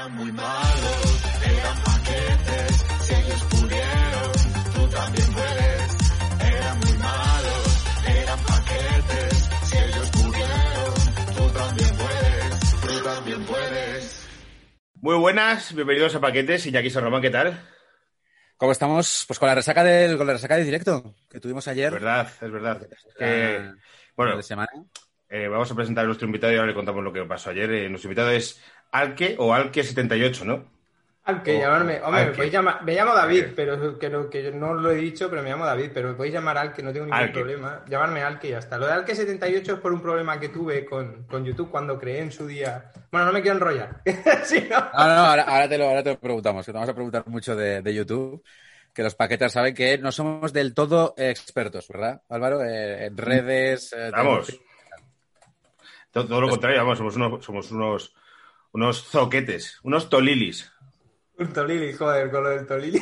Eran muy malos, eran paquetes, si ellos pudieron, tú también puedes. Eran muy malos, eran paquetes, si ellos pudieron, tú también puedes, tú también puedes. Muy buenas, bienvenidos a Paquetes. Iñaki San Román, ¿qué tal? ¿Cómo estamos? Pues con la resaca del directo que tuvimos ayer. Es verdad. Bueno, de semana. Vamos a presentar a nuestro invitado y ahora le contamos lo que pasó ayer. Nuestro invitado es Alke o Alke78, ¿no? Alke, llamarme. Hombre, Alke. me podéis llamar. Me llamo David, pero que yo no lo he dicho, pero me llamo David. Pero me podéis llamar Alke, no tengo ningún Alke. problema. Llamarme Alke y ya está. Lo de Alke78 es por un problema que tuve con YouTube cuando creé en su día. Bueno, no me quiero enrollar. Sí, ¿no? Ahora te lo preguntamos, que te vamos a preguntar mucho de YouTube. Que los paquetes saben que no somos del todo expertos, ¿verdad, Álvaro? En redes... Vamos. Todo lo contrario, vamos, somos unos zoquetes, unos tolilis. Un Tolili, joder, con lo del Tolili.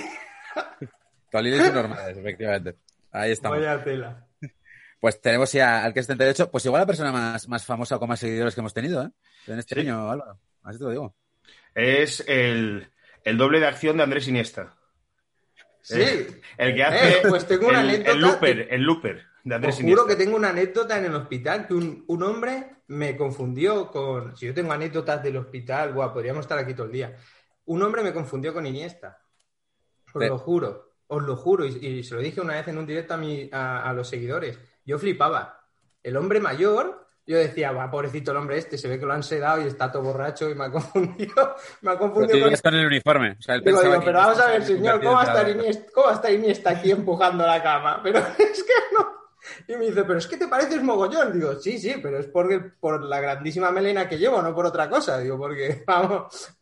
Tolilis normales, efectivamente. Ahí estamos. Vaya tela. Pues tenemos ya al que es 78, pues igual la persona más famosa o con más seguidores que hemos tenido, ¿eh? En este año, Álvaro. Así te lo digo. Es el doble de acción de Andrés Iniesta. Sí. El que hace pues tengo una anécdota. el looper de Andrés Os Iniesta. juro que tengo una anécdota en el hospital que un hombre me confundió con... Si yo tengo anécdotas del hospital, podríamos estar aquí todo el día. Un hombre me confundió con Iniesta. Os lo juro. Y se lo dije una vez en un directo a los seguidores. Yo flipaba. El hombre mayor... Yo decía, pobrecito el hombre este, se ve que lo han sedado y está todo borracho y me ha confundido. Con el uniforme. O sea, digo, pero vamos a ver, señor, ¿cómo va a estar Iniesta aquí empujando la cama? Pero es que no. Y me dice, pero es que te pareces mogollón. Digo, sí, pero es por la grandísima melena que llevo, no por otra cosa. Digo, porque, vamos.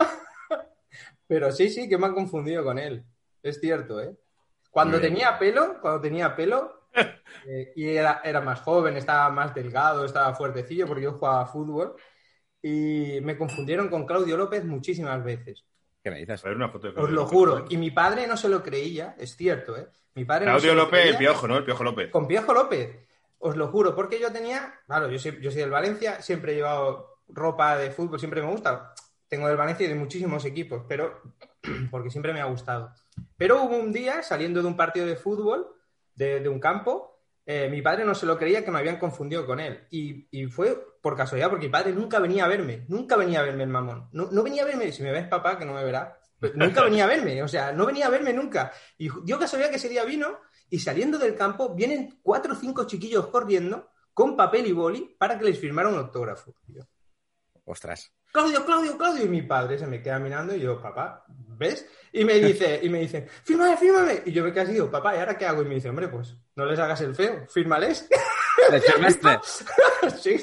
Pero sí, que me han confundido con él. Es cierto, ¿eh? Cuando tenía pelo... y era más joven, estaba más delgado, estaba fuertecillo porque yo jugaba fútbol y me confundieron con Claudio López muchísimas veces. ¿Qué me dices? A ver, una foto de Os lo juro. Y mi padre no se lo creía, es cierto, ¿eh? Mi padre Claudio no se lo López, creía. el Piojo, ¿no? El Piojo López. Con Piojo López. Os lo juro, porque yo tenía... Claro, yo soy del Valencia, siempre he llevado ropa de fútbol, siempre me gusta. Tengo del Valencia y de muchísimos equipos, pero porque siempre me ha gustado. Pero hubo un día, saliendo de un partido de fútbol, de un campo, mi padre no se lo creía que me habían confundido con él. Y fue por casualidad, porque mi padre nunca venía a verme el mamón. No venía a verme, si me ves papá, que no me verá, pero nunca venía a verme, o sea, no venía a verme nunca. Y yo casualidad que ese día vino, y saliendo del campo, vienen 4 o 5 chiquillos corriendo con papel y boli para que les firmara un autógrafo. Tío. Ostras. Claudio, y mi padre se me queda mirando y yo, papá, ¿ves? Y me dice, fírmame. Y yo me quedo así, digo, papá, ¿y ahora qué hago? Y me dice, hombre, pues no les hagas el feo, fírmales. ¿Les firmaste? Sí,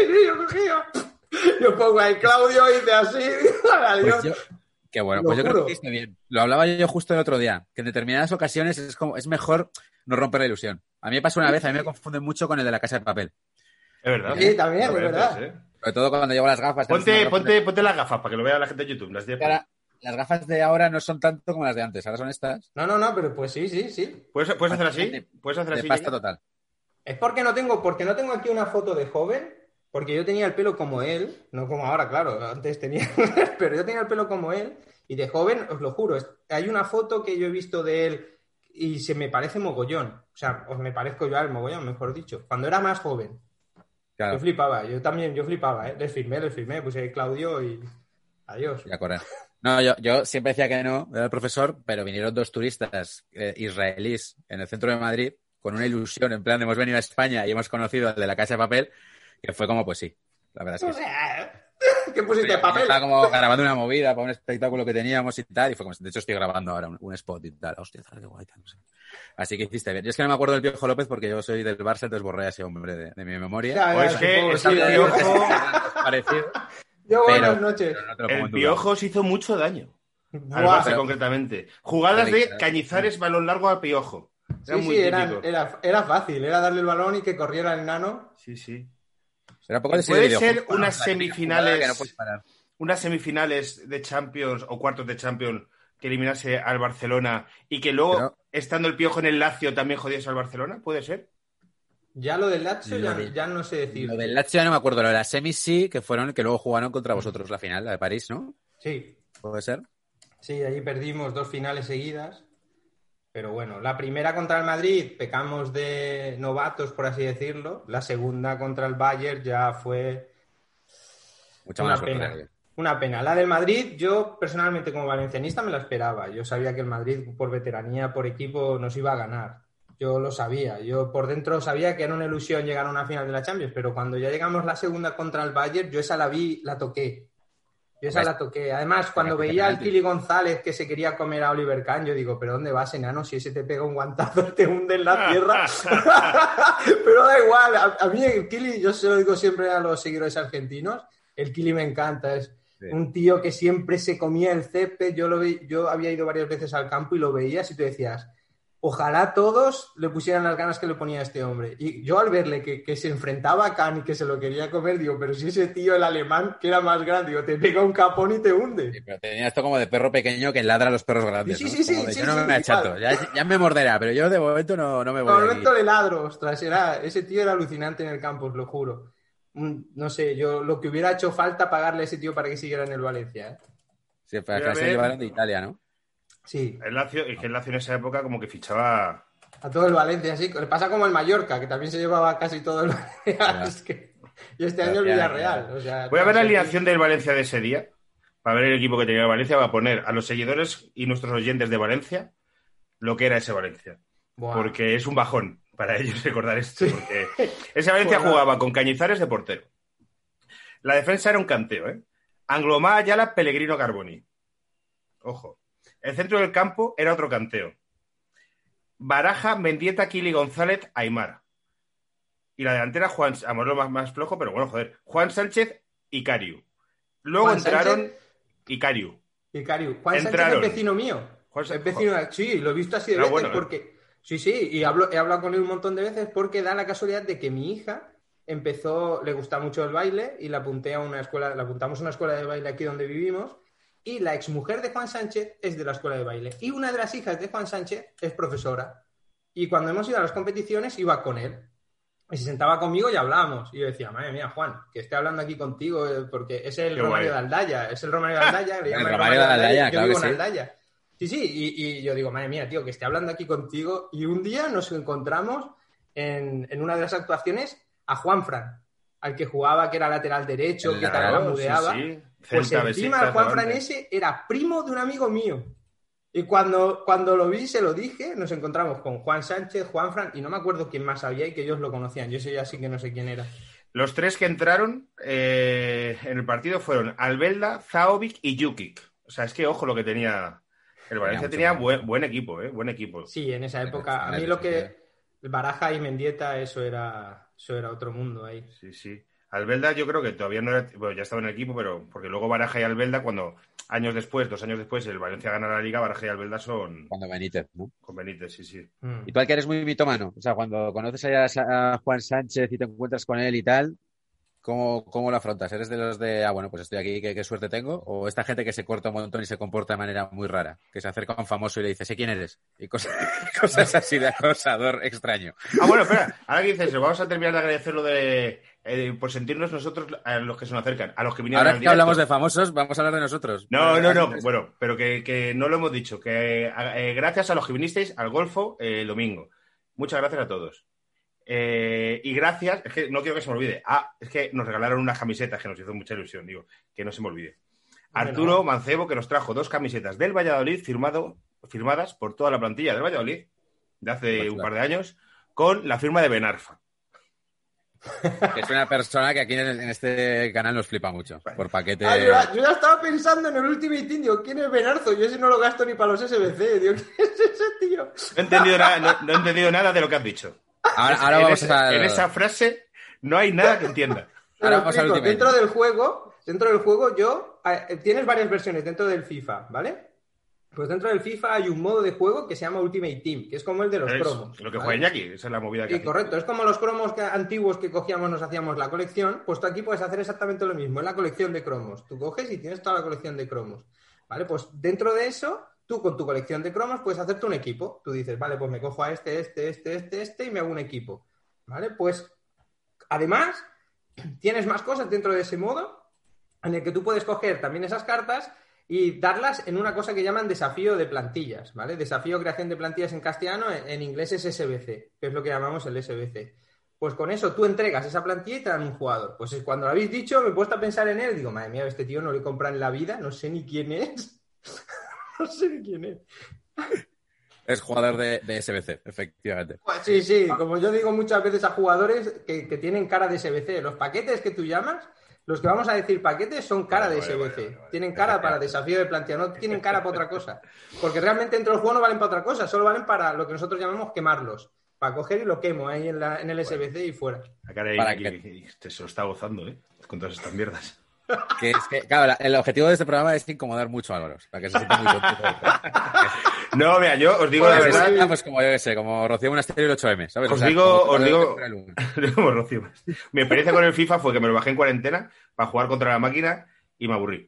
yo pongo ahí Claudio y dice así, adiós. Qué bueno, pues yo creo que está bien. Lo hablaba yo justo el otro día, que en determinadas ocasiones es mejor no romper la ilusión. A mí me pasó una vez, a mí me confunden mucho con el de La Casa de Papel. Es verdad. Sí, también, es verdad. Sobre todo cuando llevo las gafas. Ponte las gafas para que lo vea la gente de YouTube. Las gafas de ahora no son tanto como las de antes, ahora son estas. No, pero pues sí. ¿Puedes hacer así? ¿Puedes hacer así? De pasta total. Es porque no tengo aquí una foto de joven, porque yo tenía el pelo como él, no como ahora, claro, antes tenía, pero yo tenía el pelo como él, y de joven, os lo juro, hay una foto que yo he visto de él y se me parece mogollón, o sea, os me parezco yo al mogollón, mejor dicho, cuando era más joven. Claro. Yo flipaba, ¿eh? Les firmé, puse Claudio y adiós. Ya, correcto. No, yo siempre decía que no, era el profesor, pero vinieron 2 turistas israelíes en el centro de Madrid con una ilusión, en plan, hemos venido a España y hemos conocido al de La Casa de Papel, que fue como, pues sí, la verdad es que sí. ¿Qué pusiste? ¿Papel? Estaba como grabando una movida para un espectáculo que teníamos y tal, y fue como, de hecho estoy grabando ahora un spot y tal, hostia, qué guay, tal, no sé. Así que hiciste bien. Yo es que no me acuerdo del Piojo López porque yo soy del Barça, entonces borré a ese hombre de mi memoria. O es que es el Piojo parecido. Yo buenas noches. El Piojo se hizo mucho daño. Al Barça concretamente. Jugadas de Cañizares, balón largo al Piojo. Era fácil, era darle el balón y que corriera el nano. Sí. Era poco de puede ser unas semifinales, unas semifinales de Champions o cuartos de Champions que eliminase al Barcelona y que luego, estando el Piojo en el Lazio, también jodiese al Barcelona, ¿puede ser? Ya lo del Lazio ya no sé decir. Lo del Lazio ya no me acuerdo, lo de las semis sí, que luego jugaron contra vosotros la final, la de París, ¿no? Sí. ¿Puede ser? Sí, ahí perdimos 2 finales seguidas. Pero bueno, la primera contra el Madrid pecamos de novatos, por así decirlo. La segunda contra el Bayern ya fue una pena. Una pena. La del Madrid, yo personalmente como valencianista me la esperaba. Yo sabía que el Madrid, por veteranía, por equipo, nos iba a ganar. Yo lo sabía. Yo por dentro sabía que era una ilusión llegar a una final de la Champions, pero cuando ya llegamos la segunda contra el Bayern, yo esa la vi, la toqué. Además, cuando veía al Kili González que se quería comer a Oliver Kahn, yo digo, ¿pero dónde vas, enano? Si ese te pega un guantazo, te hunde en la tierra. Pero da igual. A mí el Kili, yo se lo digo siempre a los seguidores argentinos, el Kili me encanta. Es un tío que siempre se comía el césped. Yo había ido varias veces al campo y lo veías y tú decías, ojalá todos le pusieran las ganas que le ponía a este hombre. Y yo al verle que se enfrentaba a Kahn y que se lo quería comer, digo, pero si ese tío, el alemán, que era más grande, digo, te pega un capón y te hunde. Sí, pero tenía esto como de perro pequeño que ladra a los perros grandes. Sí, yo no me achato, ya me morderá, pero yo de momento no me voy. De momento le ladro, ostras, ese tío era alucinante en el campo, os lo juro. No sé, yo lo que hubiera hecho falta pagarle a ese tío para que siguiera en el Valencia, ¿eh? Sí, para que se llevaran de Italia, ¿no? Sí. El Lazio en esa época como que fichaba a todo el Valencia, sí. Le pasa como el Mallorca, que también se llevaba casi todo el Valencia. Es que... Y este año el Villarreal. O sea, voy a ver la alineación del Valencia de ese día, para ver el equipo que tenía el Valencia, va a poner a los seguidores y nuestros oyentes de Valencia lo que era ese Valencia. Buah. Porque es un bajón para ellos recordar esto. Sí. Porque ese Valencia jugaba con Cañizares de portero. La defensa era un canteo, ¿eh? Anglomá, Ayala, Pellegrino, Carboni. Ojo. El centro del campo era otro canteo. Baraja, Mendieta, Kili González, Aimar. Y la delantera, Juan, lo más flojo, pero bueno, joder. Juan Sánchez y Cariu. Luego Juan entraron Sánchez... y Cariu. Juan Sánchez es vecino mío. Es vecino... Sí, lo he visto así de veces bueno, porque... Sí, y he hablado con él un montón de veces porque da la casualidad de que mi hija le gusta mucho el baile y la apuntamos a una escuela de baile aquí donde vivimos. Y la exmujer de Juan Sánchez es de la escuela de baile. Y una de las hijas de Juan Sánchez es profesora. Y cuando hemos ido a las competiciones, iba con él. Y se sentaba conmigo y hablábamos. Y yo decía, madre mía, Juan, que esté hablando aquí contigo, porque es el Romario de Aldaya. Es el Romario de Aldaya. Le llaman el Romario de Aldaya, claro que sí. Aldaya. Sí. Y yo digo, madre mía, tío, que esté hablando aquí contigo. Y un día nos encontramos en una de las actuaciones a Juanfran, al que jugaba, que era lateral derecho, que tartamudeaba. Sí. Pues encima el Juanfran ese era primo de un amigo mío. Y cuando lo vi, se lo dije, nos encontramos con Juan Sánchez, Juanfran, y no me acuerdo quién más había y que ellos lo conocían. Yo sé ya sí que no sé quién era. Los tres que entraron en el partido fueron Albelda, Zaovic y Jukic. O sea, es que ojo lo que tenía... El Valencia tenía buen equipo, buen equipo. Sí, en esa época. A mí lo que... Baraja y Mendieta, eso era otro mundo ahí. Sí. Albelda yo creo que todavía no era... Bueno, ya estaba en el equipo, pero... Porque luego Baraja y Albelda, cuando 2 años después, el Valencia gana la Liga, Baraja y Albelda son... Cuando Benítez, ¿no? Con Benítez, sí. Y tú al que eres muy mitómano. O sea, cuando conoces a Juan Sánchez y te encuentras con él y tal... ¿Cómo lo afrontas? ¿Eres de los de, bueno, pues estoy aquí, qué suerte tengo? ¿O esta gente que se corta un montón y se comporta de manera muy rara? Que se acerca a un famoso y le dice, sé quién eres. Y cosas así de acosador extraño. Bueno, espera, ahora que dices eso, vamos a terminar de agradecer lo de por sentirnos nosotros a los que se nos acercan, a los que vinieron. Ahora que hablamos de famosos, vamos a hablar de nosotros. No, bueno, pero que no lo hemos dicho, que gracias a los que vinisteis al Golfo el domingo. Muchas gracias a todos. Y gracias, es que no quiero que se me olvide. Es que nos regalaron unas camisetas que nos hizo mucha ilusión, digo, que no se me olvide. Arturo Mancebo, que nos trajo 2 camisetas del Valladolid firmadas por toda la plantilla del Valladolid de hace un par de años, con la firma de Ben Arfa. Que es una persona que aquí en este canal nos flipa mucho. Por paquete. Yo ya estaba pensando en el Ultimate Team, digo, ¿quién es Ben Arfa? Yo ese no lo gasto ni para los SBC, digo, ¿quién es ese tío? No he entendido nada de lo que has dicho. Ahora vamos en esa frase no hay nada que entienda. Ahora vamos a dentro del juego tienes varias versiones dentro del FIFA, ¿vale? Pues dentro del FIFA hay un modo de juego que se llama Ultimate Team, que es como el de los cromos. Lo que juega Iñaki, esa es la movida que hace. Correcto, es como los cromos antiguos que cogíamos, nos hacíamos la colección, pues tú aquí puedes hacer exactamente lo mismo, es la colección de cromos. Tú coges y tienes toda la colección de cromos, ¿vale? Pues dentro de eso... Tú con tu colección de cromos puedes hacerte un equipo. Tú dices, vale, pues me cojo a este y me hago un equipo. ¿Vale? Pues, además, tienes más cosas dentro de ese modo en el que tú puedes coger también esas cartas y darlas en una cosa que llaman desafío de plantillas, ¿vale? Desafío creación de plantillas en castellano, en inglés es SBC, que es lo que llamamos el SBC. Pues con eso tú entregas esa plantilla y te dan un jugador. Pues cuando lo habéis dicho, me he puesto a pensar en él, digo, madre mía, este tío no le compran en la vida, no sé ni quién es. No sé ni quién es. Es jugador de SBC, efectivamente. Pues sí, como yo digo muchas veces a jugadores que tienen cara de SBC, los paquetes que tú llamas, los que vamos a decir paquetes son cara de SBC. Vale. Tienen cara para desafío de plantilla, no tienen cara para otra cosa. Porque realmente dentro del juego no valen para otra cosa, solo valen para lo que nosotros llamamos quemarlos. Para coger y lo quemo ahí en el SBC y fuera. La cara para que se lo está gozando, con todas estas mierdas. Que es que, claro, el objetivo de este programa es incomodar mucho a Álvaro, para que se sienta muy contento. No, mira, yo os digo la verdad. Pues como yo que sé, como Rocío Monasterio y el 8M, ¿sabes? Os digo, como Rocío. Mi experiencia con el FIFA fue que me lo bajé en cuarentena para jugar contra la máquina y me aburrí.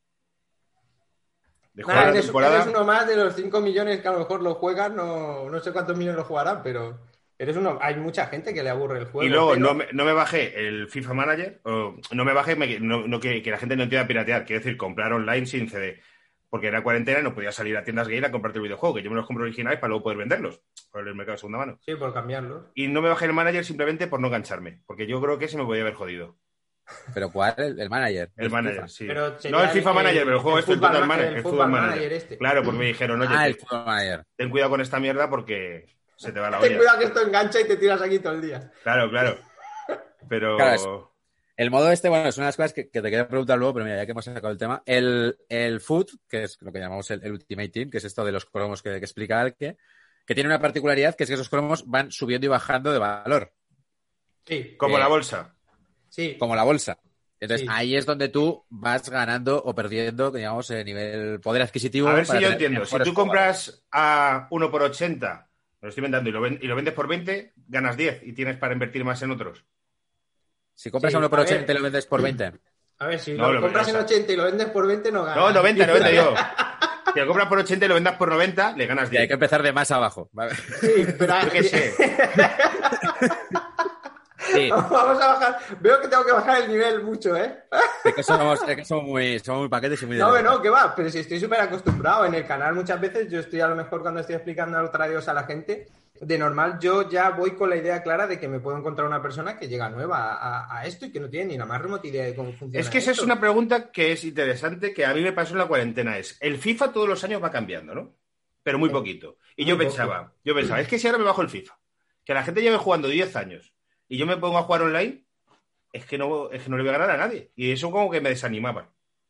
Eres uno más de los 5 millones que a lo mejor lo juegan, no sé cuántos millones lo jugarán, pero eres uno. Hay mucha gente que le aburre el juego. Y luego no me bajé el FIFA Manager, no me bajé que la gente no entienda piratear, quiero decir, comprar online sin CD. Porque era cuarentena y no podía salir a tiendas gay a comprarte el videojuego, que yo me los compro originales para luego poder venderlos por el mercado de segunda mano. Sí, por cambiarlos. Y no me bajé el manager simplemente por no engancharme, porque yo creo que se me podía haber jodido. ¿Pero cuál? ¿El manager? El manager, sí. Pero no el FIFA Manager, pero el juego el Total Manager. El Football Manager este. Claro, pues me dijeron, oye, el Football Manager. Ten cuidado con esta mierda porque se te va la olla. Ten cuidado que esto engancha y te tiras aquí todo el día. Claro. Pero... Claro, el modo este, bueno, es una de las cosas que te quería preguntar luego, pero mira, ya que hemos sacado el tema. El Foot, que es lo que llamamos el Ultimate Team, que es esto de los cromos que explica Alke, que tiene una particularidad, que es que esos cromos van subiendo y bajando de valor. Sí. Como la bolsa. Sí. Como la bolsa. Entonces, ahí es donde tú vas ganando o perdiendo, digamos, nivel poder adquisitivo. A ver si yo entiendo. Si tú compras a 1 por 80, lo estoy inventando, y lo vendes por 20, ganas 10 y tienes para invertir más en otros. Si compras a 1 por 80 y lo vendes por 20. A ver, si lo compras en 80 y lo vendes por 20, no ganas. No, 90 yo. Si lo compras por 80 y lo vendas por 90, le ganas 10. Y hay que empezar de más abajo. ¿Vale? Sí, pero... Yo qué sé. Sí. Vamos a bajar. Veo que tengo que bajar el nivel mucho, ¿eh? Es que somos muy paquetes y muy... No, que va. Pero si estoy súper acostumbrado. En el canal muchas veces yo estoy a lo mejor cuando estoy explicando otra cosa a la gente... De normal, yo ya voy con la idea clara de que me puedo encontrar una persona que llega nueva a esto y que no tiene ni la más remota idea de cómo funciona. Es que esa es una pregunta que es interesante, que a mí me pasó en la cuarentena. El FIFA todos los años va cambiando, ¿no? Pero muy poquito. Y yo pensaba, es que si ahora me bajo el FIFA, que la gente lleve jugando 10 años y yo me pongo a jugar online, es que no le voy a ganar a nadie. Y eso como que me desanimaba.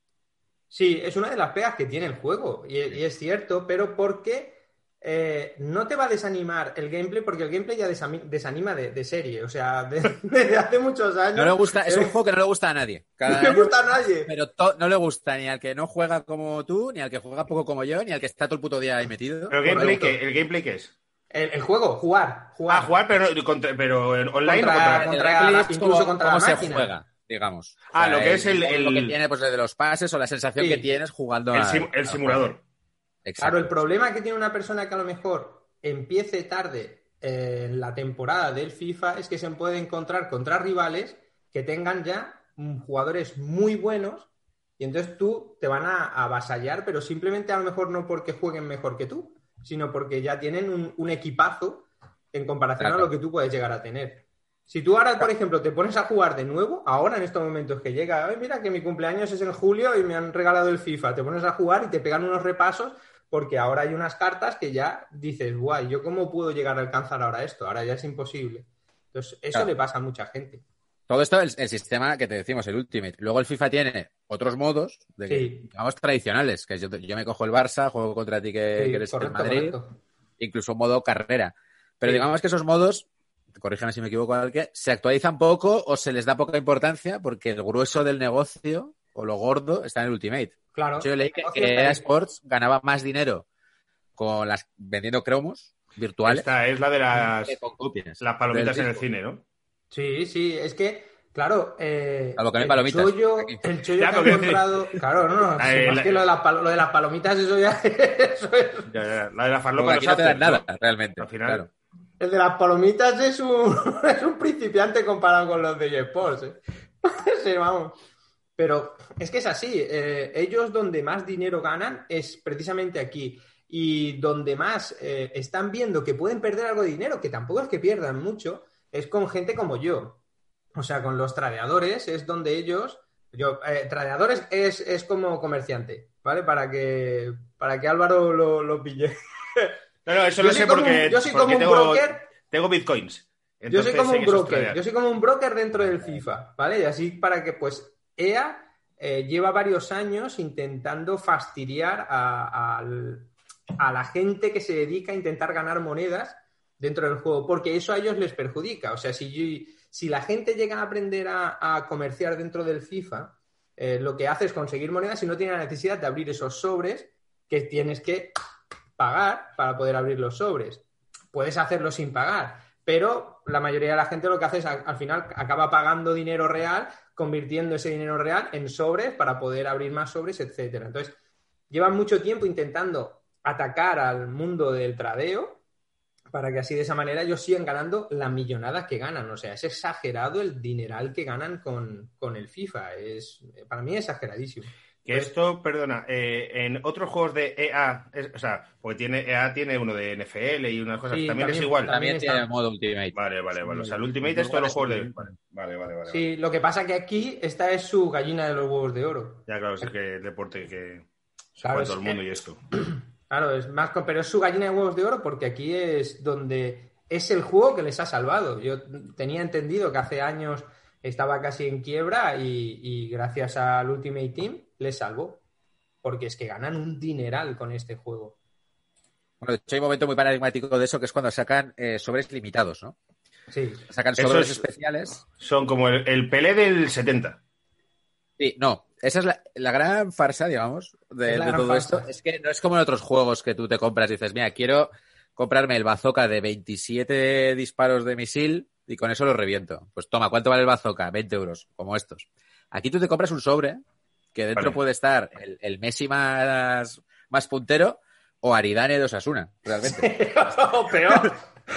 Sí, es una de las pegas que tiene el juego. Y es cierto, pero porque... no te va a desanimar el gameplay porque el gameplay ya desanima de serie, o sea, desde hace muchos años. No le gusta, es un juego que no le gusta a nadie. No le gusta a nadie. Pero no le gusta ni al que no juega como tú, ni al que juega poco como yo, ni al que está todo el puto día ahí metido. ¿Pero el gameplay qué es? El juego, jugar. Ah, jugar, pero online incluso contra la máquina. Se juega, digamos. Ah, o sea, lo que es lo que tiene pues de los pases o la sensación que tienes jugando el simulador. Exacto. Claro, el problema que tiene una persona que a lo mejor empiece tarde en la temporada del FIFA es que se puede encontrar contra rivales que tengan ya jugadores muy buenos y entonces tú te van a avasallar, pero simplemente a lo mejor no porque jueguen mejor que tú, sino porque ya tienen un equipazo en comparación a lo que tú puedes llegar a tener. Si tú ahora, por ejemplo, te pones a jugar de nuevo, ahora en estos momentos que llega, mira que mi cumpleaños es en julio y me han regalado el FIFA, te pones a jugar y te pegan unos repasos porque ahora hay unas cartas que ya dices, guay, ¿yo cómo puedo llegar a alcanzar ahora esto? Ahora ya es imposible. Entonces, eso le pasa a mucha gente. Todo esto, el sistema que te decimos, el Ultimate. Luego el FIFA tiene otros modos, digamos, tradicionales, que yo me cojo el Barça, juego contra ti que eres el Madrid, incluso un modo carrera. Pero digamos que esos modos, corrígeme si me equivoco, se actualizan poco o se les da poca importancia porque el grueso del negocio o lo gordo está en el Ultimate. Claro. Yo leí que EA Sports ganaba más dinero vendiendo cromos virtuales. Esta es la de las palomitas en el cine, ¿no? Sí, es que, claro, a lo que no hay palomitas. El chollo que ha encontrado... Claro, no, más que lo de las palomitas, eso ya... Eso es... Ya, la de la farlopa aquí no te dan nada, realmente. Al final... Claro. El de las palomitas es un principiante comparado con los de eSports, Sí, vamos. Pero es que es así. Ellos donde más dinero ganan es precisamente aquí. Y donde más están viendo que pueden perder algo de dinero, que tampoco es que pierdan mucho, es con gente como yo. O sea, con los tradeadores es donde ellos... tradeadores es como comerciante, ¿vale? Para que Álvaro lo pille. No, eso lo sé porque yo soy como un broker. Tengo bitcoins. Yo soy como un broker. Yo soy como un broker dentro del FIFA, ¿vale? Y así para que, pues, EA lleva varios años intentando fastidiar a la gente que se dedica a intentar ganar monedas dentro del juego, porque eso a ellos les perjudica. O sea, si la gente llega a aprender a comerciar dentro del FIFA, lo que hace es conseguir monedas y no tiene la necesidad de abrir esos sobres que tienes que pagar para poder abrir los sobres. Puedes hacerlo sin pagar, pero la mayoría de la gente lo que hace es al final acaba pagando dinero real, convirtiendo ese dinero real en sobres para poder abrir más sobres, etcétera. Entonces, llevan mucho tiempo intentando atacar al mundo del tradeo para que así de esa manera ellos sigan ganando la millonada que ganan. O sea, es exagerado el dineral que ganan con el FIFA. Para mí es exageradísimo. Que esto, perdona, en otros juegos de EA, o sea, porque EA tiene uno de NFL y unas cosas, también es igual. También tiene el modo Ultimate. Vale. O sea, el Ultimate es todos los juegos de... Vale. Sí, lo que pasa que aquí esta es su gallina de los huevos de oro. Ya, claro, es que el deporte que se juega todo el mundo y esto. Claro, es más, pero es su gallina de huevos de oro porque aquí es donde es el juego que les ha salvado. Yo tenía entendido que hace años estaba casi en quiebra y gracias al Ultimate Team les salvó. Porque es que ganan un dineral con este juego. Bueno, de hecho hay un momento muy paradigmático de eso que es cuando sacan sobres limitados, ¿no? Sí. Sacan sobres especiales. Son como el Pelé del 70. Sí, no. Esa es la gran farsa, digamos, de todo farsa. Esto. Es que no es como en otros juegos que tú te compras y dices, mira, quiero comprarme el bazooka de 27 disparos de misil y con eso lo reviento. Pues toma, ¿cuánto vale el bazooka? 20 euros, como estos. Aquí tú te compras un sobre que dentro puede estar el Messi más puntero o Aridane de Osasuna, realmente. O peor.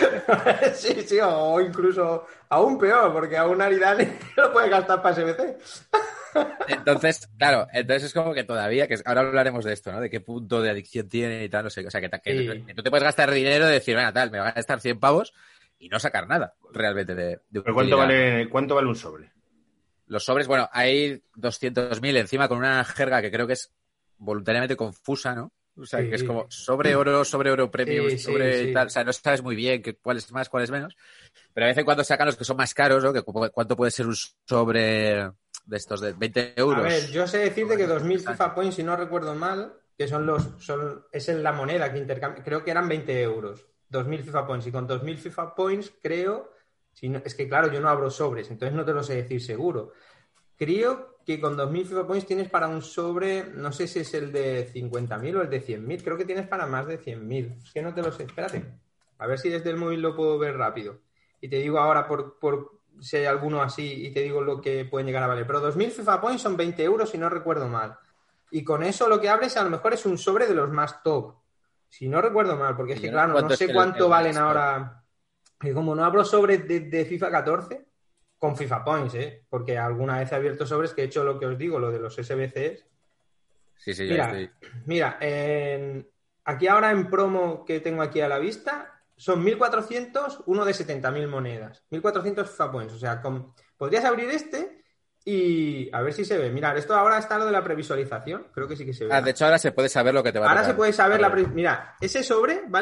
Sí, o incluso aún peor, porque a un Aridane lo puede gastar para SBC. Entonces, claro, es como que todavía, que ahora hablaremos de esto, ¿no? De qué punto de adicción tiene y tal, no sé, o sea, que tú te puedes gastar dinero de decir, bueno, tal, me va a gastar 100 pavos y no sacar nada realmente de ¿Pero cuánto vale un sobre? Los sobres, bueno, hay 200.000 encima con una jerga que creo que es voluntariamente confusa, ¿no? O sea, que es como sobre oro premium, tal, o sea, no sabes muy bien cuál es más, cuál es menos, pero a veces cuando sacan los que son más caros, ¿no? Que cuánto puede ser un sobre de estos de 20 euros. A ver, yo sé decirte que 2.000 FIFA Points, si no recuerdo mal, que es en la moneda que intercambia, creo que eran 20 euros, 2.000 FIFA Points, y con 2.000 FIFA Points creo, es que claro, yo no abro sobres, entonces no te lo sé decir seguro. Creo que con 2.000 FIFA Points tienes para un sobre, no sé si es el de 50.000 o el de 100.000, creo que tienes para más de 100.000, es que no te lo sé, espérate, a ver si desde el móvil lo puedo ver rápido, y te digo ahora por si hay alguno así y te digo lo que pueden llegar a valer. Pero 2.000 FIFA Points son 20 euros si no recuerdo mal. Y con eso lo que abres a lo mejor es un sobre de los más top. Si no recuerdo mal, porque es que claro, no sé cuánto valen ahora. Y como no abro sobres de FIFA 14, con FIFA Points, porque alguna vez he abierto sobres que he hecho lo que os digo, lo de los SBCs. Sí, Mira, aquí ahora en promo que tengo aquí a la vista... Son 1.400, uno de 70.000 monedas. 1.400 FIFA Points. O sea, podrías abrir este y a ver si se ve. Mirad, esto ahora está lo de la previsualización. Creo que sí que se ve. De hecho, ahora se puede saber lo que te va a tocar. Ahora se puede saber Mira, ese sobre vale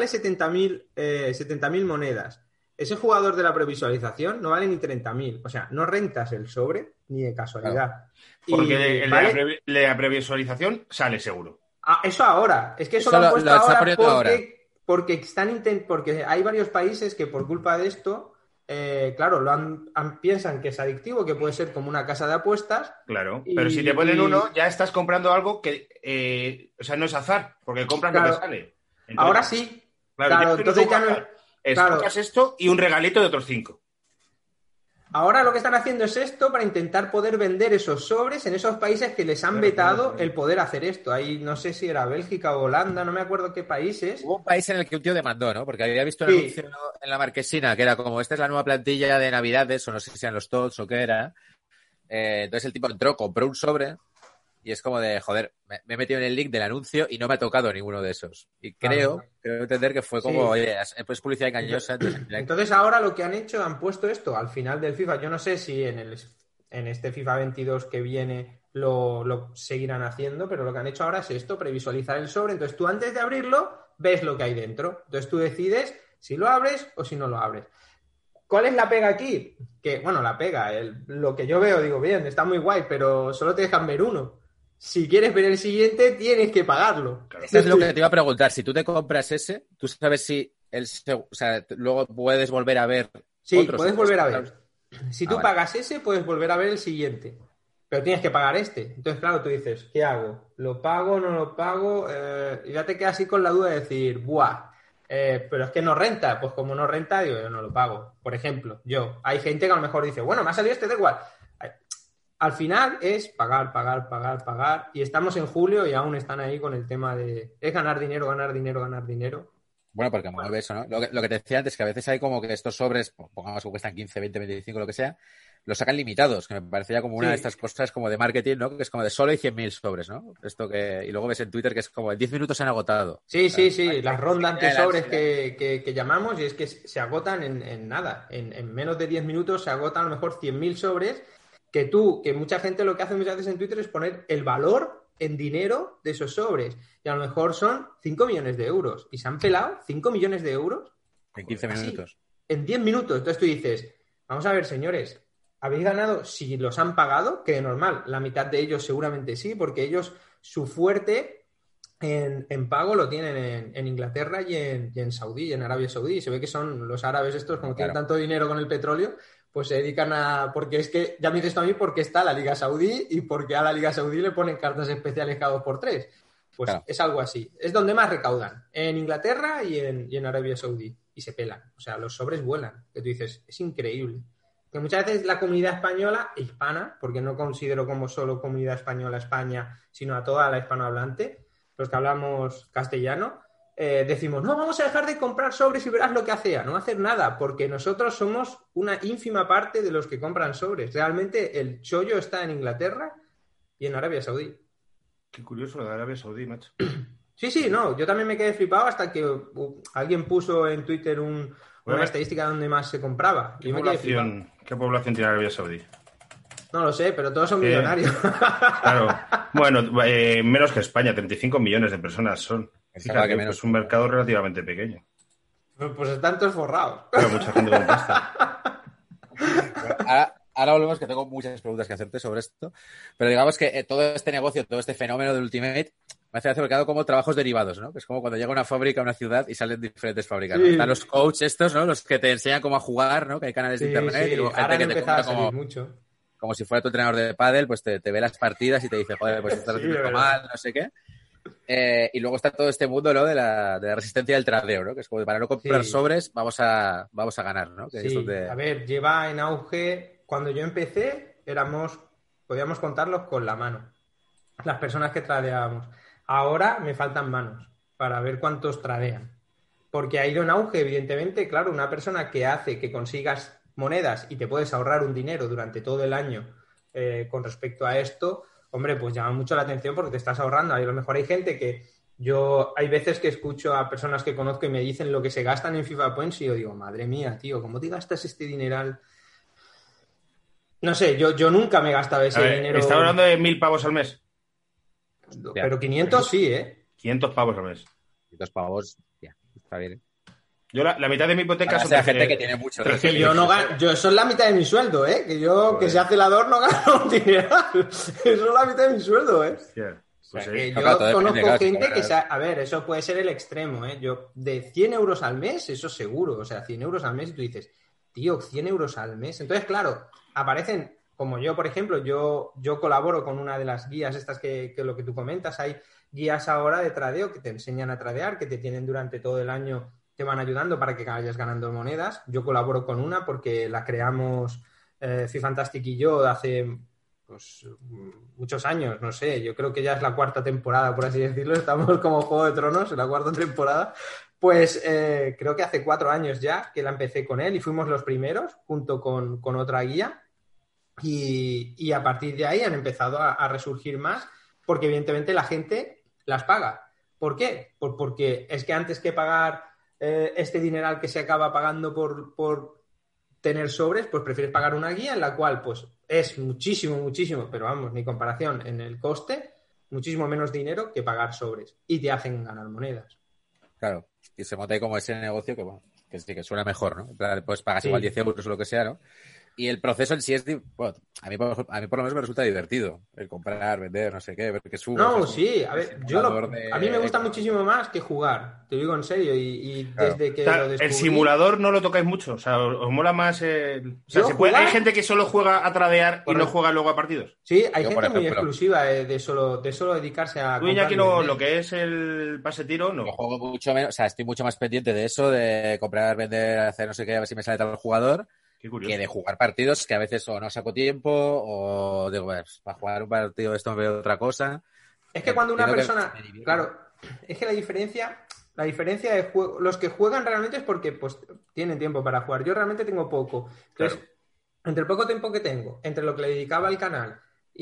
70.000 monedas. Ese jugador de la previsualización no vale ni 30.000. O sea, no rentas el sobre ni de casualidad. Claro. Porque el de la previsualización sale seguro. Eso ahora. Es que eso lo han puesto ahora porque porque hay varios países que por culpa de esto, claro, piensan que es adictivo, que puede ser como una casa de apuestas. Claro, pero si te ponen uno, ya estás comprando algo que, o sea, no es azar, porque compras lo que sale. Entonces, ahora sí. Claro, entonces ya no escoges esto y un regalito de otros 5. Ahora lo que están haciendo es esto para intentar poder vender esos sobres en esos países que les han vetado el poder hacer esto. Ahí no sé si era Bélgica o Holanda, no me acuerdo qué países. Hubo un país en el que un tío demandó, ¿no? Porque había visto un anuncio en la marquesina que era como, esta es la nueva plantilla de Navidades, o no sé si eran los TOTS o qué era, Entonces el tipo entró, compró un sobre y es como de, joder, me he metido en el link del anuncio y no me ha tocado ninguno de esos. Y creo entender que fue como, oye, es publicidad engañosa. Entonces ahora lo que han hecho, han puesto esto al final del FIFA. Yo no sé si en este FIFA 22 que viene lo seguirán haciendo, pero lo que han hecho ahora es esto, previsualizar el sobre. Entonces tú antes de abrirlo ves lo que hay dentro. Entonces tú decides si lo abres o si no lo abres. ¿Cuál es la pega aquí? Que, bueno, la pega, lo que yo veo, digo, bien, está muy guay, pero solo te dejan ver uno. Si quieres ver el siguiente, tienes que pagarlo. Eso es lo que te iba a preguntar. Si tú te compras ese, ¿tú sabes si luego puedes volver a ver Sí, puedes volver a ver. Si tú pagas ese, puedes volver a ver el siguiente. Pero tienes que pagar este. Entonces, claro, tú dices, ¿qué hago? ¿Lo pago? ¿No lo pago? Y ya te quedas así con la duda de decir, ¡buah! Pero es que no renta. Pues como no renta, digo, yo no lo pago. Por ejemplo, hay gente que a lo mejor dice, bueno, me ha salido este, da igual. Al final es pagar. Y estamos en julio y aún están ahí con el tema de es ganar dinero. Bueno, porque mueve eso, ¿no? Lo que te decía antes, que a veces hay como que estos sobres, pongamos que cuestan 15, 20, 25, lo que sea, los sacan limitados, que me parecía como una de estas cosas como de marketing, ¿no? Que es como de solo hay 100.000 sobres, ¿no? Y luego ves en Twitter que es como en 10 minutos se han agotado. Sí, las rondas de sobres que llamamos, y es que se agotan en nada. En menos de 10 minutos se agotan a lo mejor 100.000 sobres que mucha gente lo que hace muchas veces en Twitter es poner el valor en dinero de esos sobres. Y a lo mejor son 5 millones de euros. Y se han pelado 5 millones de euros en 15 minutos. En 10 minutos. Entonces tú dices, vamos a ver, señores, ¿habéis ganado? Si los han pagado, que de normal, la mitad de ellos seguramente sí, porque ellos, su fuerte en pago lo tienen en Inglaterra y en Saudí, en Arabia Saudí. Se ve que son los árabes estos, como tienen tanto dinero con el petróleo, pues se dedican porque es que, ya me dices tú a mí, porque está la Liga Saudí y porque a la Liga Saudí le ponen cartas especiales cada 2x3. Pues es algo así. Es donde más recaudan, en Inglaterra y en Arabia Saudí. Y se pelan. O sea, los sobres vuelan. Que tú dices, es increíble. Que muchas veces la comunidad española, hispana, porque no considero como solo comunidad española España, sino a toda la hispanohablante, los que hablamos castellano, decimos, no, vamos a dejar de comprar sobres y verás lo que hace. No hacer nada, porque nosotros somos una ínfima parte de los que compran sobres. Realmente el chollo está en Inglaterra y en Arabia Saudí. Qué curioso lo de Arabia Saudí, macho. Sí, no, yo también me quedé flipado hasta que alguien puso en Twitter una estadística donde más se compraba. ¿Qué población tiene Arabia Saudí? No lo sé, pero todos son millonarios. Claro. Bueno, menos que España, 35 millones de personas son. Fíjate que es un mercado relativamente pequeño. Pues están todos forrados. Pero mucha gente con pasta. Ahora volvemos, que tengo muchas preguntas que hacerte sobre esto, pero digamos que todo este negocio, todo este fenómeno del Ultimate me hace mercado como trabajos derivados, ¿no? Que es como cuando llega una fábrica a una ciudad y salen diferentes fábricas, ¿no? Están los coaches estos, ¿no? Los que te enseñan cómo a jugar, ¿no? Que hay canales de internet y luego gente que te cuenta como si fuera tu entrenador de pádel, pues te ve las partidas y te dice, joder, pues estás haciendo mal, no sé qué. Y luego está todo este mundo, ¿no? de la resistencia del tradeo, ¿no? Que es como para no comprar sobres vamos a ganar, ¿no? Que es donde... A ver, lleva en auge. Cuando yo empecé, podíamos contarlos con la mano, las personas que tradeábamos. Ahora me faltan manos para ver cuántos tradean. Porque ha ido en auge, evidentemente. Claro, una persona que hace que consigas monedas y te puedes ahorrar un dinero durante todo el año con respecto a esto, hombre, pues llama mucho la atención porque te estás ahorrando. A lo mejor hay gente que hay veces que escucho a personas que conozco y me dicen lo que se gastan en FIFA Points y yo digo, madre mía, tío, ¿cómo te gastas este dineral? No sé, yo nunca me gastaba ese dinero. ¿Está hablando de 1.000 pavos al mes? Pero 500 sí, 500 pavos al mes. 500 pavos, ya, está bien. Yo la mitad de mi hipoteca son... gente que tiene mucho. Es que yo no gano... Eso es la mitad de mi sueldo, Que yo, que sea celador, no gano un dineral. Eso es la mitad de mi sueldo, Yeah. Pues que yo conozco gente que... A ver, eso puede ser el extremo, Yo, de 100 euros al mes, eso seguro. O sea, 100 euros al mes y tú dices, tío, 100 euros al mes. Entonces, claro... Aparecen, como yo, por ejemplo, yo colaboro con una de las guías estas que lo que tú comentas. Hay guías ahora de tradeo que te enseñan a tradear, que te tienen durante todo el año, te van ayudando para que vayas ganando monedas. Yo colaboro con una porque la creamos Fifantastic y yo hace muchos años, no sé, yo creo que ya es la 4ª temporada, por así decirlo. Estamos como Juego de Tronos en la 4ª temporada. Pues creo que hace 4 años ya que la empecé con él y fuimos los primeros junto con otra guía. y a partir de ahí han empezado a resurgir más, porque evidentemente la gente las paga. ¿Por qué? Porque es que antes que pagar este dineral que se acaba pagando por tener sobres, pues prefieres pagar una guía en la cual pues es muchísimo, pero vamos, ni comparación en el coste, muchísimo menos dinero que pagar sobres y te hacen ganar monedas. Claro, y se monta ahí como ese negocio que, bueno, que sí, que suena mejor, ¿no? Pues pagas igual 10 euros o lo que sea, ¿no? Y el proceso en sí es... Bueno, a mí por lo menos me resulta divertido. El comprar, vender, no sé qué, ver qué sube. No, sí. A ver, a mí me gusta muchísimo más que jugar. Te digo en serio. Y claro, desde que lo descubrí... El simulador no lo tocáis mucho. O sea, os mola más... O sea, hay gente que solo juega a tradear y no juega luego a partidos. Sí, hay gente muy exclusiva de solo dedicarse a... Tú, Iñaki, no, lo que es el pase tiro, no. Yo juego mucho menos... O sea, estoy mucho más pendiente de eso, de comprar, vender, hacer no sé qué, a ver si me sale tal jugador... que de jugar partidos que a veces o no saco tiempo o digo, pues, para jugar un partido esto me veo otra cosa. Es que cuando una persona... Claro, es que la diferencia de juego... Los que juegan realmente es porque pues tienen tiempo para jugar. Yo realmente tengo poco. Entonces, claro, entre el poco tiempo que tengo, entre lo que le dedicaba al canal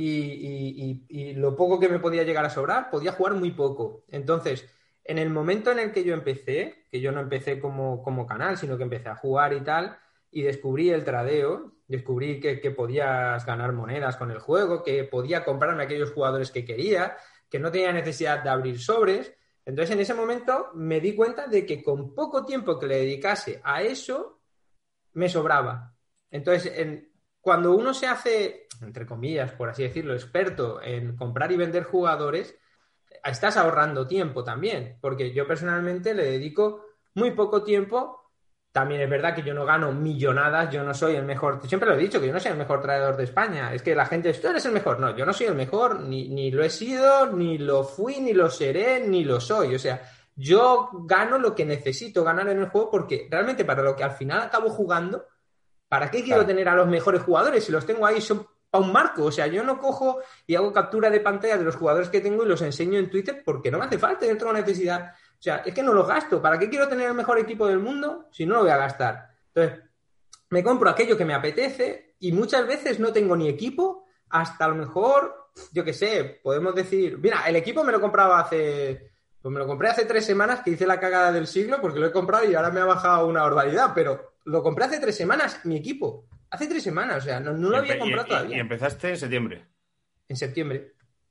y lo poco que me podía llegar a sobrar, podía jugar muy poco. Entonces, en el momento en el que yo empecé, que yo no empecé como canal, sino que empecé a jugar y tal... Y descubrí el tradeo, descubrí que podías ganar monedas con el juego, que podía comprarme aquellos jugadores que quería, que no tenía necesidad de abrir sobres. Entonces, en ese momento me di cuenta de que con poco tiempo que le dedicase a eso, me sobraba. Entonces, cuando uno se hace, entre comillas, por así decirlo, experto en comprar y vender jugadores, estás ahorrando tiempo también, porque yo personalmente le dedico muy poco tiempo. También es verdad que yo no gano millonadas, yo no soy el mejor, siempre lo he dicho, que yo no soy el mejor tradeador de España. Es que la gente dice, tú eres el mejor. No, yo no soy el mejor, ni lo he sido, ni lo fui, ni lo seré, ni lo soy. O sea, yo gano lo que necesito ganar en el juego porque realmente para lo que al final acabo jugando, ¿para qué quiero tener a los mejores jugadores? Si los tengo ahí son para un marco. O sea, yo no cojo y hago captura de pantalla de los jugadores que tengo y los enseño en Twitter porque no me hace falta, yo no tengo necesidad. O sea, es que no los gasto. ¿Para qué quiero tener el mejor equipo del mundo si no lo voy a gastar? Entonces, me compro aquello que me apetece y muchas veces no tengo ni equipo, hasta a lo mejor, yo qué sé, podemos decir... Mira, el equipo me lo compraba Pues me lo compré hace 3 semanas, que hice la cagada del siglo, porque lo he comprado y ahora me ha bajado una barbaridad, pero lo compré hace 3 semanas, mi equipo. Hace 3 semanas, o sea, no lo había comprado todavía. ¿Y empezaste en septiembre? En septiembre.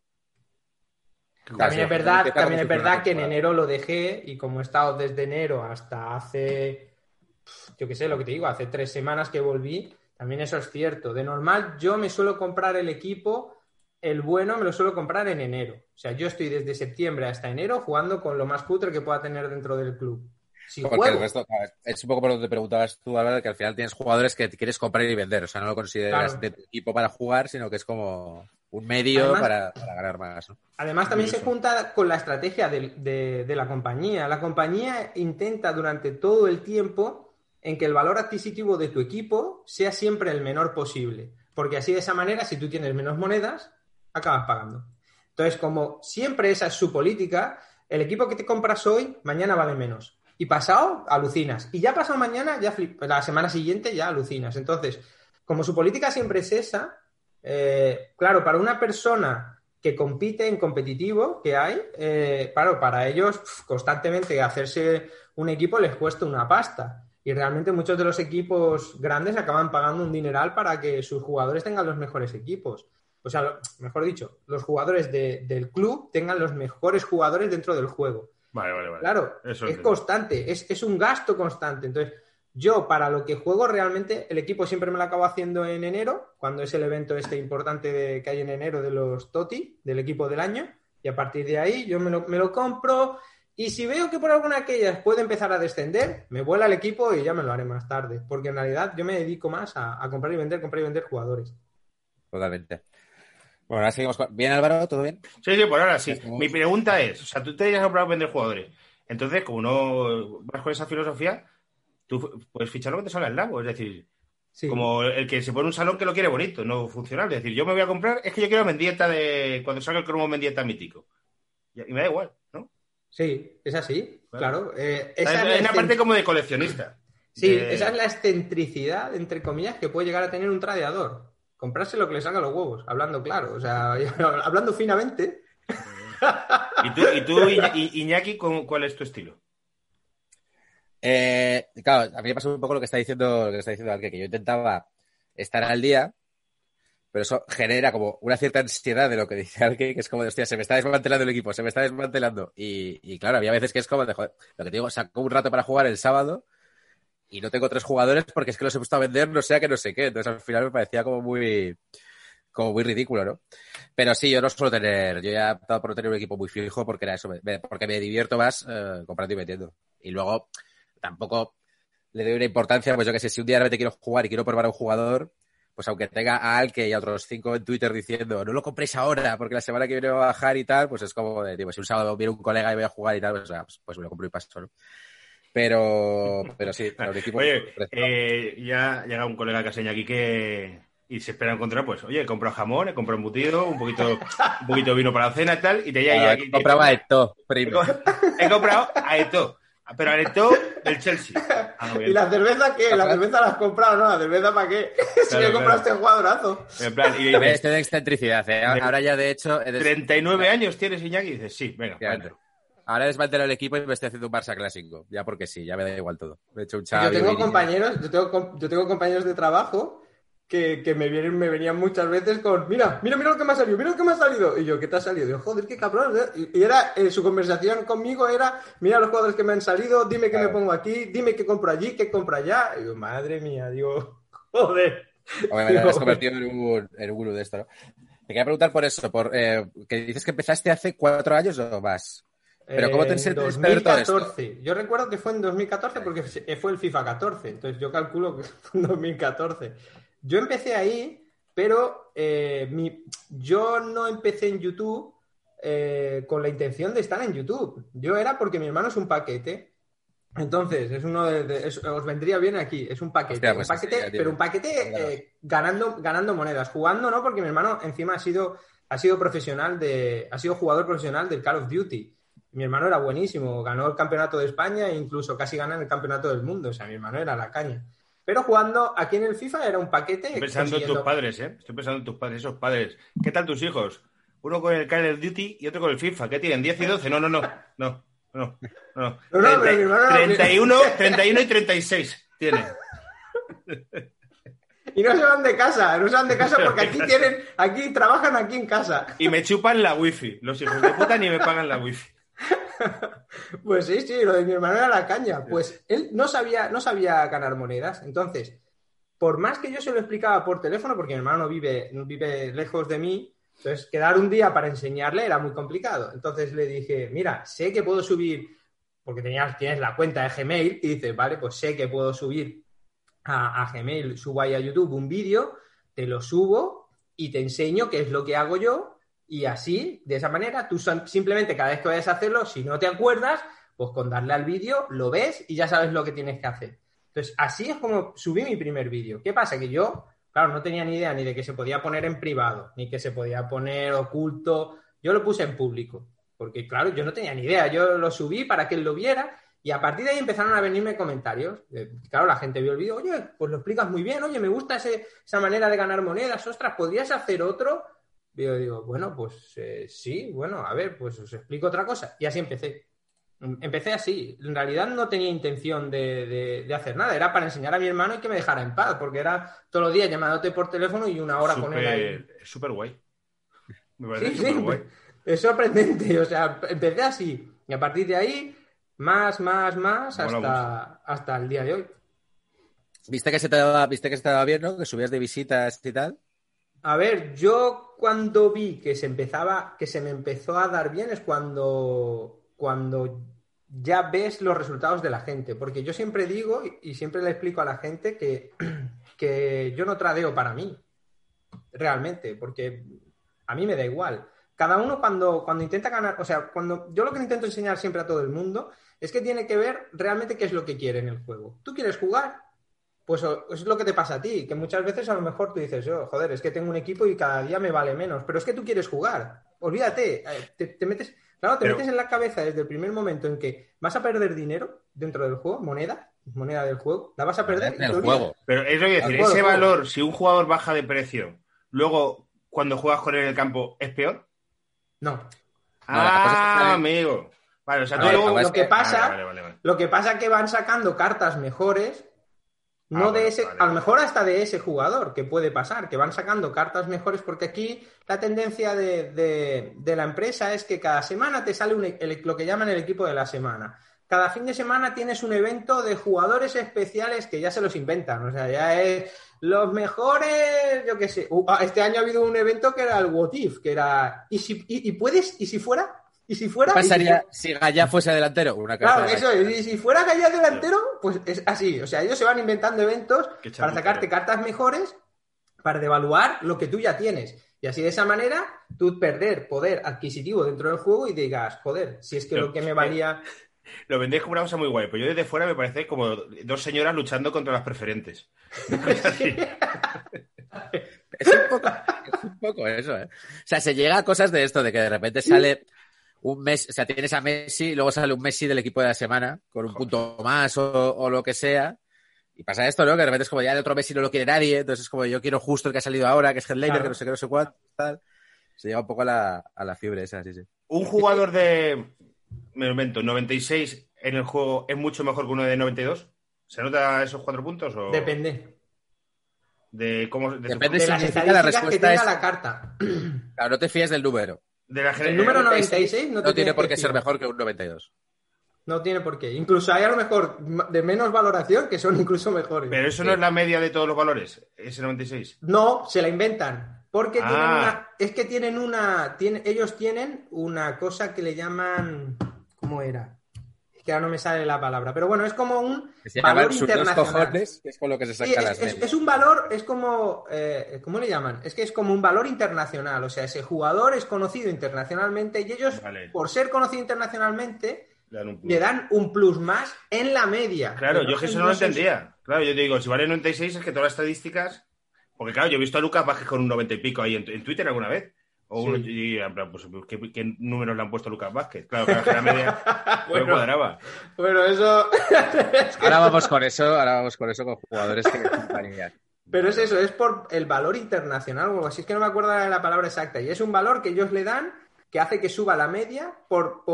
También es verdad que en enero lo dejé y como he estado desde enero hasta hace, yo qué sé, lo que te digo, hace 3 semanas que volví, también eso es cierto. De normal yo me suelo comprar el equipo, el bueno me lo suelo comprar en enero. O sea, yo estoy desde septiembre hasta enero jugando con lo más cutre que pueda tener dentro del club. Porque el resto, es un poco por lo que te preguntabas tú, Álvaro, que al final tienes jugadores que quieres comprar y vender. O sea, no lo consideras de tu equipo para jugar, sino que es como un medio para ganar más, ¿no? Además, también se junta con la estrategia de la compañía. La compañía intenta durante todo el tiempo en que el valor adquisitivo de tu equipo sea siempre el menor posible. Porque así, de esa manera, si tú tienes menos monedas, acabas pagando. Entonces, como siempre esa es su política, el equipo que te compras hoy, mañana vale menos. Y pasado, alucinas. Y ya pasado mañana, la semana siguiente ya alucinas. Entonces, como su política siempre es esa, claro, para una persona que compite en competitivo que hay, claro, para ellos constantemente hacerse un equipo les cuesta una pasta. Y realmente muchos de los equipos grandes acaban pagando un dineral para que sus jugadores tengan los mejores equipos. O sea, mejor dicho, los jugadores del club tengan los mejores jugadores dentro del juego. Vale. Claro, eso es constante, es un gasto constante. Entonces, yo para lo que juego realmente, el equipo siempre me lo acabo haciendo en enero, cuando es el evento importante que hay en enero de los TOTY, del equipo del año, y a partir de ahí yo me lo compro, y si veo que por alguna de aquellas puede empezar a descender, me vuela el equipo y ya me lo haré más tarde, porque en realidad yo me dedico más a comprar y vender jugadores. Totalmente. Bueno, ahora seguimos con... ¿Bien, Álvaro? ¿Todo bien? Sí, por ahora sí. Mi pregunta es, o sea, tú te dedicas a comprar y vender jugadores. Entonces, como no vas con esa filosofía, tú puedes fichar lo que te salga el lago. Es decir, como el que se pone un salón que lo quiere bonito, no funcional. Es decir, yo me voy a comprar, es que yo quiero Mendieta cuando salga el cromo Mendieta mítico. Y me da igual, ¿no? Sí, es así, claro. Esa es una parte como de coleccionista. Sí, esa es la excentricidad, entre comillas, que puede llegar a tener un tradeador. comprarse lo que le salga a los huevos, hablando claro, o sea, hablando finamente. ¿Y tú, Iñaki, cuál es tu estilo? Claro, a mí me pasó un poco lo que está diciendo Alke, que yo intentaba estar al día, pero eso genera como una cierta ansiedad de lo que dice Alke, que es como de, hostia, se me está desmantelando el equipo, se me está desmantelando. Y claro, había veces que es como de, joder, lo que te digo, saco un rato para jugar el sábado y no tengo 3 jugadores porque es que los he puesto a vender no sé a qué, no sé qué. Entonces al final me parecía como muy ridículo, ¿no? Pero sí, yo no suelo tener, yo ya he optado por tener un equipo muy fijo porque era eso, porque me divierto más comprando y vendiendo. Y luego tampoco le doy una importancia, pues yo que sé, si un día realmente quiero jugar y quiero probar a un jugador, pues aunque tenga a Alke y a otros 5 en Twitter diciendo no lo compréis ahora porque la semana que viene va a bajar y tal, pues es como de, tío, pues si un sábado viene un colega y voy a jugar y tal, pues me lo compro y paso, ¿no? Pero sí, pero el equipo... Oye, ya llega un colega que enseña aquí y se espera encontrar, pues, oye, he comprado jamón, he comprado embutido, un poquito de vino para la cena y tal, y te llega aquí. He comprado a Eto'o, primo. He comprado a Eto'o, pero a Eto'o del Chelsea. ¿Y la cerveza qué? ¿La cerveza la has comprado, no? ¿La cerveza para qué? Si me compraste un jugadorazo. En plan, y estoy de excentricidad, ¿eh? Ahora ya, de hecho... 39 años tienes, Iñaki, y dices, sí, venga. Ahora he desmantelado el equipo y me estoy haciendo un Barça clásico. Ya porque sí, ya me da igual todo. Me he hecho un Xavi. Yo tengo compañeros de trabajo que me venían muchas veces con mira lo que me ha salido, mira lo que me ha salido. Y yo, ¿qué te ha salido? Digo, joder, qué cabrón. Y era, su conversación conmigo era, mira los jugadores que me han salido, dime qué me pongo aquí, dime qué compro allí, qué compro allá. Y digo, madre mía, digo, joder. Me has convertido en un gurú de esto, ¿no? Te quería preguntar por eso, que dices que empezaste hace 4 años o más. ¿Pero cómo te enseñaste 2014. Yo recuerdo que fue en 2014 porque fue el FIFA 14. Entonces yo calculo que fue en 2014. Yo empecé ahí, pero yo no empecé en YouTube con la intención de estar en YouTube. Yo era porque mi hermano es un paquete. Entonces, es uno os vendría bien aquí. Es un paquete. Hostia, pues un paquete, pero un paquete ganando monedas. Jugando, ¿no? Porque mi hermano encima ha sido profesional ha sido jugador profesional del Call of Duty. Mi hermano era buenísimo, ganó el campeonato de España e incluso casi gana el campeonato del mundo. O sea, mi hermano era la caña. Pero jugando aquí en el FIFA era un paquete. Estoy pensando en tus padres, ¿eh? Estoy pensando en tus padres, esos padres. ¿Qué tal tus hijos? Uno con el Call of Duty y otro con el FIFA. ¿Qué tienen? ¿10 y 12? No. No, pero mi hermano 31 y 36 tienen. Y no se van de casa porque aquí trabajan aquí en casa. Y me chupan la wifi. Los hijos de puta ni me pagan la wifi. Pues sí, lo de mi hermano era la caña. Pues él no sabía ganar monedas. Entonces, por más que yo se lo explicaba por teléfono, porque mi hermano vive lejos de mí, entonces quedar un día para enseñarle era muy complicado. Entonces le dije, mira, sé que puedo subir, porque tienes la cuenta de Gmail, y dices, vale, pues sé que puedo subir a Gmail, subo ahí a YouTube un vídeo, te lo subo y te enseño qué es lo que hago yo. Y así, de esa manera, tú simplemente cada vez que vayas a hacerlo, si no te acuerdas, pues con darle al vídeo lo ves y ya sabes lo que tienes que hacer. Entonces, así es como subí mi primer vídeo. ¿Qué pasa? Que yo, claro, no tenía ni idea ni de que se podía poner en privado, ni que se podía poner oculto. Yo lo puse en público, porque claro, yo no tenía ni idea. Yo lo subí para que él lo viera y a partir de ahí empezaron a venirme comentarios. Claro, la gente vio el vídeo, oye, pues lo explicas muy bien, oye, me gusta esa manera de ganar monedas, ostras, ¿podrías hacer otro? Yo digo, bueno, pues sí, bueno, a ver, pues os explico otra cosa. Y así empecé. Empecé así. En realidad no tenía intención de hacer nada. Era para enseñar a mi hermano y que me dejara en paz, porque era todos los días llamándote por teléfono y una hora con él ahí. Es súper guay. Me parece súper guay. Es sorprendente. O sea, empecé así. Y a partir de ahí, más, hasta el día de hoy. ¿Viste que se te daba bien, ¿no? Que subías de visitas y tal. A ver, yo cuando vi que se me empezó a dar bien es cuando ya ves los resultados de la gente. Porque yo siempre digo y siempre le explico a la gente que yo no tradeo para mí, realmente, porque a mí me da igual. Cada uno cuando intenta ganar, o sea, yo lo que intento enseñar siempre a todo el mundo es que tiene que ver realmente qué es lo que quiere en el juego. ¿Tú quieres jugar? Pues es lo que te pasa a ti, que muchas veces a lo mejor tú dices, joder, es que tengo un equipo y cada día me vale menos, pero es que tú quieres jugar, olvídate, te metes en la cabeza desde el primer momento en que vas a perder dinero dentro del juego, moneda del juego, la vas a perder en el juego. Pero es lo que decir, ese valor, si un jugador baja de precio luego cuando juegas con él en el campo es peor. No. Amigo. Vale, o sea, lo que pasa es que van sacando cartas mejores, a lo mejor hasta de ese jugador, que puede pasar, que van sacando cartas mejores, porque aquí la tendencia de la empresa es que cada semana te sale lo que llaman el equipo de la semana. Cada fin de semana tienes un evento de jugadores especiales que ya se los inventan, o sea, ya es los mejores, yo qué sé. Este año ha habido un evento que era el What If, que era ¿y si fuera? ¿Qué pasaría si Gallá fuese delantero? Claro, eso es. Y si fuera Gallá delantero, pues es así. O sea, ellos se van inventando eventos para sacarte cartas mejores, para devaluar lo que tú ya tienes. Y así de esa manera, tú perder poder adquisitivo dentro del juego y digas, joder, si es que lo que me valía... Lo vendéis como una cosa muy guay, pero yo desde fuera me parece como dos señoras luchando contra las preferentes. Es un poco eso, ¿eh? O sea, se llega a cosas de esto, de que de repente sale... un mes, o sea, tienes a Messi y luego sale un Messi del equipo de la semana con un punto más o lo que sea. Y pasa esto, ¿no? Que de repente es como ya el otro Messi no lo quiere nadie, entonces es como yo quiero justo el que ha salido ahora, que es Headlater, que no sé qué, no sé cuánto, tal. Se llega un poco a la fiebre esa, sí. Un jugador de, me lo invento, 96 en el juego es mucho mejor que uno de 92. ¿Se nota esos 4 puntos? O... Depende. Depende de si las significa la respuesta que tenga la carta. Claro, no te fíes del número. El número 96 no tiene por qué ser mejor que un 92. No tiene por qué. Incluso hay a lo mejor de menos valoración que son incluso mejores. Pero eso no es la media de todos los valores, ese 96. No, se la inventan. Porque ellos tienen una cosa que le llaman... ¿Cómo era? Es que ahora no me sale la palabra. Pero bueno, es como un valor internacional. Cojones, que es con lo que se saca las medias. Es un valor, es como... ¿cómo le llaman? Es que es como un valor internacional. O sea, ese jugador es conocido internacionalmente y ellos, por ser conocido internacionalmente... le dan un plus más en la media. Claro, yo que eso no lo entendía. Claro, yo te digo, si vale 96 es que todas las estadísticas... Porque claro, yo he visto a Lucas Vázquez con un 90 y pico ahí en Twitter alguna vez. Y en plan, pues, ¿qué números le han puesto a Lucas Vázquez? Claro, que la media no cuadraba. Bueno, eso... Ahora vamos con eso con jugadores que compañía. Pero es eso, es por el valor internacional o algo así. Es que no me acuerdo de la palabra exacta. Y es un valor que ellos le dan que hace que suba la media por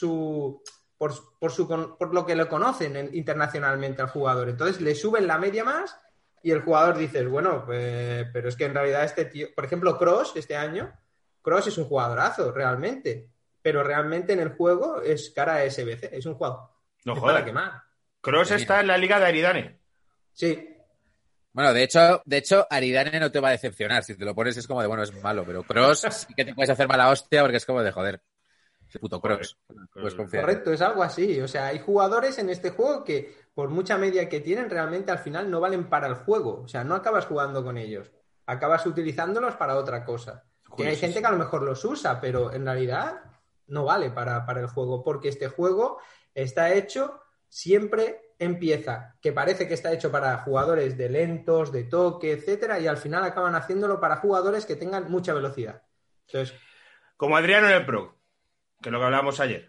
lo que lo conocen internacionalmente al jugador. Entonces le suben la media más y el jugador dice, bueno, pues, pero es que en realidad este tío, por ejemplo, Kroos este año, Kroos es un jugadorazo realmente, pero realmente en el juego es cara a SBC, es un jugador. No jodas. Kroos está en la liga de Aridane. Sí. Bueno, de hecho, Aridane no te va a decepcionar. Si te lo pones es como de, bueno, es malo, pero Kroos sí que te puedes hacer mala hostia porque es como de, joder, ese puto Kroos. Puedes confiar. Correcto, es algo así. O sea, hay jugadores en este juego que, por mucha media que tienen, realmente al final no valen para el juego. O sea, no acabas jugando con ellos. Acabas utilizándolos para otra cosa. Que hay gente que a lo mejor los usa, pero en realidad no vale para el juego. Porque este juego está hecho, siempre empieza, que parece que está hecho para jugadores de lentos, de toque, etcétera, y al final acaban haciéndolo para jugadores que tengan mucha velocidad. Entonces, como Adriano en el Pro, que es lo que hablábamos ayer.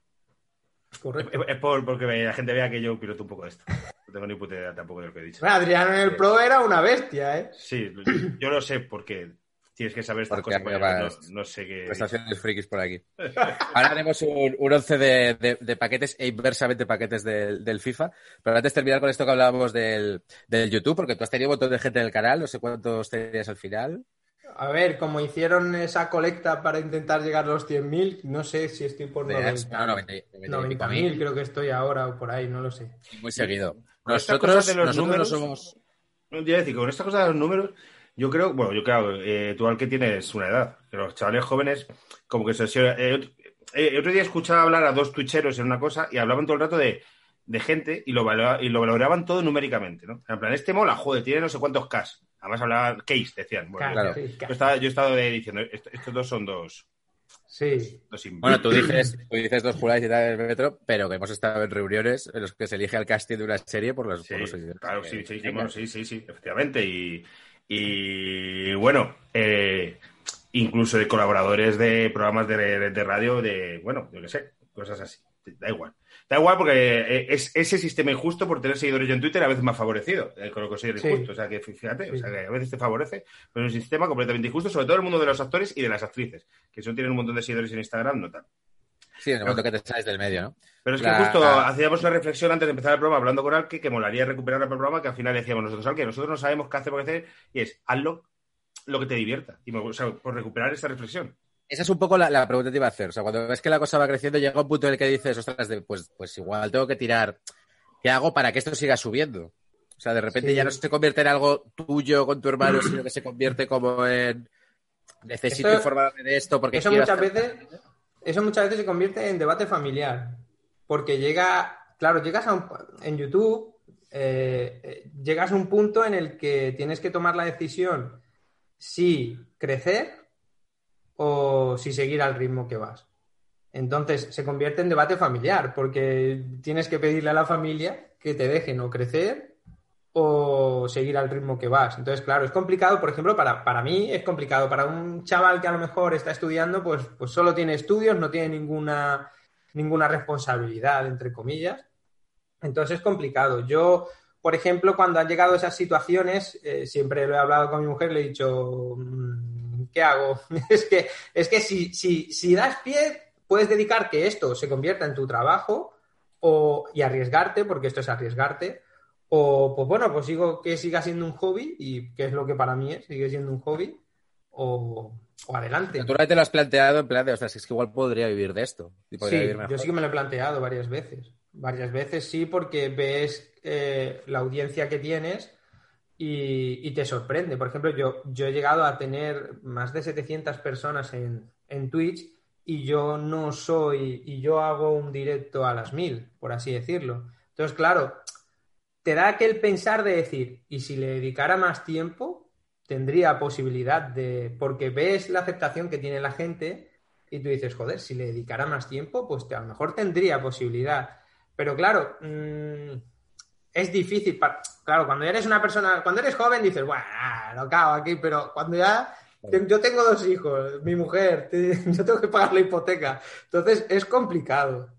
Correcto. Es porque la gente vea que yo piloto un poco esto. No tengo ni puta idea tampoco de lo que he dicho. Bueno, Adriano en el Pro era una bestia, ¿eh? Sí, yo lo sé porque tienes que saber estas cosas. No sé qué... Prestaciones frikis por aquí. Ahora haremos un 11 de paquetes e inversamente paquetes del FIFA. Pero antes de terminar con esto que hablábamos del YouTube, porque tú has tenido un montón de gente en el canal, no sé cuántos tenías al final. A ver, como hicieron esa colecta para intentar llegar a los 100.000, no sé si estoy por 90.000, creo que estoy ahora o por ahí, no lo sé. Muy seguido. Nosotros no somos... No, quiero decir, con esta cosa de los números, yo creo, tú al que tienes una edad, que los chavales jóvenes, como que otro día escuchaba hablar a dos twitcheros en una cosa y hablaban todo el rato de gente y lo valoraban todo numéricamente, ¿no? En plan, este mola, joder, tiene no sé cuántos Ks. Además hablaban case, decían. Bueno, claro. Yo he estado diciendo, estos dos son dos. Sí. Bueno, tú dices dos jurados y tal del metro, pero que hemos estado en reuniones en los que se elige el casting de una serie por los seguidores. Claro, sí, efectivamente. Y bueno, incluso de colaboradores de programas de radio, yo qué sé, cosas así. Da igual. Da igual porque es ese sistema injusto por tener seguidores yo en Twitter a veces más favorecido con lo que conseguir injusto. O sea, que fíjate, o sea, que a veces te favorece, pero es un sistema completamente injusto, sobre todo el mundo de los actores y de las actrices, que son tienen un montón de seguidores en Instagram, no tal. Sí, en el momento que te sales del medio, ¿no? Pero es que justo hacíamos una reflexión antes de empezar el programa hablando con Alke, que molaría recuperar el programa, que al final decíamos nosotros, Alke, nosotros no sabemos qué hacemos que hacer, y es, hazlo lo que te divierta. Y o sea, por recuperar esa reflexión. Esa es un poco la pregunta que te iba a hacer. O sea, cuando ves que la cosa va creciendo, llega un punto en el que dices, ostras, pues igual tengo que tirar. ¿Qué hago para que esto siga subiendo? O sea, de repente ya no se convierte en algo tuyo con tu hermano, sino que se convierte como en necesito informarme de esto porque eso muchas veces se convierte en debate familiar. Porque llegas en YouTube, llegas a un punto en el que tienes que tomar la decisión si crecer o si seguir al ritmo que vas. Entonces se convierte en debate familiar porque tienes que pedirle a la familia que te dejen o crecer o seguir al ritmo que vas. Entonces, claro, es complicado, por ejemplo, para mí es complicado. Para un chaval que a lo mejor está estudiando, pues solo tiene estudios, no tiene ninguna responsabilidad, entre comillas. Entonces es complicado. Yo, por ejemplo, cuando han llegado esas situaciones, siempre lo he hablado con mi mujer, le he dicho... ¿Qué hago? Es que si das pie, puedes dedicar que esto se convierta en tu trabajo y arriesgarte, porque esto es arriesgarte, o pues bueno, pues siga siendo un hobby, y que es lo que para mí sigue siendo un hobby, o adelante. ¿Tú te lo has planteado en plan de, es que igual podría vivir de esto? Sí, yo sí que me lo he planteado varias veces. Varias veces sí, porque ves la audiencia que tienes y te sorprende. Por ejemplo, yo he llegado a tener más de 700 personas en Twitch y yo hago un directo a las 1000, por así decirlo. Entonces, claro, te da aquel pensar de decir, ¿y si le dedicara más tiempo? Tendría posibilidad porque ves la aceptación que tiene la gente y tú dices, joder, si le dedicara más tiempo, pues a lo mejor tendría posibilidad. Pero claro, es difícil. Claro, cuando eres joven dices, bueno, lo cago aquí, pero cuando ya... Yo tengo 2 hijos, mi mujer, yo tengo que pagar la hipoteca. Entonces es complicado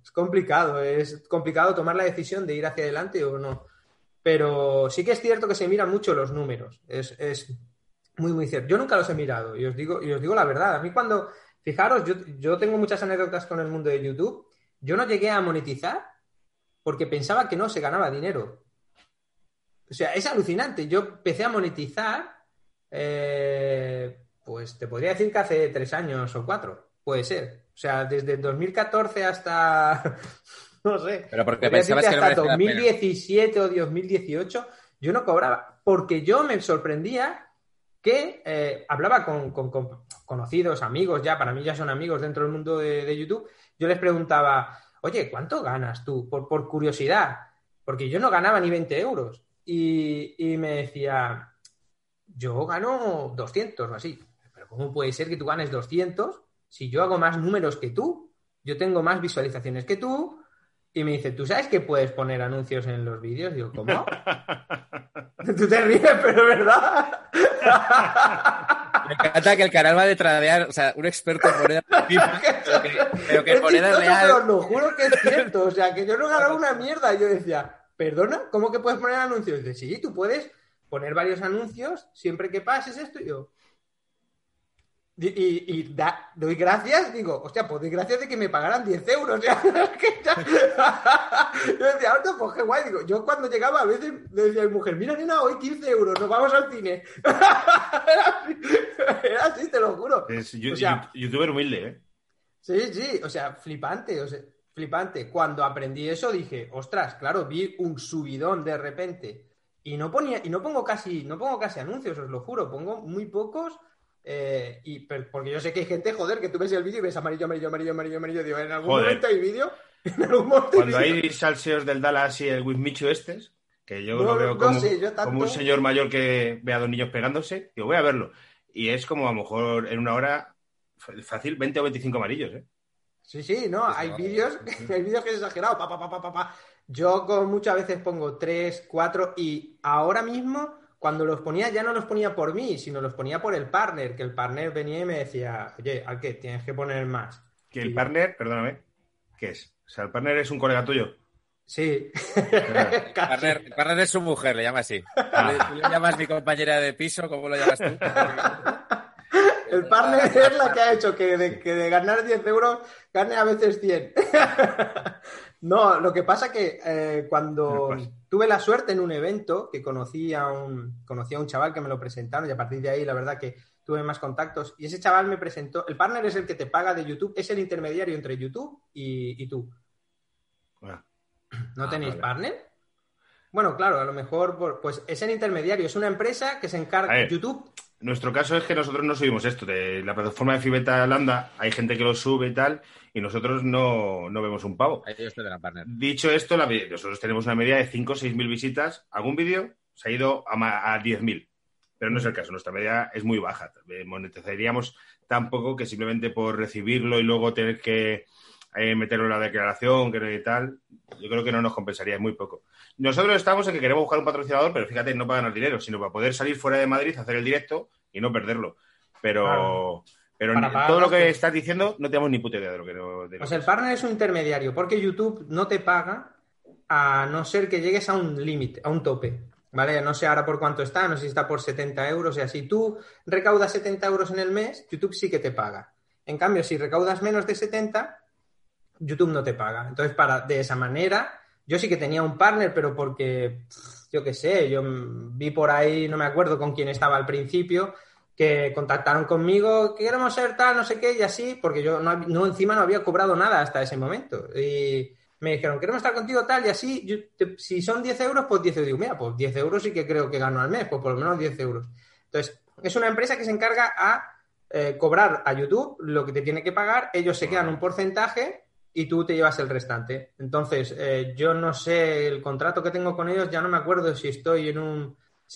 tomar la decisión de ir hacia adelante o no. Pero sí que es cierto que se miran mucho los números. Es muy, muy cierto. Yo nunca los he mirado y os digo la verdad. A mí fijaros, yo tengo muchas anécdotas con el mundo de YouTube. Yo no llegué a monetizar porque pensaba que no se ganaba dinero. O sea, es alucinante. Yo empecé a monetizar, pues te podría decir que hace 3 años o 4, puede ser. O sea, desde 2014 hasta, no sé, pero porque pensabas que hasta 2017 o 2018, yo no cobraba. Porque yo me sorprendía que hablaba con conocidos, amigos, ya para mí ya son amigos dentro del mundo de YouTube. Yo les preguntaba, oye, ¿cuánto ganas tú? Por curiosidad, porque yo no ganaba ni 20 euros. Y me decía, yo gano 200 o así. Pero ¿cómo puede ser que tú ganes 200 si yo hago más números que tú? Yo tengo más visualizaciones que tú. Y me dice, ¿tú sabes que puedes poner anuncios en los vídeos? Digo, ¿cómo? Tú te ríes, pero es verdad. Me encanta que el canal va de tradear, o sea, un experto en moneda pero que moneda real. Pero lo juro que es cierto, o sea, que yo no ganaba una mierda. Yo decía, ¿perdona? ¿Cómo que puedes poner anuncios? Dice, sí, tú puedes poner varios anuncios siempre que pases esto. Y yo, doy gracias, digo, hostia, pues doy gracias de que me pagaran 10 euros. Yo decía, ahora pues qué guay. Digo, yo cuando llegaba a veces le decía a mi mujer, mira, nena, hoy 15 euros, nos vamos al cine. Era así, te lo juro. Es youtuber humilde, ¿eh? Sí, o sea, flipante, flipante. Cuando aprendí eso dije, ostras, claro, vi un subidón de repente y no pongo casi anuncios, os lo juro, pongo muy pocos. Porque yo sé que hay gente, joder, que tú ves el vídeo y ves amarillo, digo, en algún momento hay vídeo, cuando hay salseos del Dallas y el With Michu que yo lo veo como un señor mayor que ve a 2 niños pegándose, digo, voy a verlo, y es como a lo mejor en una hora fácil 20 o 25 amarillos, Sí, no, hay vídeos que es exagerado, yo muchas veces pongo 3, 4 y ahora mismo cuando los ponía, ya no los ponía por mí, sino los ponía por el partner, que el partner venía y me decía, oye, ¿al qué? Tienes que poner más. Que el partner, perdóname, ¿qué es? O sea, el partner es un colega tuyo. Sí. El partner es su mujer, le llama así. ¿Tú le llamas mi compañera de piso? ¿Cómo lo llamas tú? El partner es la que ha hecho que de ganar 10 euros gane a veces 100. No, lo que pasa que cuando tuve la suerte en un evento que conocí a un chaval que me lo presentaron y a partir de ahí la verdad que tuve más contactos y ese chaval me presentó, el partner es el que te paga de YouTube, es el intermediario entre YouTube y tú. Bueno. ¿No tenéis partner? Bueno, claro, a lo mejor pues es el intermediario, es una empresa que se encarga de YouTube. Nuestro caso es que nosotros no subimos esto. De la plataforma de Fibeta Lambda hay gente que lo sube y tal, y nosotros no vemos un pavo. Ellos te dan partner. Dicho esto, nosotros tenemos una media de 5 o 6.000 visitas. Algún vídeo se ha ido a 10.000, pero no es el caso. Nuestra media es muy baja. Monetizaríamos tan poco que simplemente por recibirlo y luego tener que meterlo en la declaración y tal, yo creo que no nos compensaría, es muy poco. Nosotros estamos en que queremos buscar un patrocinador, pero fíjate, no para ganar dinero, sino para poder salir fuera de Madrid, hacer el directo y no perderlo. Pero todo lo que estás diciendo no tenemos ni puta idea de lo que... Pues el partner es un intermediario, porque YouTube no te paga a no ser que llegues a un límite, a un tope. ¿Vale? No sé ahora por cuánto está, no sé si está por 70 euros. O sea, si tú recaudas 70 euros en el mes, YouTube sí que te paga. En cambio, si recaudas menos de 70, YouTube no te paga. Entonces, de esa manera, yo sí que tenía un partner, pero porque, yo qué sé, yo vi por ahí, no me acuerdo con quién estaba al principio, que contactaron conmigo, que queremos ser tal, no sé qué, y así, porque yo encima no había cobrado nada hasta ese momento. Y me dijeron, queremos estar contigo tal, y así, si son 10 euros, pues 10 euros. Digo, mira, pues 10 euros sí que creo que gano al mes, pues por lo menos 10 euros. Entonces, es una empresa que se encarga a cobrar a YouTube lo que te tiene que pagar, ellos se quedan un porcentaje y tú te llevas el restante. Entonces, yo no sé, el contrato que tengo con ellos, ya no me acuerdo si estoy en un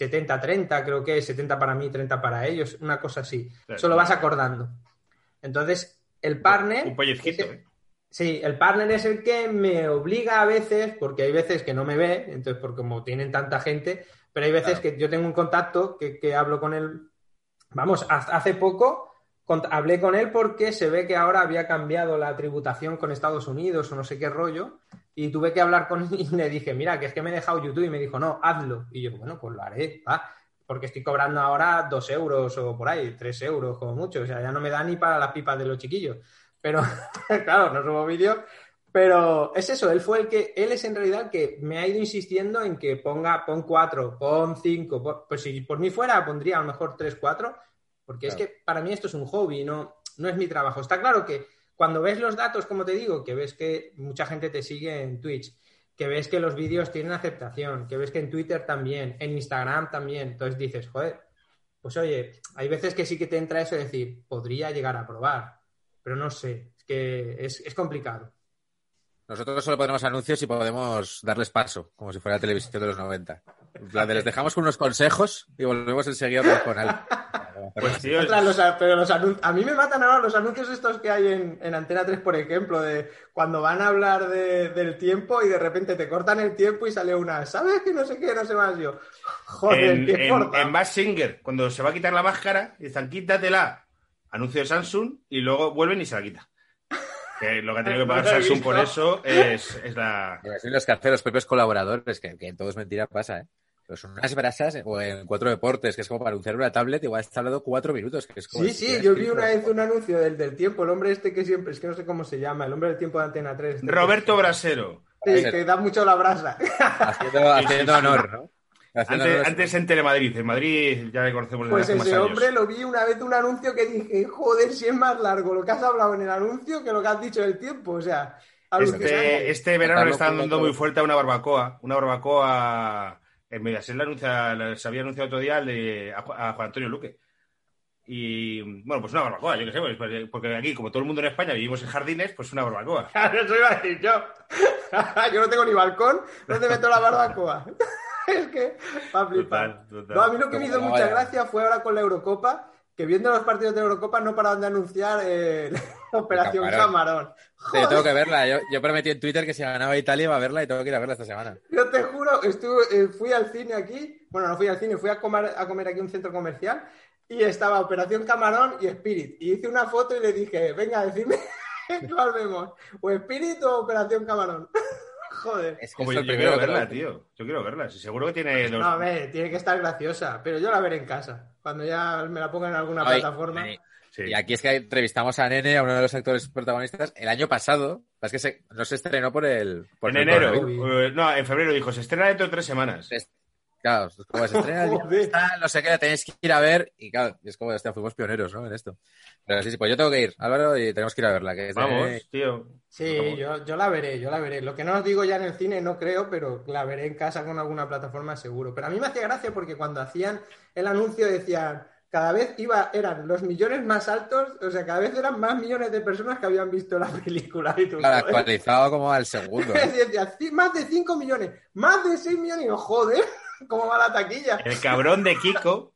70-30, creo que es 70 para mí, 30 para ellos, una cosa así. Claro, eso lo vas acordando. Entonces, el partner... Un pellizquito, Sí, el partner es el que me obliga a veces, porque hay veces que no me ve, entonces, porque como tienen tanta gente, pero hay veces que yo tengo un contacto que hablo con él. Vamos, hace poco hablé con él porque se ve que ahora había cambiado la tributación con Estados Unidos o no sé qué rollo, y tuve que hablar con él y le dije, mira, que es que me he dejado YouTube, y me dijo, no, hazlo. Y yo, bueno, pues lo haré, porque estoy cobrando ahora 2 euros o por ahí, 3 euros como mucho, o sea, ya no me da ni para las pipas de los chiquillos. Pero, claro, no subo vídeos, pero es eso, él es en realidad el que me ha ido insistiendo en que pon 4, pon 5, pues si por mí fuera pondría a lo mejor 3, 4, porque claro. Es que para mí esto es un hobby, no es mi trabajo. Está claro que cuando ves los datos, como te digo, que ves que mucha gente te sigue en Twitch, que ves que los vídeos tienen aceptación, que ves que en Twitter también, en Instagram también, entonces dices, joder, pues oye, hay veces que sí que te entra eso de decir, podría llegar a probar. Pero no sé, es que es complicado. Nosotros solo ponemos anuncios y podemos darles paso, como si fuera la televisión de los 90. En plan, les dejamos con unos consejos y volvemos enseguida con algo. Pues tío, pero a mí me matan ahora los anuncios estos que hay en Antena 3, por ejemplo, de cuando van a hablar del tiempo y de repente te cortan el tiempo y sale una, ¿sabes? Que no sé qué, no sé más. Yo, joder, qué corta. En Mask Singer, cuando se va a quitar la máscara, dicen, quítatela. Anuncio de Samsung y luego vuelven y se la quita. Que lo que ha tenido que pagar Samsung por eso es la... Los que hacen los propios colaboradores, que en todo es mentira pasa, ¿eh? Pero son unas brasas, o en 4 Deportes, que es como para anunciar una tablet, igual está hablando 4 minutos. Que es como sí, yo vi una vez un anuncio del tiempo, el hombre este que siempre, es que no sé cómo se llama, el hombre del tiempo de Antena 3. Roberto Brasero. Sí, que da mucho la brasa. Haciendo honor, ¿no? Antes en Telemadrid, en Madrid ya le conocemos desde hace más años. Pues ese hombre lo vi una vez un anuncio que dije, joder, si es más largo lo que has hablado en el anuncio que lo que has dicho del tiempo, o sea... Este verano le están dando muy fuerte a una barbacoa en Mediaset se había anunciado otro día a Juan Antonio Luque. Y bueno, pues una barbacoa, yo qué sé, porque aquí, como todo el mundo en España vivimos en jardines, pues una barbacoa. Claro, eso iba a decir yo. Yo no tengo ni balcón, ¿dónde meto la barbacoa? Es que va a flipar. Total. No, a mí lo que me hizo mucha gracia fue ahora con la Eurocopa, que viendo los partidos de Eurocopa no paraban de anunciar Operación Camarón. Sí, tengo que verla. Yo prometí en Twitter que si ganaba Italia iba a verla y tengo que ir a verla esta semana. Yo te juro, fui al cine aquí, bueno, no fui al cine, fui a comer aquí a un centro comercial y estaba Operación Camarón y Spirit. Y hice una foto y le dije, venga, decidme ¿Cuál vemos? ¿O Espíritu o Operación Camarón? Joder. Es que Yo quiero verla, tío. Yo quiero verla. Seguro que tiene No, a ver, tiene que estar graciosa. Pero yo la veré en casa. Cuando ya me la pongan en alguna plataforma. Sí. Y aquí es que entrevistamos a Nene, a uno de los actores protagonistas, el año pasado. Es que no se estrenó por en enero. No, en febrero dijo, se estrena dentro de 3 semanas. Claro, como se estrena el día, no sé qué, la tenéis que ir a ver. Y claro, es como, fuimos pioneros, ¿no? En esto. Pero sí, pues yo tengo que ir, Álvaro, y tenemos que ir a verla. Vamos, tío. Sí, vamos. Yo la veré. Lo que no os digo ya en el cine no creo, pero la veré en casa con alguna plataforma seguro. Pero a mí me hacía gracia porque cuando hacían el anuncio decían, cada vez eran los millones más altos, o sea, cada vez eran más millones de personas que habían visto la película. Y tú, claro, actualizado como al segundo. Decía, más de 5 millones, más de 6 millones, y yo, joder. ¿Cómo va la taquilla? El cabrón de Kiko,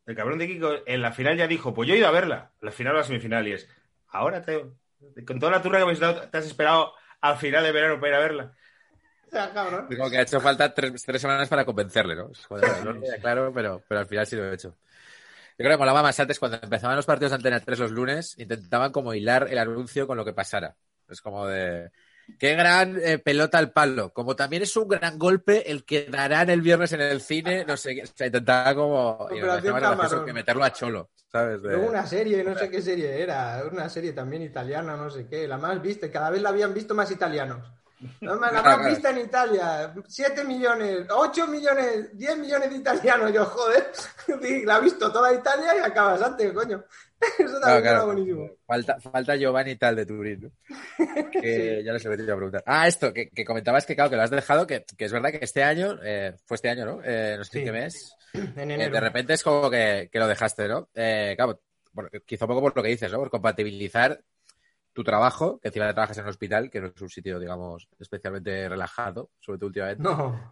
en la final ya dijo, pues yo he ido a verla, la final o la semifinal, y es, ahora con toda la turra que me has dado, te has esperado al final de verano para ir a verla. O sea, cabrón. Digo que ha hecho falta 3 semanas para convencerle, ¿no? Joder, no lo queda claro, pero al final sí lo he hecho. Yo creo que molaba más antes cuando empezaban los partidos de Antena 3 los lunes, intentaban como hilar el anuncio con lo que pasara. Es como de... Qué gran pelota al palo. Como también es un gran golpe el que darán el viernes en el cine, no sé, se intentaba como que meterlo a cholo, ¿sabes? Luego una serie, no sé qué serie era, una serie también italiana, no sé qué, la más vista, cada vez la habían visto más italianos. La más vista en Italia, 7 millones, 8 millones, 10 millones de italianos, yo joder, la ha visto toda Italia y acabas antes, coño. Eso también era buenísimo. Falta Giovanni tal de Turín, ¿no? Que sí. Ya les he metido a preguntar. Esto, que comentabas que claro, que lo has dejado, que es verdad que este año, fue este año, ¿no? No sé qué mes. En enero. De repente es como que lo dejaste, ¿no? Claro, quizá un poco por lo que dices, ¿no? Por compatibilizar tu trabajo, que encima trabajas en un hospital, que no es un sitio, digamos, especialmente relajado, sobre todo últimamente, no.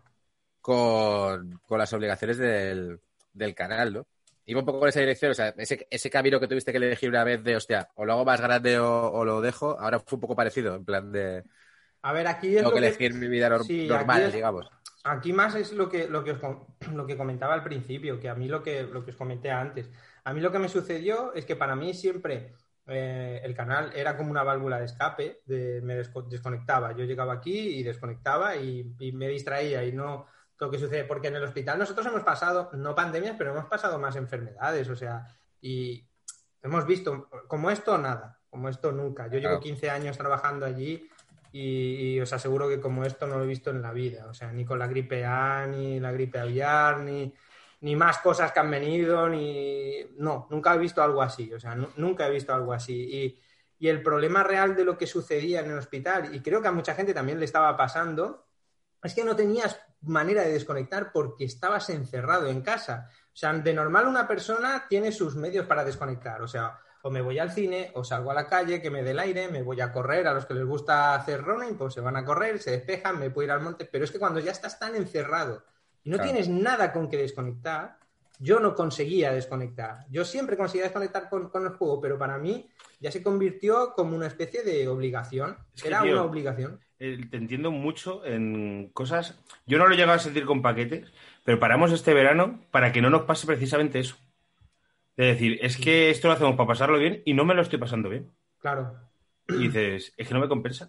con las obligaciones del canal, ¿no? Iba un poco por esa dirección, o sea, ese camino que tuviste que elegir una vez de, hostia, o lo hago más grande o lo dejo, ahora fue un poco parecido, en plan de... A ver, aquí es tengo que elegir mi vida normal, digamos. Aquí más es lo que comentaba al principio, que a mí lo que os comenté antes. A mí lo que me sucedió es que para mí siempre el canal era como una válvula de escape, me desconectaba. Yo llegaba aquí y desconectaba y me distraía y no... Lo que sucede, porque en el hospital nosotros hemos pasado, no pandemias, pero hemos pasado más enfermedades, o sea, y hemos visto, como esto, nada, como esto nunca. Yo llevo 15 años trabajando allí y os aseguro que como esto no lo he visto en la vida, o sea, ni con la gripe A, ni la gripe aviar, ni más cosas que han venido, No, nunca he visto algo así, o sea, nunca he visto algo así. Y el problema real de lo que sucedía en el hospital, y creo que a mucha gente también le estaba pasando, es que no tenías manera de desconectar porque estabas encerrado en casa. O sea, de normal una persona tiene sus medios para desconectar. O sea, o me voy al cine, o salgo a la calle, que me dé el aire, me voy a correr. A los que les gusta hacer running, pues se van a correr, se despejan, me puedo ir al monte. Pero es que cuando ya estás tan encerrado y no tienes nada con que desconectar, yo no conseguía desconectar. Yo siempre conseguía desconectar con el juego, pero para mí ya se convirtió como una especie de obligación. Era una obligación. Te entiendo mucho en cosas. Yo no lo he llegado a sentir con paquetes, pero paramos este verano para que no nos pase precisamente eso. Es decir, es que esto lo hacemos para pasarlo bien y no me lo estoy pasando bien. Claro. Y dices, es que no me compensa.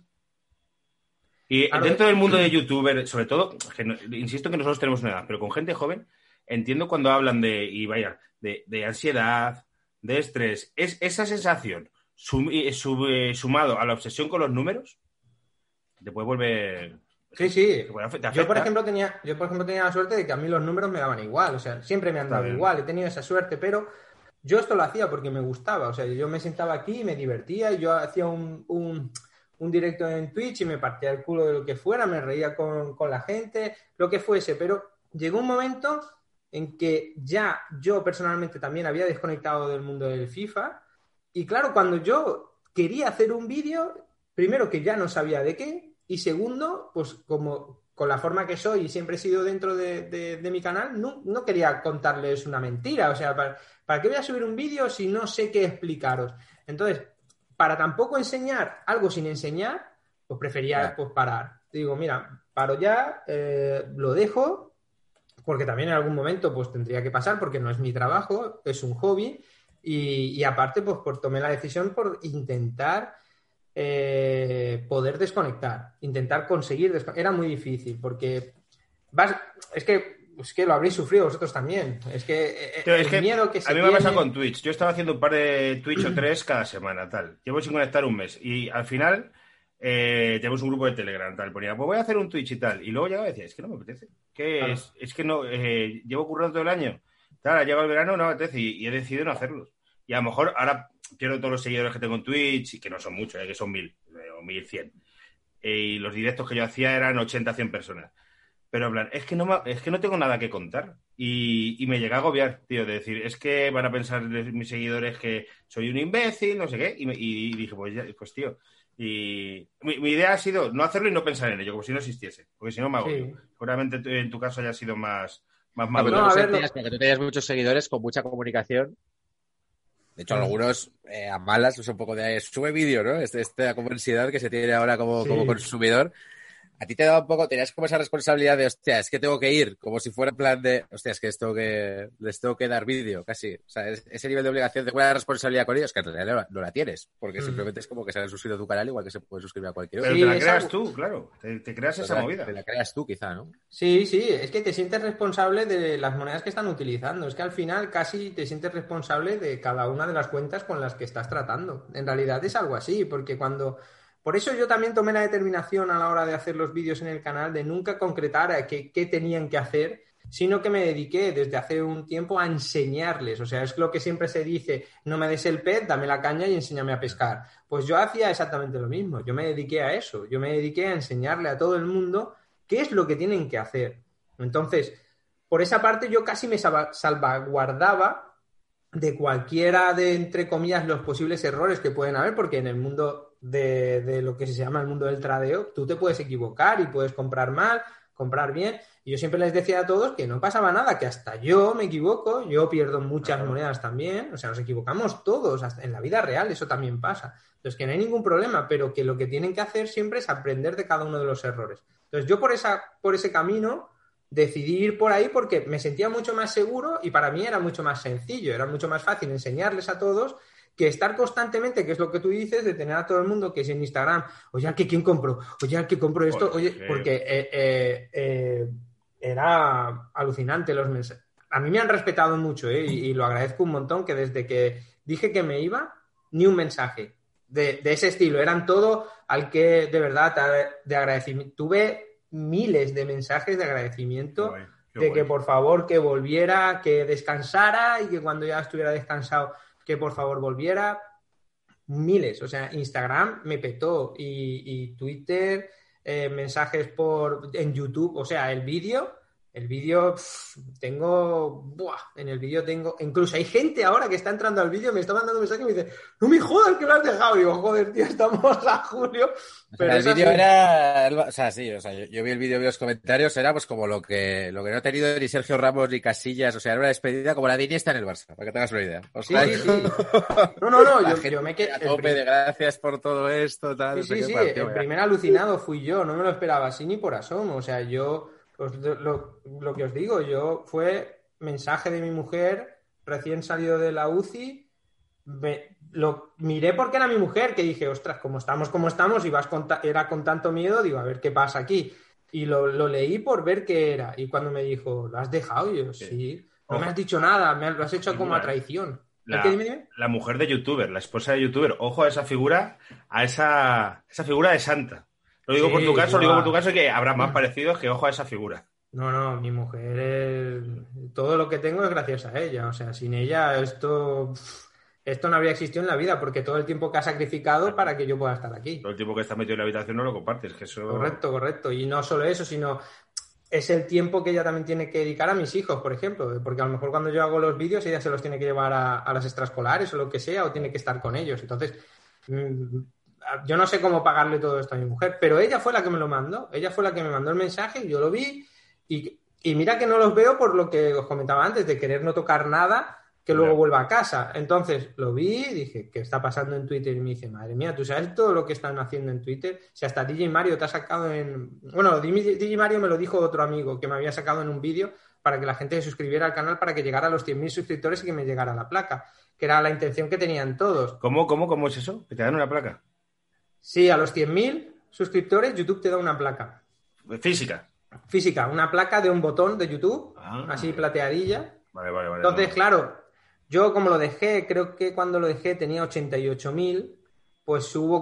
Y dentro del mundo de youtuber, sobre todo, insisto que nosotros tenemos una edad, pero con gente joven, entiendo cuando hablan de ansiedad, de estrés. Es esa sensación sumado a la obsesión con los números. Te puede volver... Sí. Yo, por ejemplo, tenía la suerte de que a mí los números me daban igual. O sea, siempre me han dado igual. He tenido esa suerte, pero yo esto lo hacía porque me gustaba. O sea, yo me sentaba aquí y me divertía. Y yo hacía un directo en Twitch y me partía el culo de lo que fuera. Me reía con la gente, lo que fuese. Pero llegó un momento en que ya yo personalmente también había desconectado del mundo del FIFA. Y claro, cuando yo quería hacer un vídeo... Primero, que ya no sabía de qué, y segundo, pues como con la forma que soy y siempre he sido dentro de mi canal, no quería contarles una mentira. O sea, ¿para qué voy a subir un vídeo si no sé qué explicaros? Entonces, para tampoco enseñar algo sin enseñar, pues prefería pues parar. Digo, mira, paro ya, lo dejo, porque también en algún momento pues tendría que pasar, porque no es mi trabajo, es un hobby, y aparte pues tomé la decisión por intentar poder desconectar, intentar conseguir desconectar. Era muy difícil porque es que lo habréis sufrido vosotros también. Es que el miedo que se a mí me pasa con Twitch. Yo estaba haciendo un par de Twitch o 3 cada semana, tal. Llevo sin conectar un mes y al final tenemos un grupo de Telegram, tal. Ponía, pues voy a hacer un Twitch y tal. Y luego llegaba y decía, es que no me apetece. Claro. Es que no, llevo currando todo el año. Tal, llega el verano, no me apetece y he decidido no hacerlos. Y a lo mejor ahora pierdo todos los seguidores que tengo en Twitch, y que no son muchos, que son 1000 o 1100. Y los directos que yo hacía eran 80, 100 personas. Pero en plan, es que no tengo nada que contar. Y me llega a agobiar, tío, de decir, es que van a pensar mis seguidores que soy un imbécil, no sé qué. Y dije, pues tío. Y mi idea ha sido no hacerlo y no pensar en ello, como si no existiese. Porque si no me agobio. Sí. Seguramente en tu caso haya sido más maduro. No, porque tú tenías muchos seguidores con mucha comunicación. De hecho, algunos a malas, es un poco de sube vídeo, ¿no? Esta como ansiedad que se tiene ahora como consumidor. A ti te daba un poco, tenías como esa responsabilidad de, hostia, es que tengo que ir, como si fuera en plan de, hostia, es que les tengo que dar vídeo, casi. O sea, ese nivel de obligación, de buena responsabilidad con ellos, que en realidad no la tienes, porque simplemente es como que se han suscrito a tu canal, igual que se puede suscribir a cualquier otro. Pero te la creas tú, claro, te creas esa movida. Te la creas tú, quizá, ¿no? Sí, es que te sientes responsable de las monedas que están utilizando. Es que al final casi te sientes responsable de cada una de las cuentas con las que estás tratando. En realidad es algo así, porque Por eso yo también tomé la determinación a la hora de hacer los vídeos en el canal de nunca concretar a qué tenían que hacer, sino que me dediqué desde hace un tiempo a enseñarles. O sea, es lo que siempre se dice, no me des el pez, dame la caña y enséñame a pescar. Pues yo hacía exactamente lo mismo, yo me dediqué a eso, yo me dediqué a enseñarle a todo el mundo qué es lo que tienen que hacer. Entonces, por esa parte yo casi me salvaguardaba de cualquiera de, entre comillas, los posibles errores que pueden haber, porque en el mundo de lo que se llama el mundo del tradeo, tú te puedes equivocar y puedes comprar mal, comprar bien, y yo siempre les decía a todos que no pasaba nada, que hasta yo me equivoco, yo pierdo muchas monedas también, o sea, nos equivocamos todos, hasta en la vida real eso también pasa, entonces que no hay ningún problema, pero que lo que tienen que hacer siempre es aprender de cada uno de los errores. Entonces yo por ese camino decidí ir por ahí porque me sentía mucho más seguro y para mí era mucho más sencillo, era mucho más fácil enseñarles a todos que estar constantemente, que es lo que tú dices, de tener a todo el mundo que es en Instagram, oye, ¿que quién compró? Oye, ¿que compro esto? Oye, porque era alucinante los mensajes. A mí me han respetado mucho, y lo agradezco un montón, que desde que dije que me iba, ni un mensaje de ese estilo. Eran todo al que, de verdad, de agradecimiento. Tuve miles de mensajes de agradecimiento de que, por favor, que volviera, que descansara y que cuando ya estuviera descansado que por favor volviera, miles, o sea, Instagram me petó y Twitter, mensajes en YouTube, o sea, el vídeo en el vídeo tengo, incluso hay gente ahora que está entrando al vídeo, me está mandando mensajes y me dice, no me jodas que lo has dejado, y digo, joder, tío, estamos a julio. Pero el vídeo era, o sea, sí, o sea, yo vi el vídeo, vi los comentarios, era pues como lo que no ha tenido ni Sergio Ramos ni Casillas, o sea, era una despedida como la de Iniesta en el Barça, para que tengas una idea. O sea, sí. No, yo me quedé a tope de gracias por todo esto, tal. Sí, el primer alucinado fui yo, no me lo esperaba así ni por asomo, o sea, yo... Pues lo que os digo, fue mensaje de mi mujer recién salido de la UCI, lo miré porque era mi mujer, que dije, ostras, como estamos, y era con tanto miedo, digo, a ver qué pasa aquí. Y lo leí por ver qué era. Y cuando me dijo, ¿lo has dejado? Y yo, sí. No me has dicho nada, lo has hecho como a traición. La mujer de youtuber, la esposa de youtuber, ojo a esa figura, a esa figura de santa. Lo digo por tu caso, que habrá más parecidos, que ojo a esa figura. No, mi mujer, todo lo que tengo es gracias a ella. O sea, sin ella esto no habría existido en la vida, porque todo el tiempo que ha sacrificado para que yo pueda estar aquí. Todo el tiempo que estás metido en la habitación no lo compartes, que eso... Correcto. Y no solo eso, sino es el tiempo que ella también tiene que dedicar a mis hijos, por ejemplo. Porque a lo mejor cuando yo hago los vídeos, ella se los tiene que llevar a las extraescolares o lo que sea, o tiene que estar con ellos. Entonces... yo no sé cómo pagarle todo esto a mi mujer, pero ella fue la que me lo mandó, ella fue la que me mandó el mensaje y yo lo vi y mira que no los veo por lo que os comentaba antes, de querer no tocar nada que luego vuelva a casa. Entonces lo vi, dije, ¿qué está pasando en Twitter? Y me dice, madre mía, ¿tú sabes todo lo que están haciendo en Twitter? Si hasta DJ Mario te ha sacado Bueno, DJ Mario me lo dijo otro amigo que me había sacado en un vídeo para que la gente se suscribiera al canal para que llegara a los 100.000 suscriptores y que me llegara la placa, que era la intención que tenían todos. ¿Cómo es eso? ¿Que te dan una placa? Sí, a los 100.000 suscriptores YouTube te da una placa. Física, una placa de un botón de YouTube, así plateadilla. Vale. Entonces, claro, yo como lo dejé, creo que cuando lo dejé tenía 88.000, pues hubo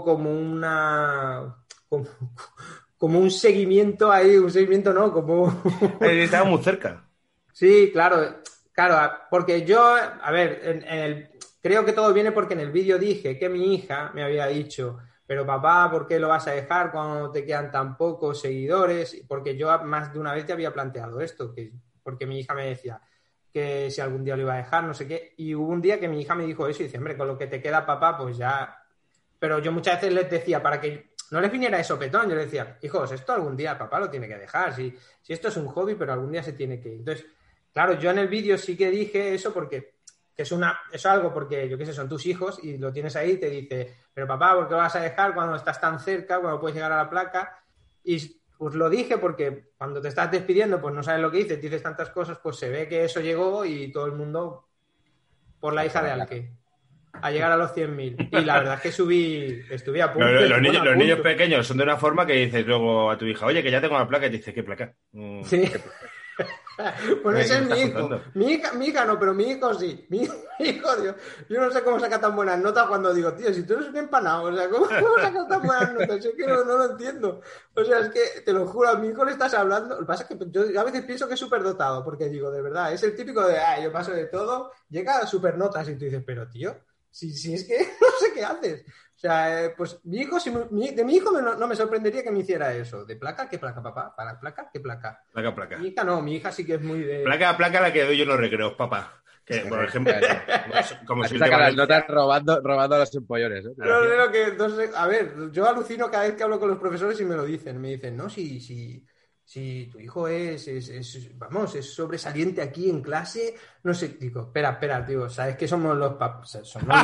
como un seguimiento ahí, Estaba muy cerca. Sí, claro, porque yo, a ver, creo que todo viene porque en el vídeo dije que mi hija me había dicho, pero papá, ¿por qué lo vas a dejar cuando te quedan tan pocos seguidores? Porque yo más de una vez te había planteado esto, porque mi hija me decía que si algún día lo iba a dejar, no sé qué, y hubo un día que mi hija me dijo eso y dice, hombre, con lo que te queda, papá, pues ya... Pero yo muchas veces les decía, para que no les viniera de sopetón, yo les decía, hijos, esto algún día papá lo tiene que dejar, si esto es un hobby, pero algún día se tiene que ir. Entonces, claro, yo en el vídeo sí que dije eso porque es algo porque, yo qué sé, son tus hijos y lo tienes ahí y te dice, pero papá, ¿por qué lo vas a dejar cuando estás tan cerca, cuando puedes llegar a la placa? Y pues lo dije porque cuando te estás despidiendo, pues no sabes lo que dices tantas cosas, pues se ve que eso llegó y todo el mundo por la hija de Alque a llegar a los 100.000. Y la verdad es que estuve a punto. Los niños pequeños son de una forma que dices luego a tu hija, oye, que ya tengo la placa, y te dice, ¿qué placa? Sí. Pues ese es mi hijo. Mi hija no, pero mi hijo sí. Mi hijo, Dios. Yo no sé cómo saca tan buenas notas cuando digo, tío, si tú eres un empanado, o sea, ¿cómo sacas tan buenas notas? Es que no lo entiendo. O sea, es que te lo juro, a mi hijo le estás hablando. Lo que pasa es que yo a veces pienso que es súper dotado, porque digo, de verdad, es el típico de, yo paso de todo, llega a súper notas y tú dices, pero tío, si es que no sé qué haces. O sea, pues mi hijo, de mi hijo no me sorprendería que me hiciera eso. ¿De placa? ¿Qué placa, papá? ¿Para placa? ¿Qué placa? Placa. Mi hija no, mi hija sí que es muy de... Placa la que doy yo en los recreos, papá. Que, por ejemplo, como si saca las notas robando a los empollones. Entonces, a ver, yo alucino cada vez que hablo con los profesores y me lo dicen. Me dicen, no, si tu hijo es sobresaliente aquí en clase, no sé, digo, espera, digo, ¿sabes que somos los papás?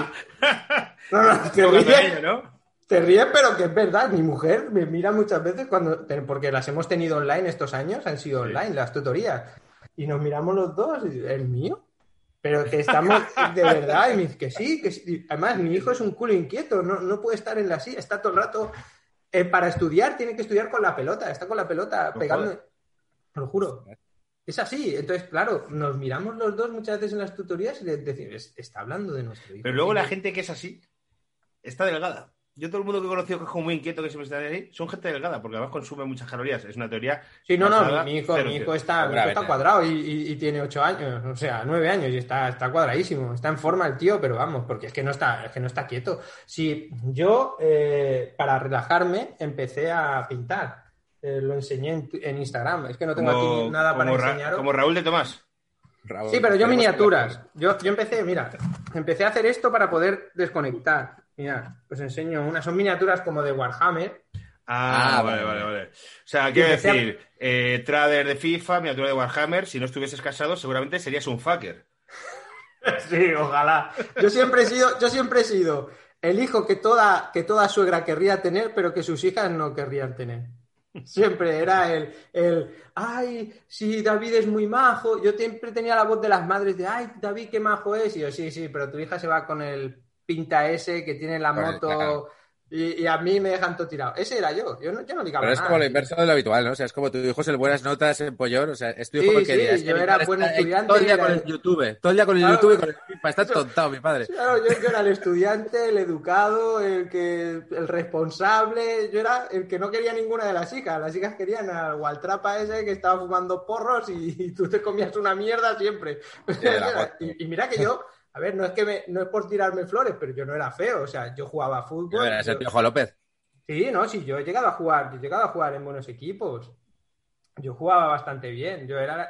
Te ríes, pero que es verdad, mi mujer me mira muchas veces porque las hemos tenido online estos años, han sido online las tutorías, y nos miramos los dos, y ¿el mío? Pero que estamos, de verdad, y me dice que sí. Además, mi hijo es un culo inquieto, no puede estar en la silla, está todo el rato... para estudiar, tiene que estudiar con la pelota, está con la pelota pegando. Te lo juro. Es así. Entonces, claro, nos miramos los dos muchas veces en las tutorías y le decimos, está hablando de nuestro hijo. Pero luego la gente que es así está delgada. Yo todo el mundo que he conocido que es como muy inquieto, que siempre está ahí, son gente delgada, porque además consume muchas calorías. Es una teoría... Sí, mi hijo está cuadrado y tiene 8 años, o sea, 9 años y está cuadradísimo. Está en forma el tío, pero vamos, porque es que no está quieto. Si yo, para relajarme, empecé a pintar. Lo enseñé en Instagram. Es que no tengo aquí nada para enseñaros. Como Raúl de Tomás. Sí, pero yo miniaturas. Yo empecé a hacer esto para poder desconectar. Mira, os enseño unas, son miniaturas como de Warhammer. Vale. O sea, quiero decir, trader de FIFA, miniatura de Warhammer, si no estuvieses casado, seguramente serías un fucker. Sí, ojalá. Yo siempre he sido el hijo que toda suegra querría tener, pero que sus hijas no querrían tener. Siempre era ay, sí, David es muy majo. Yo siempre tenía la voz de las madres de, ay, David, qué majo es. Y yo, sí, pero tu hija se va con el pinta ese que tiene la moto y a mí me dejan todo tirado. Ese era yo no digaba nada. Pero es como lo inverso de lo habitual, ¿no? O sea, es como tu hijo es el buenas notas en Pollón, o sea, es tu hijo que quería. Sí, yo era buen estudiante. Todo el día con el YouTube, todo el día con el YouTube y con el FIFA, está tontado mi padre. Claro, yo era el estudiante, el educado, el responsable, yo era el que no quería ninguna de las chicas querían al Waltrapa ese que estaba fumando porros y tú te comías una mierda siempre. Y mira que yo... A ver, no es por tirarme flores, pero yo no era feo, o sea, yo jugaba fútbol. ¿Eres el Piojo López? Sí, yo he llegado a jugar en buenos equipos. Yo jugaba bastante bien.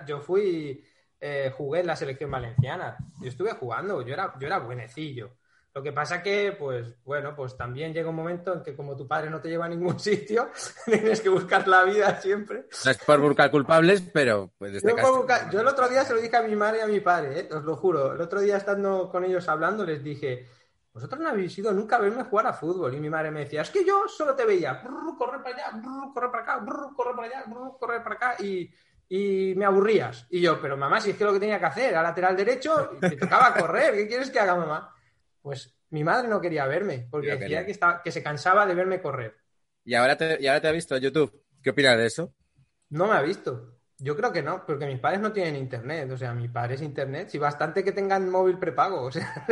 Jugué en la selección valenciana. Yo estuve jugando, yo era buenecillo. Lo que pasa que, pues también llega un momento en que como tu padre no te lleva a ningún sitio, tienes que buscar la vida siempre. No es por buscar culpables, pero pues yo el otro día se lo dije a mi madre y a mi padre, os lo juro. El otro día estando con ellos hablando les dije, vosotros no habéis ido nunca a verme jugar a fútbol. Y mi madre me decía, es que yo solo te veía correr para allá, correr para acá, correr para allá, correr para acá y me aburrías. Y yo, pero mamá, si es que lo que tenía que hacer era lateral derecho, y te tocaba correr, ¿qué quieres que haga, mamá? Pues Mi madre no quería verme, porque decía que se cansaba de verme correr. ¿Y ahora te ha visto en YouTube? ¿Qué opinas de eso? No me ha visto. Yo creo que no, porque mis padres no tienen internet. O sea, mi padre es internet. Si bastante que tengan móvil prepago. O sea,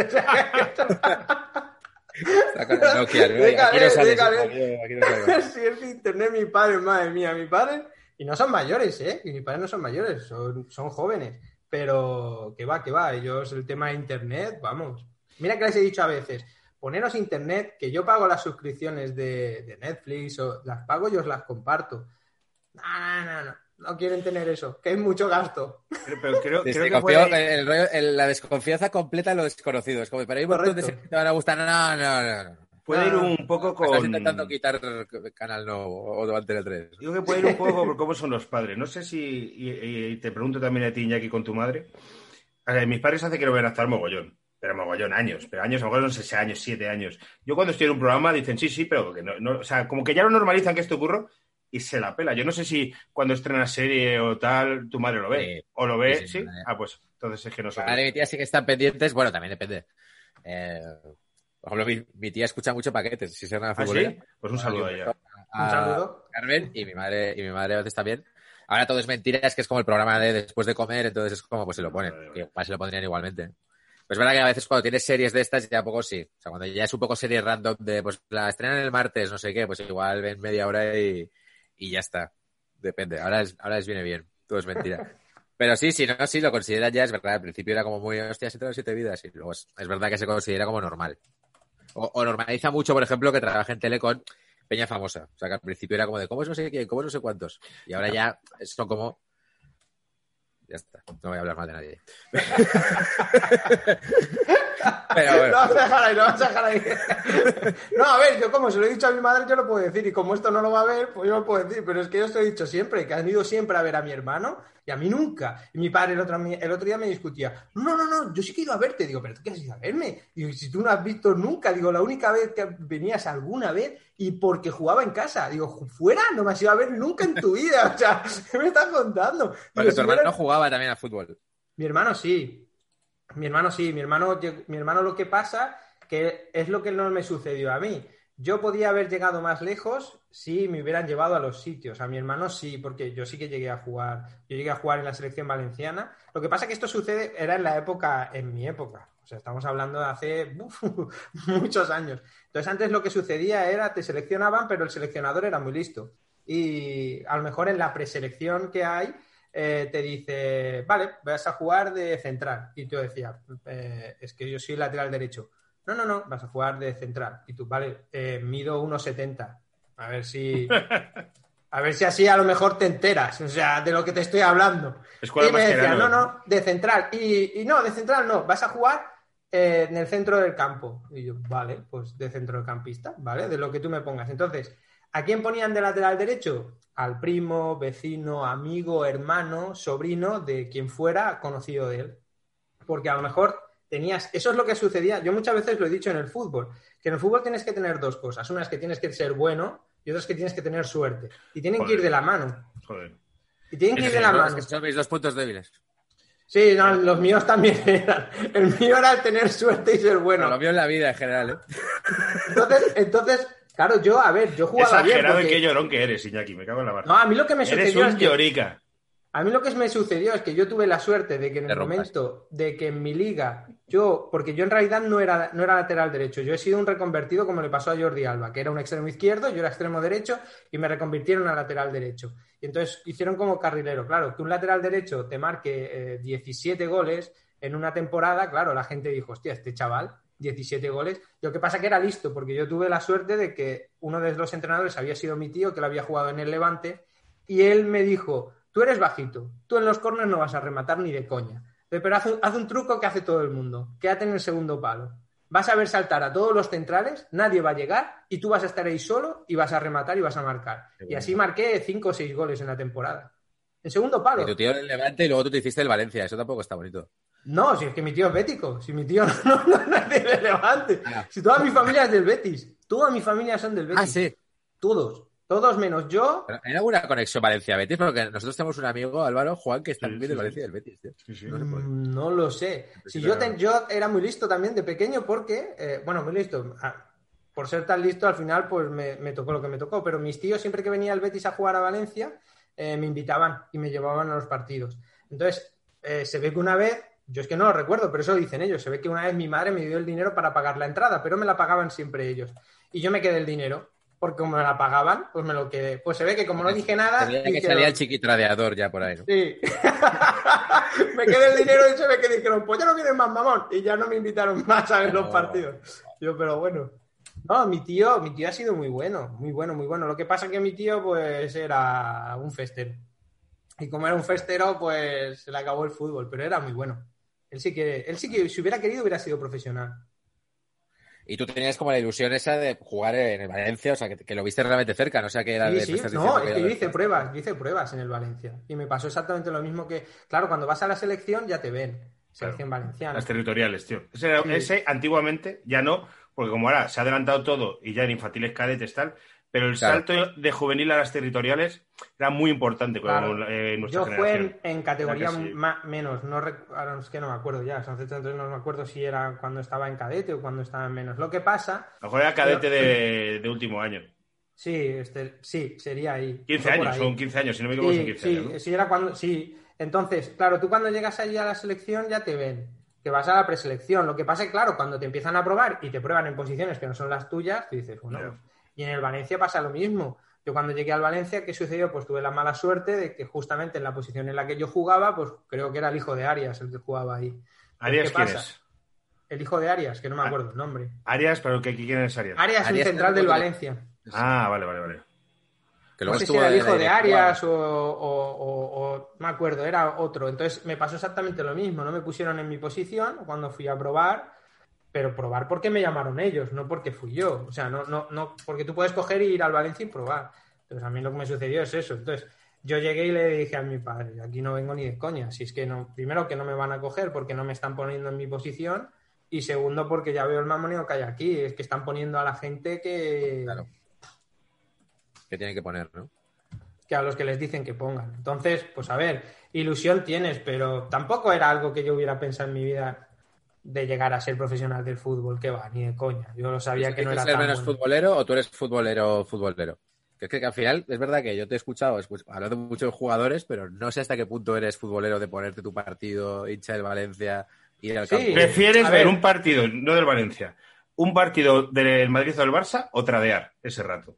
Nokia, ¿no? Aquí no sale. Si es internet, mi padre, madre mía, mi padre. Y no son mayores, ¿eh? Y mis padres no son mayores, son jóvenes. Pero que va. Ellos, el tema de internet, vamos. Mira que les he dicho a veces, poneros internet, que yo pago las suscripciones de Netflix, o las pago y os las comparto. No quieren tener eso, que es mucho gasto. Pero creo que la desconfianza completa en lo desconocido. Es como, pero hay un montón de series que te van a gustar. No. Puede ir un poco con... Estás intentando quitar Canal Nuevo o Antena 3. Digo que puede ir un poco por cómo son los padres. No sé si... Y te pregunto también a ti, Iñaki, con tu madre. A ver, mis padres hacen que no vayan a estar mogollón. Pero mogollón, años. Pero años, a lo mejor son 6 años, 7 años. Yo cuando estoy en un programa dicen sí, pero que no... O sea, como que ya lo normalizan que esto ocurra y se la pela. Yo no sé si cuando estrena serie o tal, tu madre lo ve. ¿O lo ve? ¿Sí? Pues entonces es que no sé. Madre y mi tía sí que están pendientes. Bueno, también depende. Por ejemplo, mi tía escucha mucho Paquetes. Si se llama futbolera. ¿Sí? Pues un saludo a ella. Un saludo. Carmen y mi madre a veces también. Ahora todo es mentira, es que es como el programa de después de comer, entonces es como pues se lo ponen. Que igual se lo pondrían igualmente. Pues es verdad que a veces cuando tienes series de estas ya poco sí. O sea, cuando ya es un poco serie random de pues la estrenan el martes, no sé qué, pues igual ven media hora y ya está. Depende. Ahora les viene bien. Todo es mentira. Pero sí, lo consideran ya, es verdad. Al principio era como muy, hostia, 7 vidas. Y luego es verdad que se considera como normal. O normaliza mucho, por ejemplo, que trabaje en tele con peña famosa. O sea, que al principio era como de, ¿cómo es no sé quién? ¿Cómo es no sé cuántos? Y ahora ya son como... Ya está. No voy a hablar mal de nadie. Pero bueno. No vamos a dejar ahí. No, a ver, yo como se lo he dicho a mi madre, yo lo puedo decir. Y como esto no lo va a ver, pues yo lo puedo decir. Pero es que yo te he dicho siempre, que han ido siempre a ver a mi hermano y a mí nunca. Y mi padre el otro día me discutía. No, yo sí que he ido a verte. Digo, ¿pero tú qué has ido a verme? Digo, si tú no has visto nunca. Digo, la única vez que venías alguna vez y porque jugaba en casa. Digo, ¿fuera? No me has ido a ver nunca en tu vida. O sea, ¿qué me estás contando? Porque tu hermano no jugaba también al fútbol. Mi hermano sí. Mi hermano lo que pasa, que es lo que no me sucedió a mí. Yo podía haber llegado más lejos si me hubieran llevado a los sitios. A mi hermano sí, porque yo sí que llegué a jugar. Yo llegué a jugar en la selección valenciana. Lo que pasa es que esto era en mi época. O sea, estamos hablando de hace muchos años. Entonces, antes lo que sucedía era, te seleccionaban, pero el seleccionador era muy listo. Y a lo mejor en la preselección que hay, te dice, vale, vas a jugar de central. Y yo decía, es que yo soy lateral derecho. No, vas a jugar de central. Y tú, vale, mido 1,70. A ver si así a lo mejor te enteras, o sea, de lo que te estoy hablando. Y me decía, no, de central. Y no, de central no, vas a jugar en el centro del campo. Y yo, vale, pues de centrocampista, ¿vale? De lo que tú me pongas. Entonces, ¿a quién ponían de lateral derecho? Al primo, vecino, amigo, hermano, sobrino, de quien fuera conocido de él. Porque a lo mejor tenías... Eso es lo que sucedía. Yo muchas veces lo he dicho en el fútbol, que en el fútbol tienes que tener dos cosas. Una es que tienes que ser bueno y otra es que tienes que tener suerte. Y tienen que ir de la mano. Joder. Y tienen que ir de la mano. Es que son mis 2 puntos débiles. Sí, no, los míos también eran. El mío era el tener suerte y ser bueno. Pero lo mío en la vida en general, ¿eh? Entonces... Claro, yo jugaba exagerado bien. Exagerado y qué llorón que eres, Iñaki, me cago en la barra. No, a mí lo que me sucedió eres un llorica. A mí lo que me sucedió es que yo tuve la suerte de que en el momento de que en mi liga, porque yo en realidad no era lateral derecho, yo he sido un reconvertido como le pasó a Jordi Alba, que era un extremo izquierdo, yo era extremo derecho y me reconvirtieron a lateral derecho. Y entonces hicieron como carrilero. Claro, que un lateral derecho te marque 17 goles en una temporada, claro, la gente dijo, hostia, este chaval... 17 goles. Lo que pasa que era listo, porque yo tuve la suerte de que uno de los entrenadores había sido mi tío, que lo había jugado en el Levante, y él me dijo, tú eres bajito, tú en los corners no vas a rematar ni de coña, pero haz un truco que hace todo el mundo, quédate en el segundo palo. Vas a ver saltar a todos los centrales, nadie va a llegar, y tú vas a estar ahí solo, y vas a rematar y vas a marcar. Y así marqué 5 o 6 goles en la temporada. En segundo palo. Y tu tío en el Levante y luego tú te hiciste el Valencia, eso tampoco está bonito. No, si es que mi tío es bético, si mi tío no es de Levante. Si toda mi familia es del Betis, toda mi familia son del Betis. Ah, sí. Todos. Todos menos yo. Pero ¿hay alguna conexión Valencia-Betis? Porque nosotros tenemos un amigo, Álvaro, Juan, que está muy bien de Valencia y del Betis, tío. No lo sé. Si yo era muy listo también de pequeño porque, muy listo. Por ser tan listo, al final, pues me tocó lo que me tocó. Pero mis tíos, siempre que venía el Betis a jugar a Valencia, me invitaban y me llevaban a los partidos. Entonces, se ve que una vez, yo es que no lo recuerdo, pero eso dicen ellos, se ve que una vez mi madre me dio el dinero para pagar la entrada, pero me la pagaban siempre ellos. Y yo me quedé el dinero. Porque como me la pagaban, pues me lo quedé. Pues se ve que como no dije nada... Salía el chiquitradeador ya por ahí, ¿no? Sí. Me quedé el dinero y se ve que dijeron, pues ya no vienes más, mamón. Y ya no me invitaron más a ver los partidos. Yo, pero bueno. No, mi tío ha sido muy bueno. Muy bueno, muy bueno. Lo que pasa es que mi tío, pues, era un festero. Y como era un festero, pues, se le acabó el fútbol. Pero era muy bueno. Él sí que, si hubiera querido, hubiera sido profesional. Y tú tenías como la ilusión esa de jugar en el Valencia, o sea, que lo viste realmente cerca, no sé qué era. Sí. No, es que yo hice pruebas en el Valencia. Y me pasó exactamente lo mismo que... Claro, cuando vas a la selección ya te ven. Selección valenciana. Las territoriales, tío. Ese antiguamente ya no, porque como ahora se ha adelantado todo y ya en infantiles, cadetes, tal... Pero el salto de juvenil a las territoriales era muy importante con nuestra generación. Yo fue en categoría menos, es que no me acuerdo ya, entonces no me acuerdo si era cuando estaba en cadete o cuando estaba en menos. Lo que pasa... A lo mejor era cadete de último año. Sí, sería ahí. 15 años, son 15 años, si no me equivoco, son 15 años, ¿no? Sí, era cuando... Sí, entonces, claro, tú cuando llegas allí a la selección ya te ven, que vas a la preselección. Lo que pasa es que, claro, cuando te empiezan a probar y te prueban en posiciones que no son las tuyas, tú dices, bueno... Yeah. Y en el Valencia pasa lo mismo. Yo cuando llegué al Valencia, ¿qué sucedió? Pues tuve la mala suerte de que justamente en la posición en la que yo jugaba, pues creo que era el hijo de Arias el que jugaba ahí. ¿Arias quién es? El hijo de Arias, que no me acuerdo el nombre. Arias, pero ¿quién es Arias? Arias es el central del Valencia. Ah, vale. Que luego no sé si era el hijo de Arias o no me acuerdo, era otro. Entonces me pasó exactamente lo mismo. No me pusieron en mi posición cuando fui a probar. Pero probar porque me llamaron ellos, no porque fui yo. O sea, no, porque tú puedes coger y ir al Valencia y probar. Entonces, a mí lo que me sucedió es eso. Entonces, yo llegué y le dije a mi padre, aquí no vengo ni de coña. Si es que no, primero que no me van a coger porque no me están poniendo en mi posición y segundo porque ya veo el mamoneo que hay aquí. Es que están poniendo a la gente que... Claro. Que tienen que poner, ¿no? Que a los que les dicen que pongan. Entonces, pues a ver, ilusión tienes, pero tampoco era algo que yo hubiera pensado en mi vida... de llegar a ser profesional del fútbol, que va, ni de coña. Yo lo sabía que no era tan bueno. ¿Eres menos futbolero o tú eres futbolero? Que es que al final es verdad que yo te he escuchado hablar de muchos jugadores, pero no sé hasta qué punto eres futbolero de ponerte tu partido, hincha del Valencia, ir al campo. ¿Prefieres ver un partido, no del Valencia, un partido del Madrid o del Barça o tradear ese rato?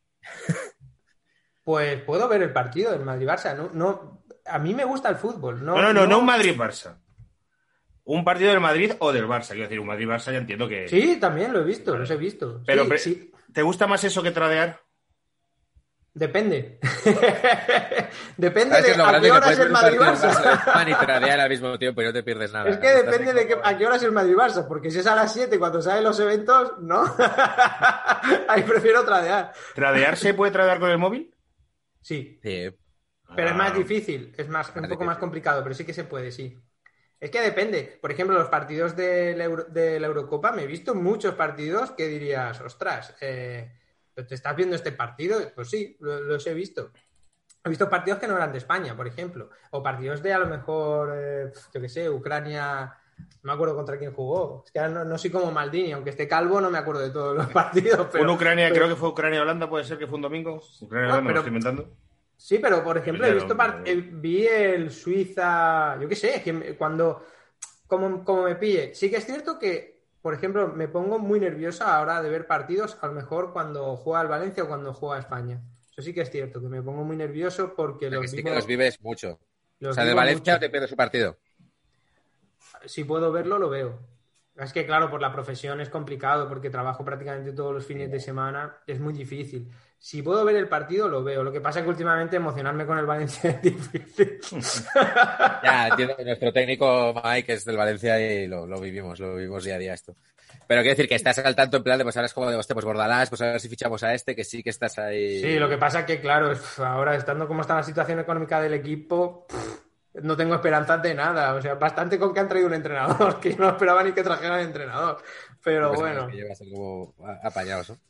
Pues puedo ver el partido del Madrid-Barça. No, a mí me gusta el fútbol. No un Madrid-Barça. Un partido del Madrid o del Barça. Quiero decir, un Madrid-Barça ya entiendo que... Sí, también lo he visto, los he visto. Pero sí. ¿Te gusta más eso que tradear? Depende. Depende de a qué hora es el Madrid-Barça. Y tradear al mismo tiempo y no te pierdes nada. Es que depende de a qué hora es el Madrid-Barça, porque si es a las 7 cuando salen los eventos, no. Ahí prefiero tradear. ¿Tradear se puede tradear con el móvil? Sí. Pero es más difícil, un poco más complicado, pero sí que se puede, sí. Es que depende. Por ejemplo, los partidos de la Eurocopa, me he visto muchos partidos que dirías, ostras, ¿te estás viendo este partido? Pues sí, los he visto. He visto partidos que no eran de España, por ejemplo. O partidos de, a lo mejor, yo qué sé, Ucrania... No me acuerdo contra quién jugó. Es que no soy como Maldini, aunque esté calvo, no me acuerdo de todos los partidos. Pero, creo que fue Ucrania-Holanda, puede ser que fue un domingo. Ucrania-Holanda, lo estoy inventando. Sí, pero por ejemplo, vi el Suiza, yo qué sé, que cuando, como me pille, sí que es cierto que, por ejemplo, me pongo muy nerviosa a la hora de ver partidos, a lo mejor cuando juega el Valencia o cuando juega España. Eso sí que es cierto, que me pongo muy nervioso porque los vives mucho. O sea, de Valencia no te pierdes su partido. Si puedo verlo, lo veo. Es que, claro, por la profesión es complicado porque trabajo prácticamente todos los fines de semana, es muy difícil. Si puedo ver el partido, lo veo. Lo que pasa es que últimamente emocionarme con el Valencia es difícil. Ya, entiendo que nuestro técnico Mike es del Valencia y lo vivimos día a día esto. Pero quiero decir que estás al tanto en plan de, pues ahora es como de, hostia, pues Bordalás, pues a ver si fichamos a este, que sí que estás ahí. Sí, lo que pasa es que, claro, ahora estando como está la situación económica del equipo, no tengo esperanzas de nada. O sea, bastante con que han traído un entrenador, que yo no esperaba ni que trajeran entrenador. Pero pues bueno. Es que lleva a ser como apañados, ¿no?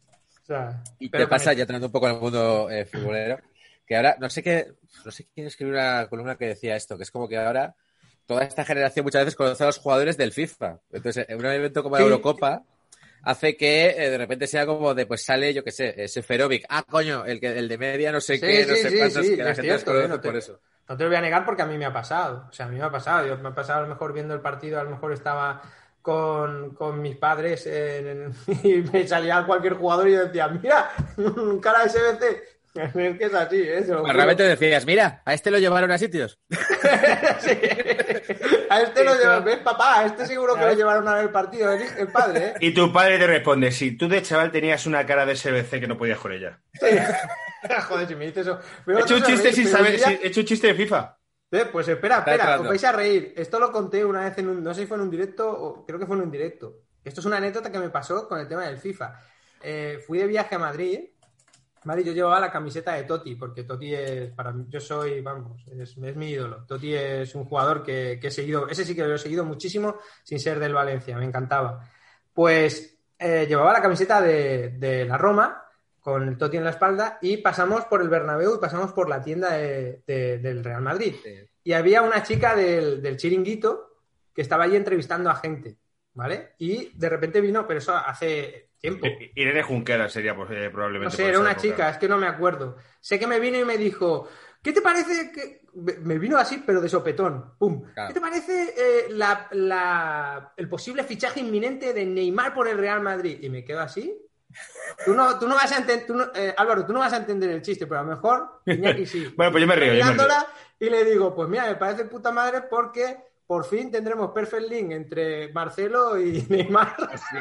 O sea, ¿Y qué pasa, ya teniendo un poco en el mundo futbolero? Que ahora, no sé quién escribió una columna que decía esto, que es como que ahora toda esta generación muchas veces conoce a los jugadores del FIFA. Entonces, en un evento como la Eurocopa hace que de repente sea como de, pues sale, yo qué sé, Seferovic. Ah, coño, el de media, no sé qué, no sé cuántos, que la gente los conoce por eso. No te lo voy a negar porque a mí me ha pasado. O sea, a mí me ha pasado. Yo me ha pasado a lo mejor viendo el partido, a lo mejor estaba con mis padres y me salía cualquier jugador y yo decía, mira, cara de SBC. Es que es así, ¿eh? Realmente decías, mira, a este lo llevaron a sitios. Sí. A este lo llevaron, ¿ves, papá? A este seguro que lo llevaron a ver el partido, el padre, ¿eh? Y tu padre te responde, sí, tú de chaval tenías una cara de SBC que no podías con ella. Sí. Joder, si me dices eso. He hecho un chiste sin saber, he hecho un chiste de FIFA. Pues espera, os vais a reír. Esto lo conté una vez no sé si fue en un directo o creo que fue en un directo. Esto es una anécdota que me pasó con el tema del FIFA. Fui de viaje a Madrid, Vale, yo llevaba la camiseta de Totti, porque Totti es, para mí, es mi ídolo. Totti es un jugador que he seguido, ese sí que lo he seguido muchísimo sin ser del Valencia, me encantaba. Pues llevaba la camiseta de la Roma, con el Totti en la espalda, y pasamos por el Bernabéu y pasamos por la tienda del Real Madrid. Sí. Y había una chica del chiringuito que estaba allí entrevistando a gente, ¿vale? Y de repente vino, pero eso hace tiempo. Irene Junquera sería probablemente. No sé, era una chica, es que no me acuerdo. Sé que me vino y me dijo, ¿qué te parece que...? Me vino así, pero de sopetón. ¡Pum! Claro. ¿Qué te parece el posible fichaje inminente de Neymar por el Real Madrid? Y me quedo así. Tú no vas a entender, Álvaro, tú no vas a entender el chiste, pero a lo mejor Iñaki sí. Bueno, pues yo me río. Y le digo, pues mira, me parece puta madre porque por fin tendremos Perfect Link entre Marcelo y Neymar.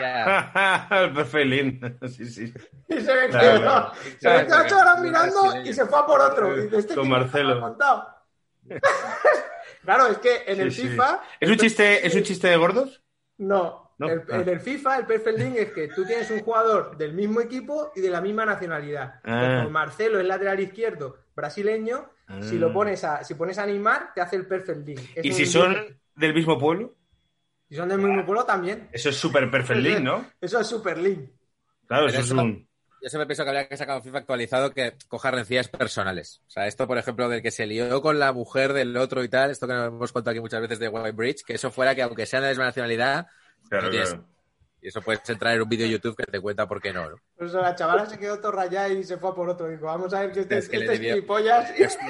El Perfect Link, sí. Y se me quedó 8 horas mirando y se fue a por otro. Y dice, con Marcelo. Claro, es que en el FIFA... ¿Es un chiste de gordos? No. En el FIFA, el Perfect Link es que tú tienes un jugador del mismo equipo y de la misma nacionalidad. Como Marcelo es lateral izquierdo brasileño, si pones a Neymar, te hace el Perfect Link. ¿Y si son del mismo pueblo? Si son del mismo pueblo, también. Eso es super Perfect Link, ¿no? Eso es Super Link. Claro, eso es un... Yo siempre pienso que habría que sacar un FIFA actualizado que coja rencillas personales. O sea, esto, por ejemplo, del que se lió con la mujer del otro y tal, esto que nos hemos contado aquí muchas veces de White Bridge, que eso fuera que aunque sean de la misma nacionalidad... Claro. Y eso puedes entrar en un vídeo de YouTube que te cuenta por qué no. Pues la chavala se quedó todo rayada y se fue a por otro. Dijo, vamos a ver que este gilipollas.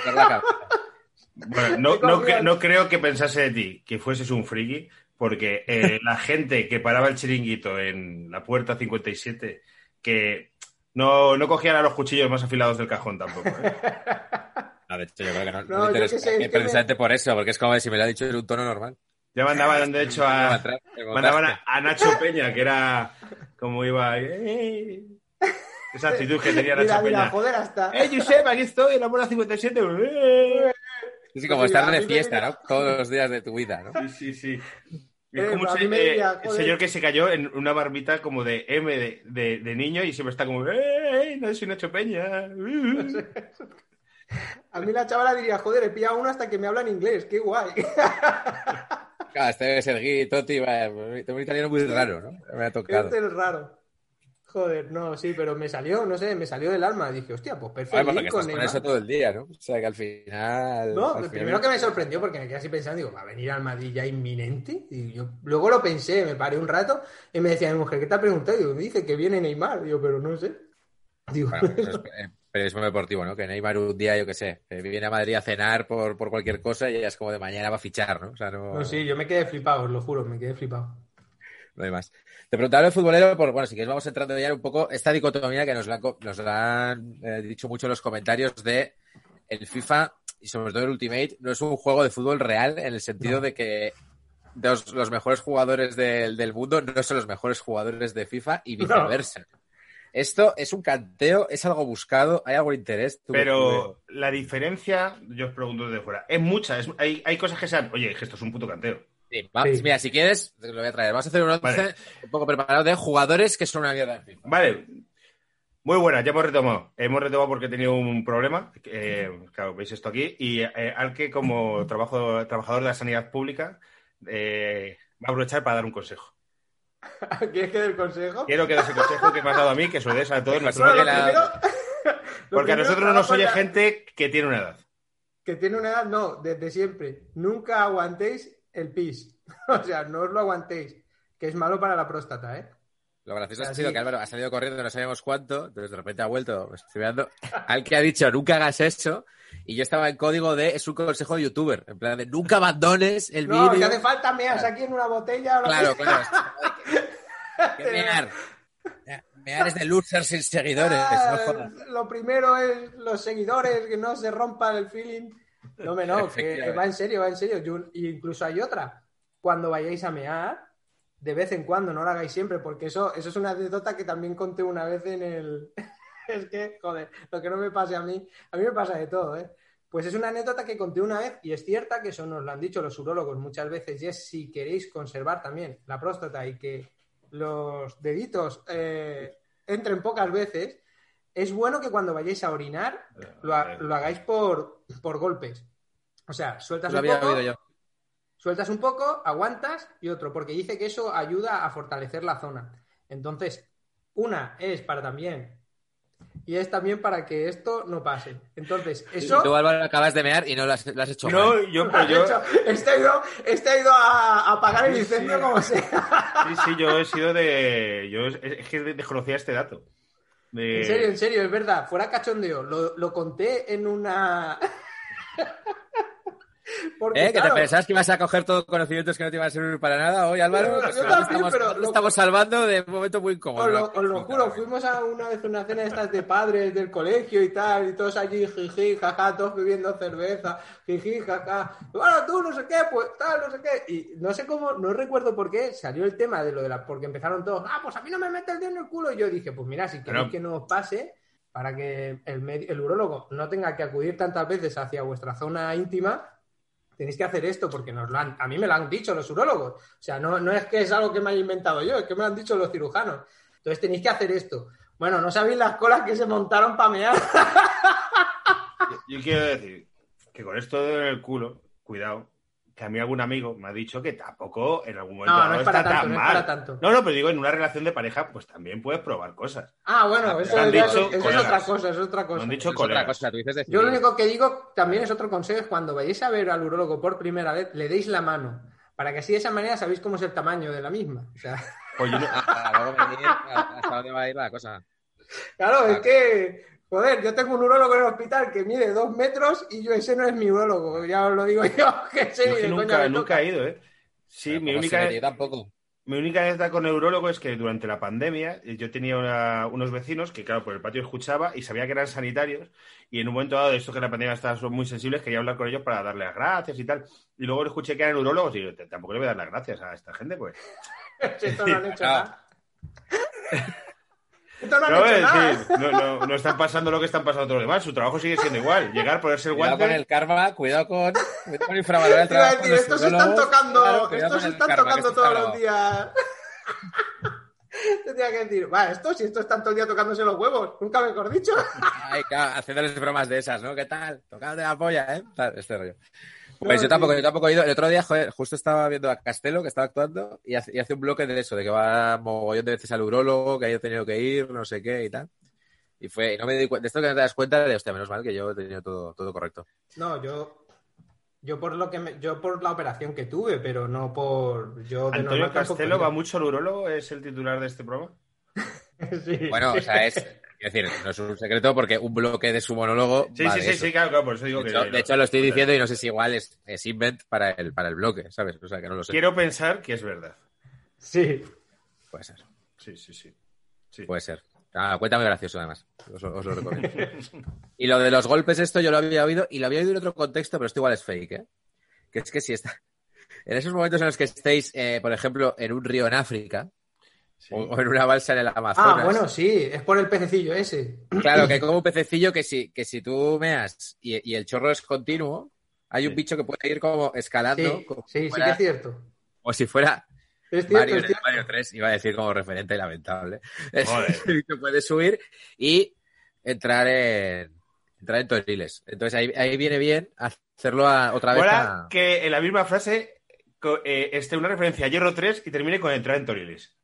Bueno, no creo que pensase de ti que fueses un friki, porque la gente que paraba el chiringuito en la puerta 57, que no cogían a los cuchillos más afilados del cajón tampoco. No, de hecho, yo creo que no me interesa. Precisamente por eso, porque es como si me lo ha dicho en un tono normal. Ya mandaban, de hecho, mandaban a Nacho Peña, que era como iba... Esa actitud que tenía Nacho Peña. Mira, joder, hasta... Josep, aquí estoy, en la bola 57. Sí, como estar de fiesta, ¿no? Todos los días de tu vida, ¿no? Sí. Es como el señor que se cayó en una barbita como de M de niño y siempre está como... no soy Nacho Peña. A mí la chavala diría, joder, he pillado uno hasta que me habla en inglés, qué guay. Claro, este debe ser Gui, Totti, tengo un italiano muy raro, ¿no? Me ha tocado. Este es raro. Joder, no, sí, pero me salió del alma. Dije, hostia, pues perfecto. Porque estás con eso todo el día, ¿no? O sea, que al final... No, primero que me sorprendió porque me quedé así pensando, digo, ¿va a venir al Madrid ya inminente? Y yo luego lo pensé, me paré un rato y me decía mi mujer, ¿qué te ha preguntado? Y digo, me dice que viene Neymar. Digo, pero no sé. Digo, bueno, pues periodismo deportivo, ¿no? Que Neymar un día, yo qué sé, viene a Madrid a cenar por cualquier cosa y ya es como de mañana va a fichar, ¿no? O sea, no, sí, yo me quedé flipado, os lo juro, me quedé flipado. No hay más. Te preguntaba el futbolero, bueno, si quieres vamos entrando ya un poco esta dicotomía que nos la han dicho mucho en los comentarios de el FIFA y sobre todo el Ultimate no es un juego de fútbol real en el sentido de que los mejores jugadores del mundo no son los mejores jugadores de FIFA y viceversa. No. Esto es un canteo, es algo buscado, hay algo de interés. Pero la diferencia, yo os pregunto desde fuera, es mucha. Hay cosas que sean, oye, esto es un puto canteo. Sí. Mira, si quieres, te lo voy a traer. Vamos a hacer un 11 un poco preparado de jugadores que son una mierda de FIFA. Vale, muy buena, ya hemos retomado. Hemos retomado porque he tenido un problema. Claro, veis esto aquí. Y al que como trabajador de la sanidad pública, va a aprovechar para dar un consejo. ¿Quieres que dé el consejo? Quiero que des el consejo que me has dado a mí, que se lo des a todos nuestros Bueno, oyentes. Porque a nosotros nos oye gente que tiene una edad. Que tiene una edad, no, desde siempre. Nunca aguantéis el pis. O sea, no os lo aguantéis. Que es malo para la próstata, ¿eh? Lo gracioso ha sido que Álvaro ha salido corriendo, no sabíamos cuánto, entonces de repente ha vuelto, me estoy mirando, al que ha dicho nunca hagas eso, y yo estaba en código de es un consejo de youtuber, en plan de nunca abandones el vídeo. No, que hace falta meas aquí en una botella. Claro. Que mear. Mear es de losers sin seguidores. Lo primero es los seguidores, que no se rompa el feeling. No, que va en serio. Incluso hay otra. Cuando vayáis a mear, de vez en cuando, no lo hagáis siempre, porque eso es una anécdota que también conté una vez en el... Es que, joder, lo que no me pase a mí me pasa de todo, ¿eh? Pues es una anécdota que conté una vez y es cierta, que eso nos lo han dicho los urólogos muchas veces, y es si queréis conservar también la próstata y que los deditos entren pocas veces, es bueno que cuando vayáis a orinar lo hagáis por golpes. O sea, sueltas un poco, aguantas y otro, porque dice que eso ayuda a fortalecer la zona. Entonces, una es para también, y es también para que esto no pase. Entonces, eso... Tú, Álvaro, acabas de mear y no lo has hecho no, mal. He ido a apagar el incendio como sea. Sí, yo he sido de... Es que desconocía este dato. En serio, es verdad. Fuera cachondeo. Lo conté en una... Porque, ¿que te pensabas que ibas a coger todos conocimientos que no te iban a servir para nada hoy, Álvaro? Estamos salvando de un momento muy incómodo. Os lo juro, fuimos una vez a una cena de estas de padres del colegio y tal, y todos allí, jiji, jaja, todos bebiendo cerveza, jiji, jaja. Bueno, tú no sé qué, pues tal, no sé qué. Y no sé cómo, no recuerdo por qué, salió el tema de lo de porque empezaron todos, pues a mí no me mete el dedo en el culo. Y yo dije, pues mira, si queréis que no os pase, para que el urólogo no tenga que acudir tantas veces hacia vuestra zona íntima, tenéis que hacer esto, porque a mí me lo han dicho los urólogos. O sea, no es que es algo que me haya inventado yo, es que me lo han dicho los cirujanos. Entonces tenéis que hacer esto. Bueno, no sabéis las colas que se montaron para mear. Yo quiero decir que con esto del culo, cuidado, que a mí algún amigo me ha dicho que tampoco en algún momento no es para tanto, no es para tanto. No, pero digo, en una relación de pareja, pues también puedes probar cosas. Bueno, eso es otra cosa, es otra cosa. Me han dicho colegas. Yo lo único que digo, también es otro consejo, es cuando vayáis a ver al urólogo por primera vez, le deis la mano, para que así de esa manera sabéis cómo es el tamaño de la misma. O sea... Pues yo luego venir hasta dónde va a ir la cosa. Claro, es que... Joder, yo tengo un urólogo en el hospital que mide 2 metros y ese no es mi urólogo, ya os lo digo yo. Nunca he ido, ¿eh? Sí, mi única anécdota con neurólogo es que durante la pandemia yo tenía unos vecinos que, claro, por el patio escuchaba y sabía que eran sanitarios, y en un momento dado de esto que la pandemia estaban muy sensibles, quería hablar con ellos para darles las gracias y tal. Y luego escuché que eran urólogos y yo, tampoco le voy a dar las gracias a esta gente, pues. Esto no han hecho nada. No están pasando lo que están pasando todos los demás. Su trabajo sigue siendo igual. Llegar, ponerse el guante. Cuidado con el karma, cuidado con infravalorar el trabajo. Estos se están tocando, todos los días. Tendría que decir, si estos están todo el día tocándose los huevos, nunca mejor dicho. Ay, claro, haciéndoles bromas de esas, ¿no? ¿Qué tal? Tocándote la polla, ¿eh? Este rollo. Pues yo tampoco he ido. El otro día, justo estaba viendo a Castelo, que estaba actuando, y hace un bloque de eso, de que va mogollón de veces al urólogo, que haya tenido que ir, no sé qué y tal. Y no me di cuenta, de esto que no te das cuenta de, hostia, menos mal que yo he tenido todo correcto. No, yo por la operación que tuve, pero no por... ¿Antonio Castelo va mucho al urólogo? ¿Es el titular de este programa? Sí. Bueno, o sea, es decir, no es un secreto porque un bloque de su monólogo. Sí, claro, por eso digo de hecho, lo estoy diciendo y no sé si igual es invent para el bloque, ¿sabes? O sea, que no lo sé. Quiero pensar que es verdad. Sí. Puede ser. Sí. Puede ser. Cuéntame gracioso, además. Os lo recomiendo. Y lo de los golpes, esto yo lo había oído, y lo había oído en otro contexto, pero esto igual es fake, ¿eh? Que es que si está. En esos momentos en los que estéis, por ejemplo, en un río en África. Sí. O en una balsa en el Amazonas. Bueno, sí, es por el pececillo ese. Claro, que hay como un pececillo que si tú meas y el chorro es continuo, hay un bicho que puede ir como escalando. Sí que es cierto. O si fuera es cierto, Mario 3, iba a decir como referente lamentable. Que puede subir y entrar en toriles. Entonces ahí viene bien hacerlo otra vez. Ahora que en la misma frase una referencia a Hierro 3 y termine con entrar en Torilis.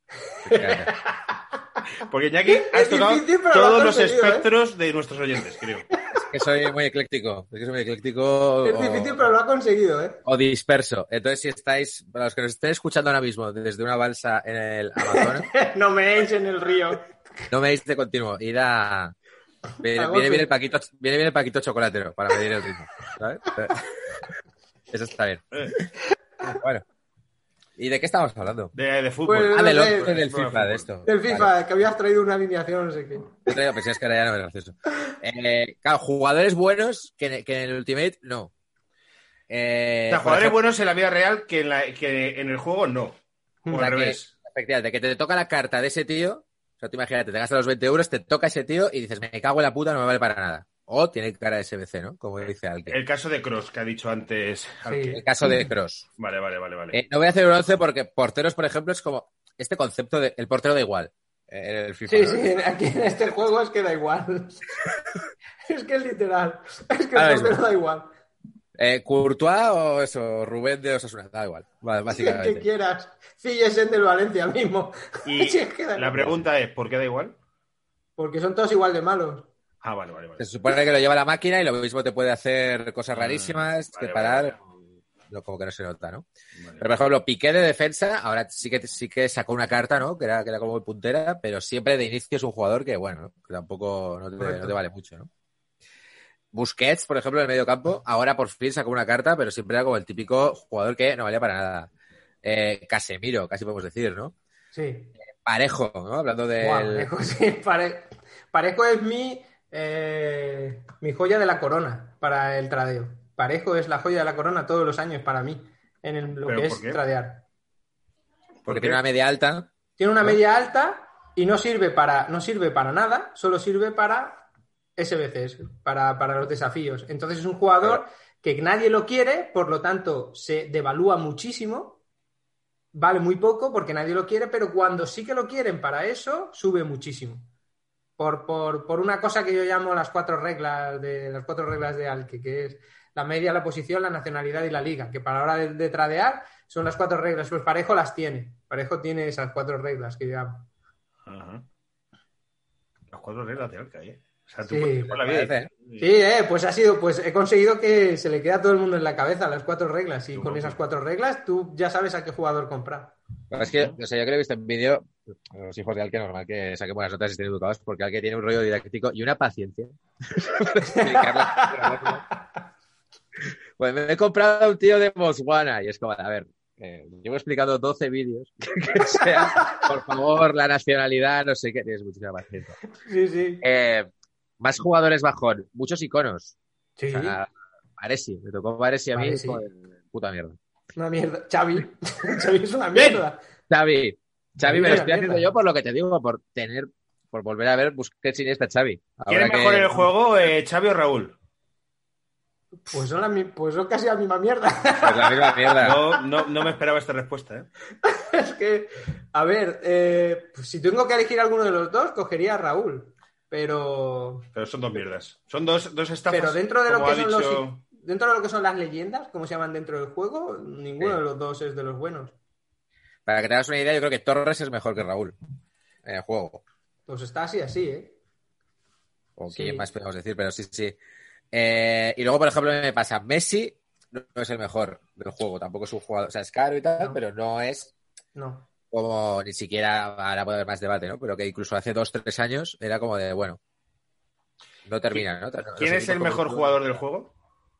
Porque Iñaki has tocado todos los espectros de nuestros oyentes, creo. Que soy muy ecléctico. Es difícil, pero lo ha conseguido, ¿eh? O disperso. Entonces, si estáis, para los que nos estén escuchando ahora mismo desde una balsa en el Amazonas... no meéis en el río. No meéis de continuo. Ir a... Viene bien el paquito chocolatero para medir el ritmo. ¿Sabes? Eso está bien. Bueno. ¿Y de qué estamos hablando? De fútbol. Pues, del FIFA, de esto. Del FIFA, vale. Que habías traído una alineación, no sé qué. Yo traigo, pensé que ahora ya no me gracioso. Claro, jugadores buenos que en el Ultimate no. O sea, jugadores buenos en la vida real que en el juego no. O al revés. Efectivamente, que te toca la carta de ese tío. O sea, tú imagínate, te gastas los 20 euros, te toca ese tío y dices, me cago en la puta, no me vale para nada. O tiene cara de SBC, ¿no? Como dice alguien. El caso de Kroos, que ha dicho antes. Sí. El caso de Kroos. Vale. No voy a hacer un 11 porque porteros, por ejemplo, es como este concepto de el portero da igual. El FIFA, sí, ¿no? Sí, aquí en este juego es que da igual. Es que es literal. Es que el portero da igual. ¿Courtois o eso? Rubén de Osasuna, da igual. Básicamente. El que quieras. Fíjese del Valencia mismo. Y la pregunta es, ¿por qué da igual? Porque son todos igual de malos. Ah, vale. Se supone que lo lleva la máquina y lo mismo te puede hacer cosas rarísimas, que parar. Vale. Como que no se nota, ¿no? Vale. Pero, por ejemplo, Piqué de defensa, ahora sí que sacó una carta, ¿no? Que era como muy puntera, pero siempre de inicio es un jugador que, bueno, que tampoco no te vale mucho, ¿no? Busquets, por ejemplo, en el medio campo, ahora por fin sacó una carta, pero siempre era como el típico jugador que no valía para nada. Casemiro, casi podemos decir, ¿no? Sí. Parejo, ¿no? Hablando de... Parejo, sí. Parejo es mi joya de la corona para el tradeo. Parejo es la joya de la corona todos los años para mí, en lo que es tradear. Porque tiene una media alta. Tiene una media alta y no sirve para nada, solo sirve para SBCs, para los desafíos. Entonces es un jugador que nadie lo quiere, por lo tanto se devalúa muchísimo, vale muy poco porque nadie lo quiere, pero cuando sí que lo quieren para eso, sube muchísimo. Por una cosa que yo llamo las cuatro reglas de Alke, que es la media, la posición, la nacionalidad y la liga, que para la hora de tradear son las 4 reglas. Pues Parejo las tiene. Parejo tiene esas 4 reglas que yo llamo. Ajá. Las 4 reglas de Alke, ¿eh? O sea, tú sí, por la vida. Pues he conseguido que se le quede a todo el mundo en la cabeza las 4 reglas. Y con esas 4 reglas tú ya sabes a qué jugador comprar. Pero es que, o sea, yo creo que he visto en vídeo, los hijos de Alke, normal que saquen buenas notas y estén educados, porque Alke tiene un rollo didáctico y una paciencia. Pues me he comprado un tío de Botswana y es como, a ver, llevo explicando 12 vídeos, que sea, por favor, la nacionalidad, no sé qué, tienes muchísima paciencia. Sí. Más jugadores bajón, muchos iconos. Sí. O sea, Baresi, me tocó Baresi a mí, Baresi. Puta mierda. Una mierda. Xavi es una mierda. Xavi me lo estoy haciendo yo por lo que te digo, por volver a ver Busquets y Iniesta Xavi. ¿Quién es mejor en el juego, Xavi o Raúl? Pues son casi la misma mierda. Pues la misma mierda. No me esperaba esta respuesta, ¿eh? Es que, a ver, pues si tengo que elegir alguno de los dos, cogería a Raúl. Pero son dos mierdas. Son dos estafas. Pero dentro de lo que son dentro de lo que son las leyendas, como se llaman dentro del juego, ninguno de los dos es de los buenos. Para que te hagas una idea, yo creo que Torres es mejor que Raúl en el juego. Pues está así, ¿eh? O quién más podemos decir, pero sí. Y luego, por ejemplo, me pasa, Messi no es el mejor del juego, tampoco es un jugador, o sea, es caro y tal, pero no es como ni siquiera, ahora puede haber más debate, ¿no? Pero que incluso hace 2-3 años era como de, bueno, no termina, ¿no? ¿Quién es el mejor jugador del juego?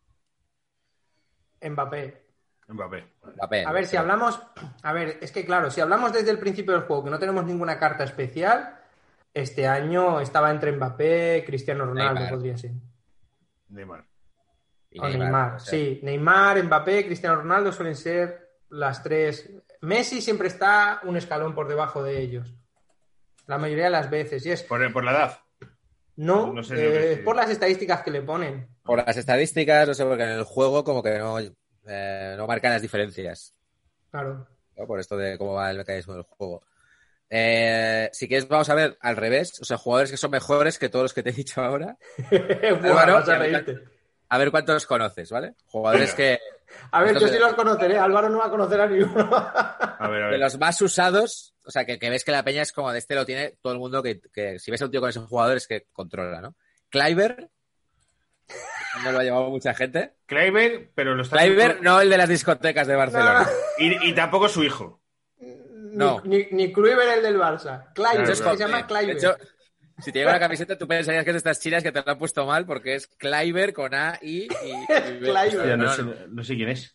Mbappé. A ver, si hablamos... A ver, es que claro, si hablamos desde el principio del juego, que no tenemos ninguna carta especial, este año estaba entre Mbappé, Cristiano Ronaldo, podría ser. Neymar. Neymar, sí. Neymar, Mbappé, Cristiano Ronaldo suelen ser las 3. Messi siempre está un escalón por debajo de ellos. La mayoría de las veces. Y es... ¿Por la edad? No sé por las estadísticas que le ponen. Por las estadísticas, no sé, porque en el juego como que no marcan las diferencias. Claro. ¿No? Por esto de cómo va el mecanismo del juego. Si quieres, vamos a ver al revés. O sea, jugadores que son mejores que todos los que te he dicho ahora. Bueno, vas a reírte. a ver cuántos conoces, ¿vale? Jugadores que... A ver, yo sí los conoceré. Álvaro no va a conocer a ninguno. A ver. De los más usados, o sea, que ves que la peña es como de este lo tiene todo el mundo, que si ves a un tío con esos jugadores que controla, ¿no? Kluivert, no lo ha llevado mucha gente. Kluivert, pero lo está... Kluivert, no el de las discotecas de Barcelona. No. Y tampoco su hijo. No. Ni Kluivert el del Barça. Kluivert, Claro, se llama Kluivert. De hecho, si te lleva la camiseta, tú pensarías que es de estas chinas que te lo han puesto mal porque es Kluivert con A, I y Kluivert. Hostia, no sé quién es.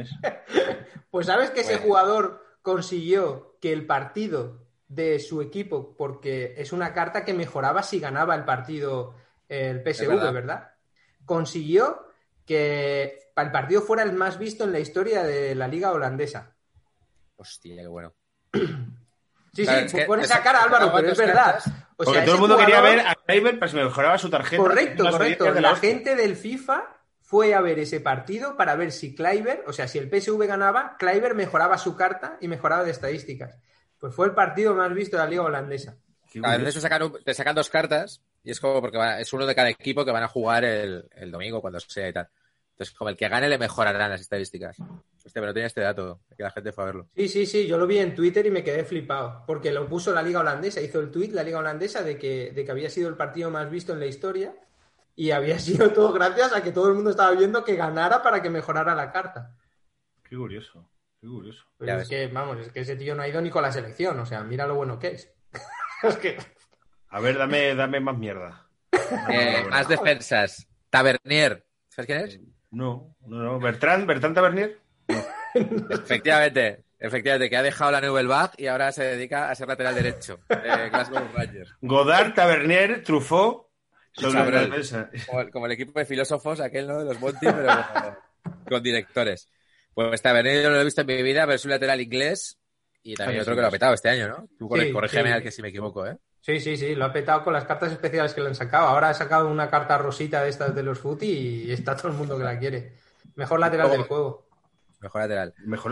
Pues sabes que ese jugador consiguió que el partido de su equipo, porque es una carta que mejoraba si ganaba el partido el PSV, ¿verdad? Consiguió que el partido fuera el más visto en la historia de la liga holandesa. Hostia, qué bueno. Sí, claro, sí, pon esa cara, Álvaro, pero es verdad. O porque sea, todo el mundo jugador... quería ver a Kluivert para que mejoraba su tarjeta. Correcto. La gente del FIFA fue a ver ese partido para ver si Kluivert, o sea, si el PSV ganaba, Kluivert mejoraba su carta y mejoraba de estadísticas. Pues fue el partido más visto de la liga holandesa. A veces te sacan 2 cartas y es como porque es uno de cada equipo que van a jugar el domingo cuando sea y tal. Entonces, como el que gane le mejorarán las estadísticas. Hostia, pero no tenía este dato, que la gente fue a verlo. Sí, yo lo vi en Twitter y me quedé flipado, porque lo puso la liga holandesa, hizo el tweet la liga holandesa de que había sido el partido más visto en la historia y había sido todo gracias a que todo el mundo estaba viendo que ganara para que mejorara la carta. Qué curioso. Pues es que ese tío no ha ido ni con la selección, o sea, mira lo bueno que es. Es que... A ver, dame más mierda. Más defensas. Tavernier. ¿Sabes quién es? No. ¿Bertrand Tavernier? No. Efectivamente, que ha dejado la Nubelbach y ahora se dedica a ser lateral derecho. Glasgow Rangers. Godard, Tavernier, Truffaut. Son la defensa. Como el equipo de filósofos, aquel, ¿no? De los Monty, pero con directores. Pues Tavernier yo no lo he visto en mi vida, pero es un lateral inglés y también otro que lo ha petado este año, ¿no? Tú corrígeme al que si me equivoco, ¿eh? Sí, lo ha petado con las cartas especiales que le han sacado. Ahora ha sacado una carta rosita de estas de los footy y está todo el mundo que la quiere. Mejor lateral del juego. Mejor lateral.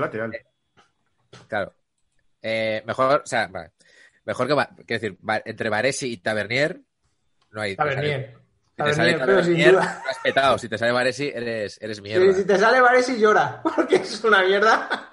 Claro. Mejor que quiero decir, entre Baresi y Tavernier no hay. Tavernier. Si te sale Tavernier, lo has petado. Si te sale Baresi, eres mierda. Sí, si te sale Baresi, llora, porque es una mierda.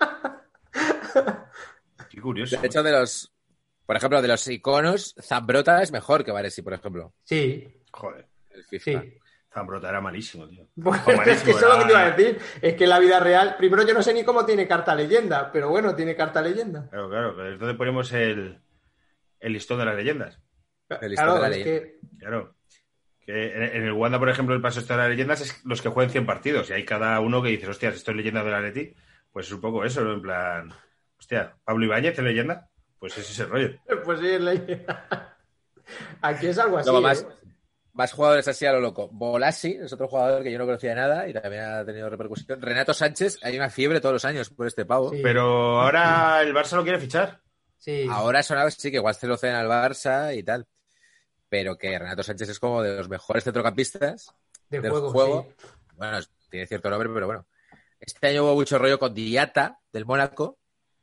Qué curioso. De hecho, por ejemplo, de los iconos, Zambrota es mejor que Baresi, por ejemplo. Sí. Joder. El FIFA. Sí. Zambrota era malísimo, tío. Pues es que eso es lo que te iba a decir. Es que en la vida real, primero yo no sé ni cómo tiene carta leyenda, pero bueno, tiene carta leyenda. Claro. Entonces ponemos el listón de las leyendas. El listón de la leyenda. Claro. Que en el Wanda, por ejemplo, el paso de las leyendas es los que juegan 100 partidos. Y hay cada uno que dices, hostias, esto es leyenda del Atleti. Pues es un poco eso, ¿no? En plan, hostia, ¿Pablo Ibáñez es leyenda? Pues es ese rollo. Pues sí, es leyenda. Aquí es algo así. Luego más jugadores así a lo loco. Bolasi es otro jugador que yo no conocía de nada y también ha tenido repercusión. Renato Sánchez, hay una fiebre todos los años por este pavo. Sí. Pero ahora el Barça lo quiere fichar. Sí. Ahora ha sonado, sí, que igual se lo ceden al Barça y tal. Pero que Renato Sánchez es como de los mejores centrocampistas del juego. Sí. Bueno, tiene cierto nombre, pero bueno. Este año hubo mucho rollo con Diata, del Mónaco.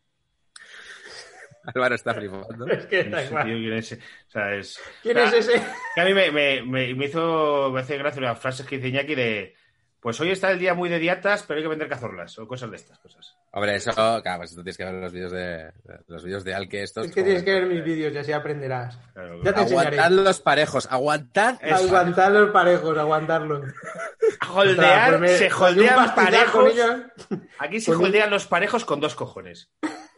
Álvaro está flipando. Es que está igual. ¿Quién es ese? O sea, ¿Quién es ese? Que a mí me hace gracia las frases que dice Iñaki de pues hoy está el día muy de dietas, pero hay que vender cazorlas o cosas de estas cosas. Hombre, eso, claro, pues tú tienes que ver los vídeos de Alke estos. Es que tienes que ver mis vídeos y así aprenderás. Claro, Ya te enseñaré. Aguantad los parejos, aguantad los parejos, aguantarlos. Holdear, pues se holdean los parejos. Con Aquí se holdean los parejos con 2 cojones.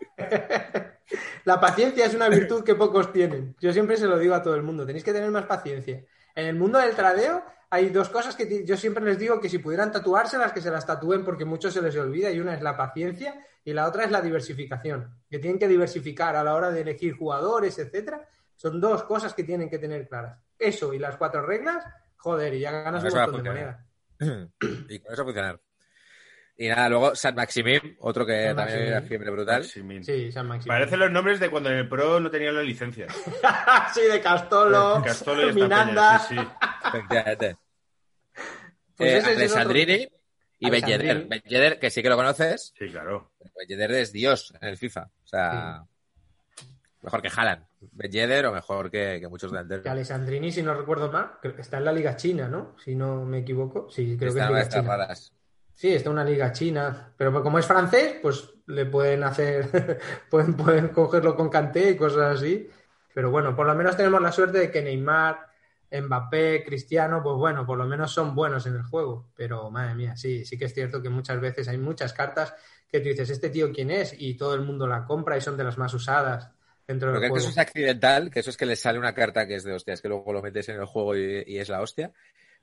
La paciencia es una virtud que pocos tienen. Yo siempre se lo digo a todo el mundo. Tenéis que tener más paciencia. En el mundo del tradeo hay 2 cosas que yo siempre les digo que si pudieran tatuárselas, que se las tatúen porque mucho se les olvida. Y una es la paciencia y la otra es la diversificación. Que tienen que diversificar a la hora de elegir jugadores, etcétera. Son 2 cosas que tienen que tener claras. Eso y las 4 reglas, joder, y ya ganas un montón de moneda. Y con eso funcionar. Y nada, luego San Maximín, otro que también era fiebre brutal. Sí, San Maximín. Parecen los nombres de cuando en el Pro no tenían la licencia. Sí, de Castolo, y Miranda. Sí. Efectivamente. Pues Alessandrini y Ben Yedder. Ben Yedder, que sí que lo conoces. Sí, claro. Ben Yedder es Dios en el FIFA. O sea, Mejor que Haaland, Ben Yedder o mejor que muchos delanteros. Que Alessandrini, si no recuerdo mal, está en la Liga China, ¿no? Si no me equivoco. Sí, creo que es Liga China. Raras. Sí, está en una Liga China. Pero como es francés, pues le pueden hacer... pueden cogerlo con Kanté y cosas así. Pero bueno, por lo menos tenemos la suerte de que Neymar, Mbappé, Cristiano, pues bueno, por lo menos son buenos en el juego. Pero, madre mía, sí que es cierto que muchas veces hay muchas cartas que tú dices, ¿este tío quién es? Y todo el mundo la compra y son de las más usadas dentro del juego. Que eso es accidental, que eso es que le sale una carta que es de hostias, que luego lo metes en el juego y es la hostia.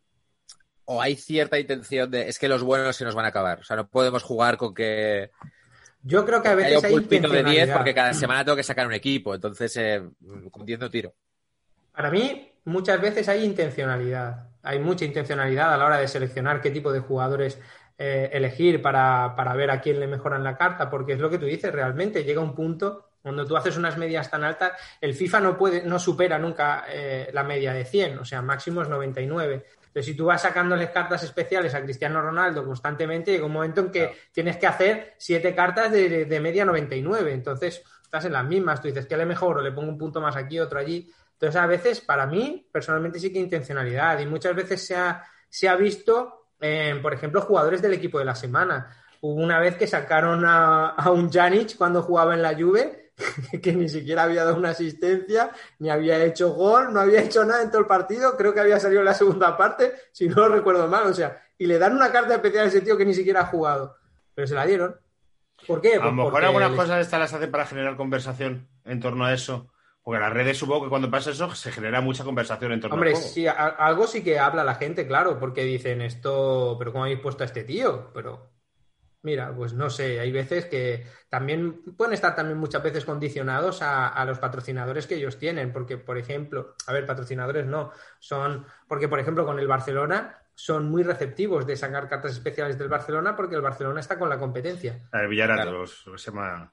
O hay cierta intención de, es que los buenos se nos van a acabar. O sea, no podemos jugar con que... Yo creo que a veces hay intencionalidad. De 10 porque cada semana tengo que sacar un equipo, entonces con 10 no tiro. Para mí, muchas veces hay intencionalidad. Hay mucha intencionalidad a la hora de seleccionar qué tipo de jugadores elegir para ver a quién le mejoran la carta, porque es lo que tú dices, realmente llega un punto cuando tú haces unas medias tan altas, el FIFA no supera nunca la media de 100, o sea, máximo es 99. Pero si tú vas sacándoles cartas especiales a Cristiano Ronaldo constantemente, llega un momento en que tienes que hacer 7 cartas de media 99, entonces estás en las mismas, tú dices, ¿qué le mejoro? Le pongo un punto más aquí, otro allí. Entonces, a veces, para mí, personalmente sí que hay intencionalidad, y muchas veces se ha visto, por ejemplo, jugadores del equipo de la semana. Hubo una vez que sacaron a un Pjanic cuando jugaba en la Juve, que ni siquiera había dado una asistencia, ni había hecho gol, no había hecho nada en todo el partido, creo que había salido en la segunda parte, si no lo recuerdo mal, o sea, y le dan una carta especial a ese tío que ni siquiera ha jugado, pero se la dieron. ¿Por qué? A lo mejor algunas cosas estas las hacen para generar conversación en torno a eso. Porque las redes, supongo que cuando pasa eso se genera mucha conversación en torno al juego. Sí, algo sí que habla la gente, claro, porque dicen esto, pero ¿cómo habéis puesto a este tío? Pero mira, pues no sé, hay veces que también pueden estar también muchas veces condicionados a los patrocinadores que ellos tienen, porque, por ejemplo, patrocinadores no, porque, por ejemplo, con el Barcelona son muy receptivos de sacar cartas especiales del Barcelona porque el Barcelona está con la competencia. El Villarreal, se llama...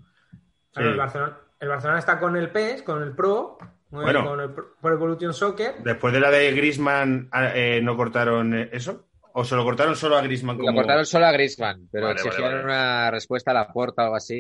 Claro, el Barcelona está con el PES, con el Pro, bueno, con el Pro Evolution Soccer. Después de la de Griezmann, ¿no cortaron eso? ¿O se lo cortaron solo a Griezmann? Lo cortaron solo a Griezmann, pero exigieron una respuesta a Laporta o algo así.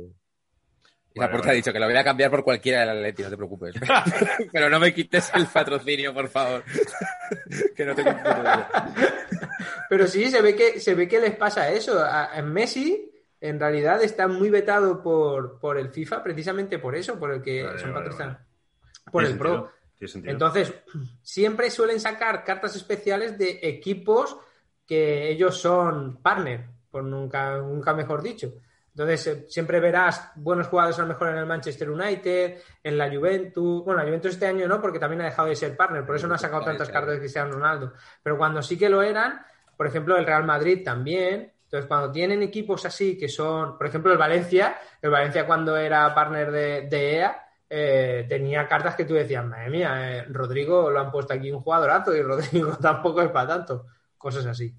Y Laporta ha dicho que lo voy a cambiar por cualquiera del Atleti, no te preocupes. Pero no me quites el patrocinio, por favor. Que no te computo. Pero sí, se ve que les pasa eso. En Messi... En realidad está muy vetado por el FIFA precisamente por eso, por el que son patrocinados por el Pro. Entonces, siempre suelen sacar cartas especiales de equipos que ellos son partner, por nunca mejor dicho. Entonces, siempre verás buenos jugadores a lo mejor en el Manchester United, en la Juventus. Bueno, la Juventus este año no, porque también ha dejado de ser partner, por eso no ha sacado tantas cartas de Cristiano Ronaldo. Pero cuando sí que lo eran, por ejemplo, el Real Madrid también. Entonces, cuando tienen equipos así que son, por ejemplo, el Valencia cuando era partner de EA, tenía cartas que tú decías, madre mía, Rodrigo lo han puesto aquí un jugadorazo y Rodrigo tampoco es para tanto. Cosas así.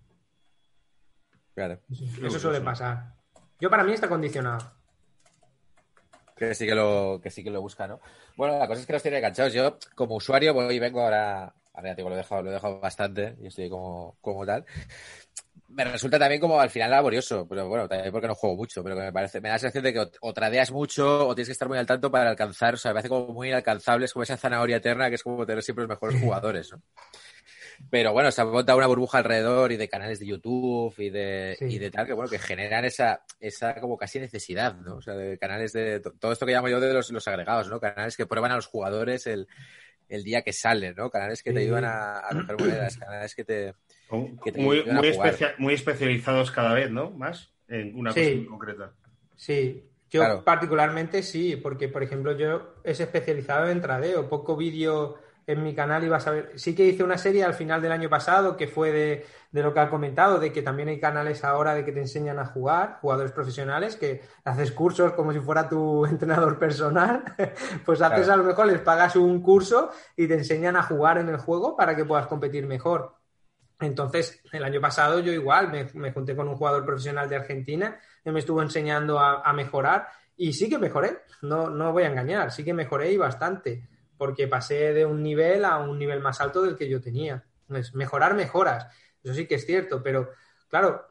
Claro. Eso suele pasar. Para mí está condicionado. Que sí que lo busca, ¿no? Bueno, la cosa es que los tiene enganchados. Yo, como usuario, voy y vengo ahora... A ver, lo he dejado bastante y estoy como tal. Me resulta también como al final laborioso, pero bueno, también porque no juego mucho, pero me da la sensación de que o tradeas mucho o tienes que estar muy al tanto para alcanzar, o sea, me hace como muy inalcanzables, como esa zanahoria eterna que es como tener siempre los mejores jugadores, ¿no? Pero bueno, se ha montado una burbuja alrededor y de canales de YouTube y de tal, que bueno, que generan esa como casi necesidad, ¿no? O sea, de canales de todo esto que llamo yo de los agregados, ¿no? Canales que prueban a los jugadores el día que salen, ¿no? Canales que te ayudan a coger monedas, canales que te muy especializados cada vez, ¿no? Más en una cosa muy concreta. Sí, yo particularmente sí, porque por ejemplo yo es especializado en tradeo, poco vídeo en mi canal ibas a ver. Sí que hice una serie al final del año pasado que fue de lo que ha comentado, de que también hay canales ahora de que te enseñan a jugar, jugadores profesionales, que haces cursos como si fuera tu entrenador personal, pues haces a lo mejor, les pagas un curso y te enseñan a jugar en el juego para que puedas competir mejor. Entonces, el año pasado yo igual me junté con un jugador profesional de Argentina que me estuvo enseñando a mejorar y sí que mejoré, no voy a engañar, sí que mejoré y bastante, porque pasé de un nivel a un nivel más alto del que yo tenía. Entonces, mejoras, eso sí que es cierto, pero claro,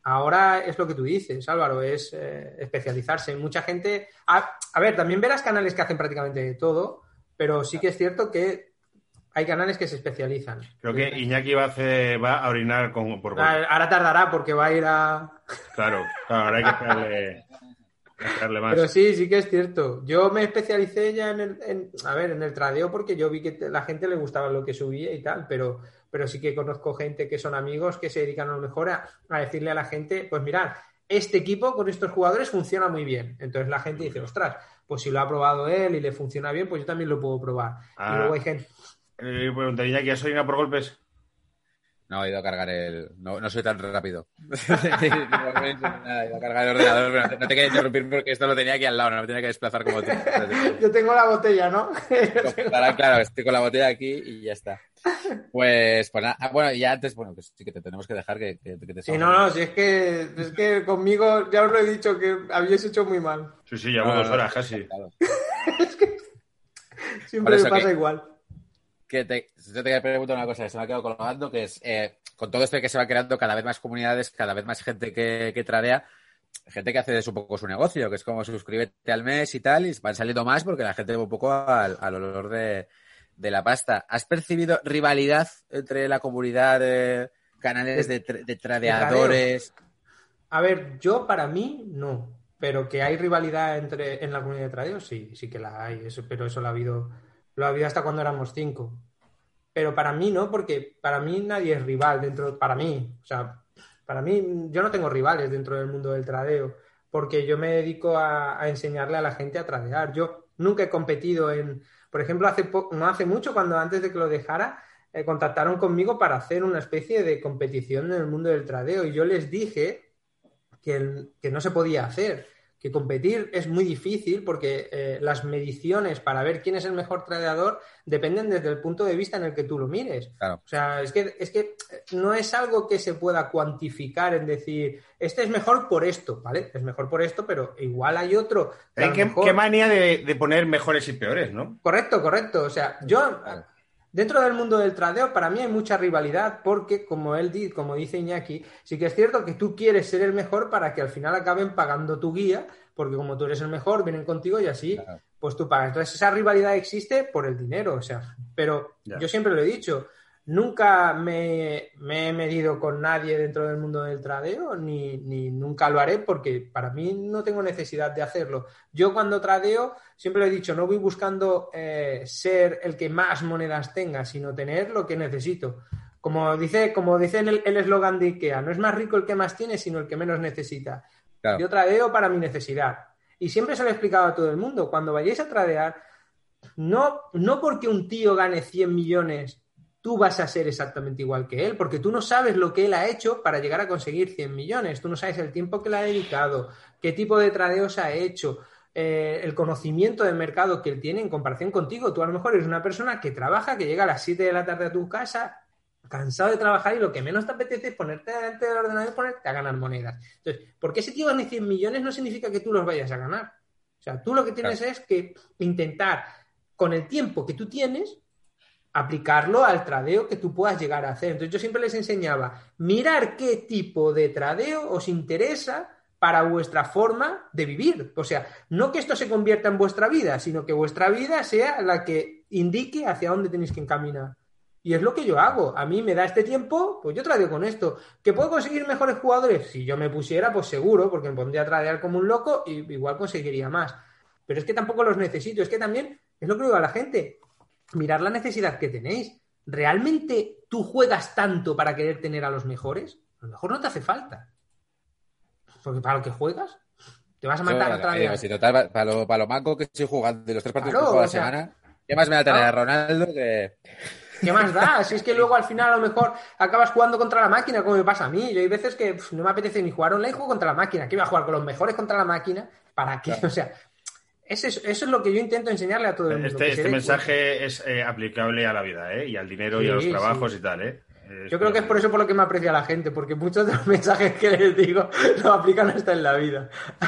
ahora es lo que tú dices, Álvaro, es especializarse. Mucha gente... A ver, también verás canales que hacen prácticamente de todo, pero sí que es cierto que hay canales que se especializan. Creo que Iñaki va a orinar por gol. Ahora tardará porque va a ir a... Claro, ahora hay que esperarle más. Pero sí que es cierto. Yo me especialicé ya en el tradeo porque yo vi que a la gente le gustaba lo que subía y tal, pero sí que conozco gente que son amigos que se dedican a lo mejor a decirle a la gente, pues mirad, este equipo con estos jugadores funciona muy bien. Entonces la gente dice, ostras, pues si lo ha probado él y le funciona bien, pues yo también lo puedo probar. Y luego hay gente... Preguntaría que ¿has orinado por golpes? No, he ido a cargar No soy tan rápido. He ido a cargar el ordenador, pero no te quería interrumpir porque esto lo tenía aquí al lado, no me tenía que desplazar como tú. Yo tengo la botella, ¿no? Claro, estoy con la botella aquí y ya está. Pues nada. Bueno, y ya antes, pues sí que te tenemos que dejar que te Sí, no, si es que conmigo ya os lo he dicho que habéis hecho muy mal. Sí, llevamos 2 horas casi. Claro. Es que siempre me pasa igual. Yo te quería preguntar una cosa que se me ha quedado colgando, que es, con todo esto de que se va creando cada vez más comunidades, cada vez más gente que tradea, gente que hace de eso un poco su negocio, que es como suscríbete al mes y tal, y van saliendo más porque la gente va un poco al olor de la pasta. ¿Has percibido rivalidad entre la comunidad de canales de tradeadores? A ver, yo para mí no, pero que hay rivalidad en la comunidad de tradeo, sí que la hay, pero eso lo ha habido hasta cuando éramos 5. Pero para mí no, porque para mí nadie es rival para mí, yo no tengo rivales dentro del mundo del tradeo, porque yo me dedico a enseñarle a la gente a tradear. Yo nunca he competido por ejemplo, no hace mucho, antes de que lo dejara, contactaron conmigo para hacer una especie de competición en el mundo del tradeo y yo les dije que no se podía hacer, que competir es muy difícil porque las mediciones para ver quién es el mejor tradeador dependen desde el punto de vista en el que tú lo mires. Claro. O sea, es que no es algo que se pueda cuantificar en decir, este es mejor por esto, ¿vale? Es mejor por esto, pero igual hay otro. ¿Qué manía de poner mejores y peores, ¿no? Correcto. O sea, dentro del mundo del tradeo, para mí hay mucha rivalidad porque, como dice Iñaki, sí que es cierto que tú quieres ser el mejor para que al final acaben pagando tu guía, porque como tú eres el mejor, vienen contigo y así, claro, pues tú pagas. Entonces, esa rivalidad existe por el dinero, o sea, pero yo siempre lo he dicho, nunca me he medido con nadie dentro del mundo del tradeo, ni nunca lo haré, porque para mí no tengo necesidad de hacerlo. Yo cuando tradeo, siempre lo he dicho, no voy buscando ser el que más monedas tenga, sino tener lo que necesito. Como dice en el eslogan de IKEA, no es más rico el que más tiene, sino el que menos necesita. Claro. Yo tradeo para mi necesidad. Y siempre se lo he explicado a todo el mundo, cuando vayáis a tradear, no porque un tío gane 100 millones... tú vas a ser exactamente igual que él, porque tú no sabes lo que él ha hecho para llegar a conseguir 100 millones, tú no sabes el tiempo que le ha dedicado, qué tipo de tradeos ha hecho, el conocimiento del mercado que él tiene en comparación contigo. Tú a lo mejor eres una persona que trabaja, que llega a las 7 de la tarde a tu casa, cansado de trabajar y lo que menos te apetece es ponerte delante del ordenador y ponerte a ganar monedas. Entonces, porque ese tío gane 100 millones no significa que tú los vayas a ganar. O sea, tú lo que tienes es que intentar, con el tiempo que tú tienes, aplicarlo al tradeo que tú puedas llegar a hacer. Entonces yo siempre les enseñaba, mirar qué tipo de tradeo os interesa para vuestra forma de vivir. O sea, no que esto se convierta en vuestra vida, sino que vuestra vida sea la que indique hacia dónde tenéis que encaminar. Y es lo que yo hago. A mí me da este tiempo, pues yo tradeo con esto. ¿Que puedo conseguir mejores jugadores? Si yo me pusiera, pues seguro, porque me pondría a tradear como un loco y igual conseguiría más. Pero es que tampoco los necesito. Es que también, es lo que digo a la gente, mirar la necesidad que tenéis. ¿Realmente tú juegas tanto para querer tener a los mejores? A lo mejor no te hace falta. Porque para lo que juegas, te vas a matar otra vez. Si total, para lo manco que estoy jugando de los 3 partidos que juego a la semana, ¿qué más me va a tener a Ronaldo que...? ¿Qué más da? Si es que luego al final a lo mejor acabas jugando contra la máquina, como me pasa a mí. Yo hay veces que no me apetece ni jugar online, juego contra la máquina. ¿Qué iba a jugar con los mejores contra la máquina? ¿Para qué? Claro. O sea... Eso es lo que yo intento enseñarle a todo el mundo. Este mensaje es aplicable a la vida, y al dinero y a los trabajos y tal, Yo creo que es por eso por lo que me aprecia la gente, porque muchos de los mensajes que les digo lo aplican hasta en la vida.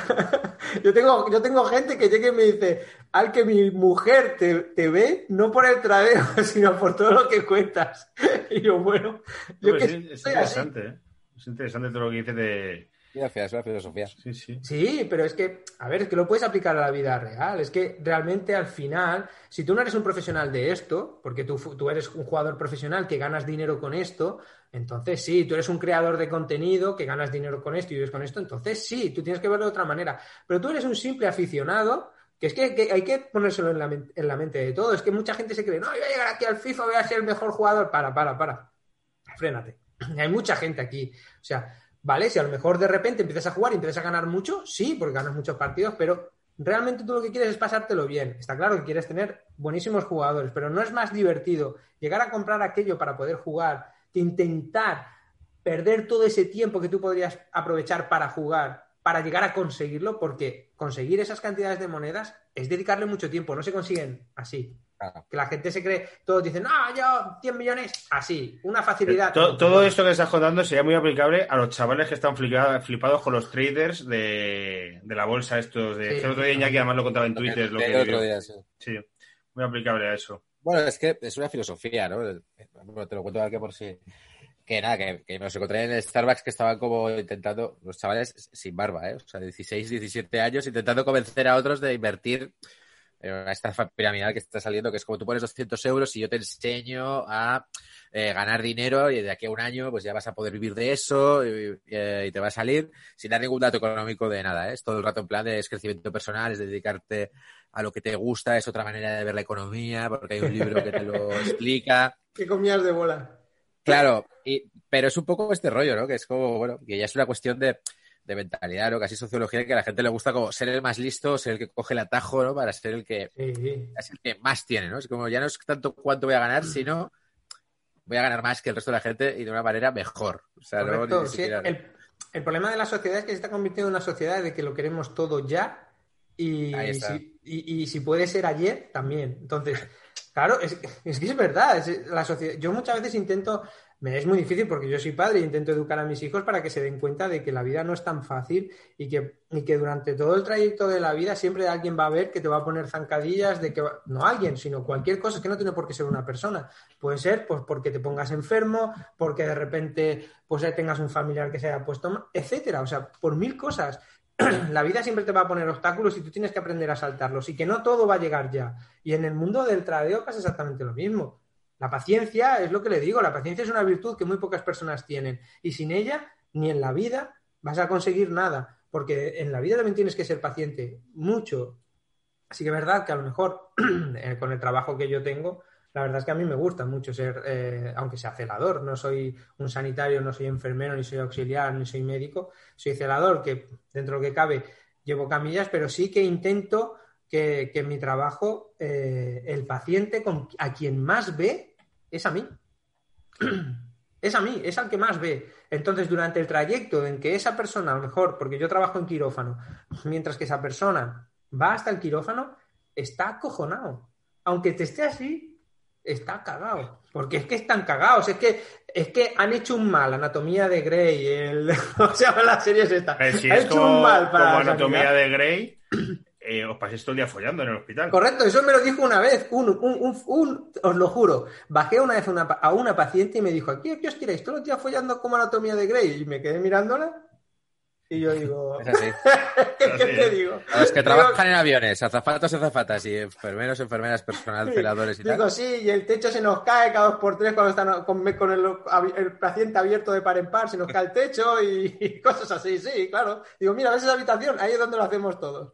Yo tengo gente que llega y me dice, al que mi mujer te ve, no por el tradeo, sino por todo lo que cuentas. Y yo, bueno, yo pues sí, es interesante, Es interesante todo lo que dices de... Es la filosofía. Sí, pero es que, a ver, es que lo puedes aplicar a la vida real. Es que realmente al final, si tú no eres un profesional de esto, porque tú eres un jugador profesional que ganas dinero con esto, entonces sí, tú eres un creador de contenido que ganas dinero con esto y vives con esto, entonces sí, tú tienes que verlo de otra manera. Pero tú eres un simple aficionado, que es que hay que ponérselo en la mente de todo. Es que mucha gente se cree, no, yo voy a llegar aquí al FIFA, voy a ser el mejor jugador. Para. Frénate. Hay mucha gente aquí. O sea... ¿Vale? Si a lo mejor de repente empiezas a jugar y empiezas a ganar mucho, sí, porque ganas muchos partidos, pero realmente tú lo que quieres es pasártelo bien. Está claro que quieres tener buenísimos jugadores, pero no es más divertido llegar a comprar aquello para poder jugar que intentar perder todo ese tiempo que tú podrías aprovechar para jugar, para llegar a conseguirlo, porque conseguir esas cantidades de monedas es dedicarle mucho tiempo, no se consiguen así. Claro. Que la gente se cree, todos dicen, no, yo 100 millones, así, una facilidad. Todo esto que estás contando sería muy aplicable a los chavales que están flipados con los traders de la bolsa estos. Sí, el otro día Iñaki además lo contaba en Twitter. Lo que el otro día, sí, muy aplicable a eso. Bueno, es que es una filosofía, ¿no? Bueno, te lo cuento que por si... Que nada, que me los encontré en el Starbucks que estaban como intentando, los chavales sin barba, o sea, 16, 17 años, intentando convencer a otros de invertir en esta estafa piramidal que está saliendo, que es como tú pones 200 euros y yo te enseño a ganar dinero y de aquí a un año pues ya vas a poder vivir de eso y te va a salir sin dar ningún dato económico de nada, Es todo el rato en plan de crecimiento personal, es dedicarte a lo que te gusta, es otra manera de ver la economía, porque hay un libro que te lo explica. ¿Qué comías de bola? Claro, pero es un poco este rollo, ¿no? Que es como, bueno, que ya es una cuestión de mentalidad, ¿no? Casi sociología, que a la gente le gusta como ser el más listo, ser el que coge el atajo, ¿no? Para ser el que es el que más tiene, ¿no? Es como ya no es tanto cuánto voy a ganar, sino voy a ganar más que el resto de la gente y de una manera mejor. O sea, correcto, no, siquiera... el problema de la sociedad es que se está convirtiendo en una sociedad de que lo queremos todo ya y si puede ser ayer, también. Entonces, claro, es que es verdad. La sociedad... Yo muchas veces intento... Me es muy difícil porque yo soy padre e intento educar a mis hijos para que se den cuenta de que la vida no es tan fácil y que durante todo el trayecto de la vida siempre alguien va a ver que te va a poner zancadillas de que no alguien, sino cualquier cosa, que no tiene por qué ser una persona. Puede ser pues porque te pongas enfermo, porque de repente pues tengas un familiar que se haya puesto mal, etcétera. O sea, por 1000 cosas. La vida siempre te va a poner obstáculos y tú tienes que aprender a saltarlos y que no todo va a llegar ya. Y en el mundo del tradeo pasa exactamente lo mismo. La paciencia, es lo que le digo, la paciencia es una virtud que muy pocas personas tienen y sin ella, ni en la vida vas a conseguir nada, porque en la vida también tienes que ser paciente, mucho. Así que es verdad que a lo mejor con el trabajo que yo tengo, la verdad es que a mí me gusta mucho ser, aunque sea celador, no soy un sanitario, no soy enfermero, ni soy auxiliar, ni soy médico, soy celador, que dentro de lo que cabe llevo camillas, pero sí que intento... Que en mi trabajo el paciente a quien más ve es a mí. Es a mí, es al que más ve. Entonces, durante el trayecto en que esa persona, a lo mejor, porque yo trabajo en quirófano, mientras que esa persona va hasta el quirófano, está acojonado. Aunque te esté así, está cagado. Porque es que están cagados. Es que han hecho un mal. Anatomía de Grey. O sea, la serie es esta. Si es hecho un mal para como Anatomía de Grey... os paséis todo el día follando en el hospital. Correcto, eso me lo dijo una vez, os lo juro. Bajé una vez a una paciente y me dijo, ¿aquí os tiráis todos los días follando como Anatomía de Grey? Y me quedé mirándola y yo digo... Es así. ¿Qué te digo? Los que trabajan en aviones, azafatos y azafatas y enfermeros, enfermeras, personal, celadores y tal. Digo, sí, y el techo se nos cae cada 2x3 cuando están con el paciente abierto de par en par, se nos cae el techo y cosas así, sí, claro. Digo, mira, ¿ves esa habitación? Ahí es donde lo hacemos todos.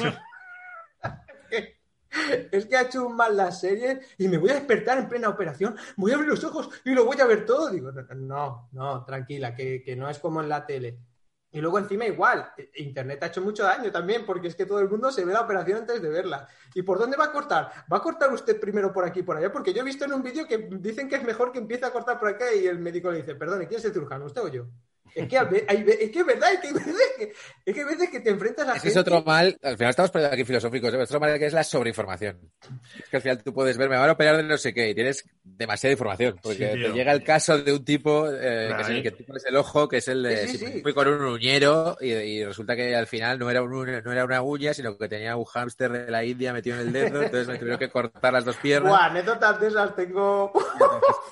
Es que ha hecho un mal la serie y me voy a despertar en plena operación, voy a abrir los ojos y lo voy a ver todo. Digo, no, tranquila, que no es como en la tele. Y luego encima igual, Internet ha hecho mucho daño también, porque es que todo el mundo se ve la operación antes de verla. ¿Y por dónde va a cortar? ¿Va a cortar usted primero por aquí y por allá? Porque yo he visto en un vídeo que dicen que es mejor que empiece a cortar por acá y el médico le dice, perdone, ¿quién es el cirujano, usted o yo? Es que es verdad, es que hay veces que te enfrentas a gente... Es otro mal, al final estamos poniendo aquí filosóficos, es otro mal que es la sobreinformación. Es que al final tú puedes ver, me van a operar de no sé qué, y tienes demasiada información, porque te llega el caso de un tipo, que es el que tú pones el ojo, que es el de, fui con un uñero, y resulta que al final no era una uña, sino que tenía un hámster de la India metido en el dedo, entonces me tuvieron que cortar las dos piernas. Buah, anécdotas de esas tengo...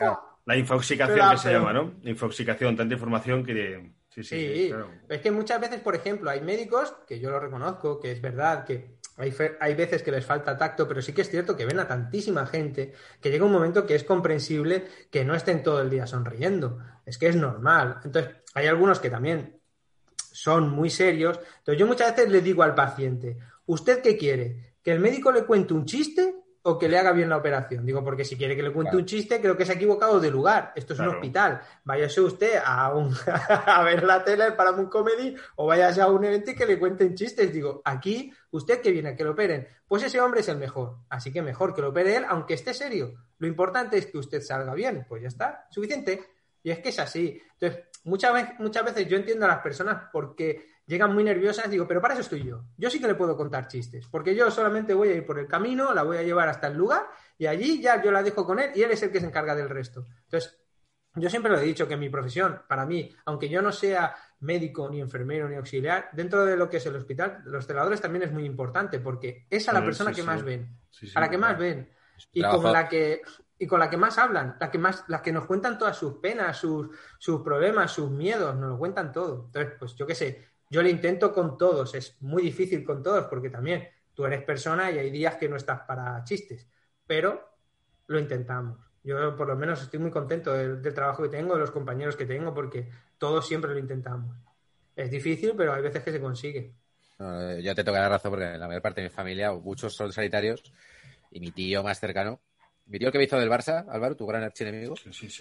La infoxicación que se llama, ¿no? Infoxicación, tanta información que... Sí, claro. Es que muchas veces, por ejemplo, hay médicos, que yo lo reconozco, que es verdad que hay veces que les falta tacto, pero sí que es cierto que ven a tantísima gente que llega un momento que es comprensible que no estén todo el día sonriendo. Es que es normal. Entonces, hay algunos que también son muy serios. Entonces, yo muchas veces le digo al paciente, ¿usted qué quiere? ¿Que el médico le cuente un chiste o que le haga bien la operación? Digo, porque si quiere que le cuente un chiste, creo que se ha equivocado de lugar. Esto es un hospital. Váyase usted a ver la tele, el Paramount Comedy, o váyase a un evento y que le cuenten chistes. Digo, aquí, ¿usted qué viene? ¿A que lo operen? Pues ese hombre es el mejor. Así que mejor que lo opere él, aunque esté serio. Lo importante es que usted salga bien. Pues ya está, suficiente. Y es que es así. Entonces, muchas veces yo entiendo a las personas porque llegan muy nerviosas, digo, pero para eso estoy yo. Yo sí que le puedo contar chistes, porque yo solamente voy a ir por el camino, la voy a llevar hasta el lugar y allí ya yo la dejo con él y él es el que se encarga del resto. Entonces, yo siempre lo he dicho que mi profesión, para mí, aunque yo no sea médico, ni enfermero, ni auxiliar, dentro de lo que es el hospital, los celadores también es muy importante porque es a la persona que más ven, a la que más ven y con la que más hablan, las que nos cuentan todas sus penas, sus problemas, sus miedos, nos lo cuentan todo. Entonces, pues yo qué sé, yo lo intento con todos, es muy difícil con todos porque también tú eres persona y hay días que no estás para chistes, pero lo intentamos. Yo por lo menos estoy muy contento del trabajo que tengo, de los compañeros que tengo, porque todos siempre lo intentamos. Es difícil, pero hay veces que se consigue. No, yo te toco la razón porque la mayor parte de mi familia, muchos son sanitarios, y mi tío más cercano, mi tío el que me hizo del Barça, Álvaro, tu gran archienemigo,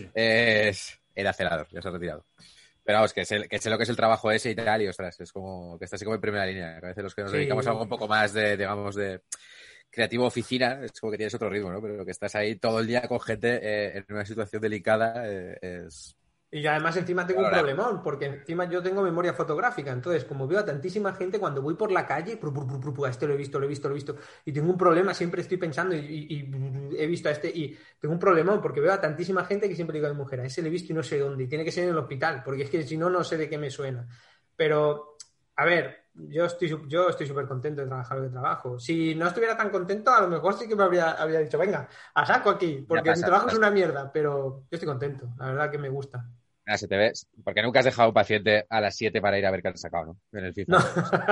era celador, ya se ha retirado. Pero vamos, que sé lo que es el trabajo ese y tal, y ostras, es como que estás así como en primera línea. A veces los que nos dedicamos a algo un poco más de, digamos, de creativo oficina, es como que tienes otro ritmo, ¿no? Pero que estás ahí todo el día con gente en una situación delicada es... Y además encima tengo un problemón, porque encima yo tengo memoria fotográfica, entonces como veo a tantísima gente, cuando voy por la calle, a este lo he visto, y tengo un problema, siempre estoy pensando y he visto a este, y tengo un problemón, porque veo a tantísima gente que siempre digo a mi mujer, a ese lo he visto y no sé dónde, y tiene que ser en el hospital, porque es que si no, no sé de qué me suena. Pero, a ver, yo estoy súper contento de trabajar lo que trabajo. Si no estuviera tan contento, a lo mejor sí que me habría dicho, venga, a saco aquí, porque mi trabajo es una mierda, pero yo estoy contento, la verdad que me gusta. Ah, se te ve, porque nunca has dejado a un paciente a las 7 para ir a ver qué han sacado, ¿no? En el FIFA. No.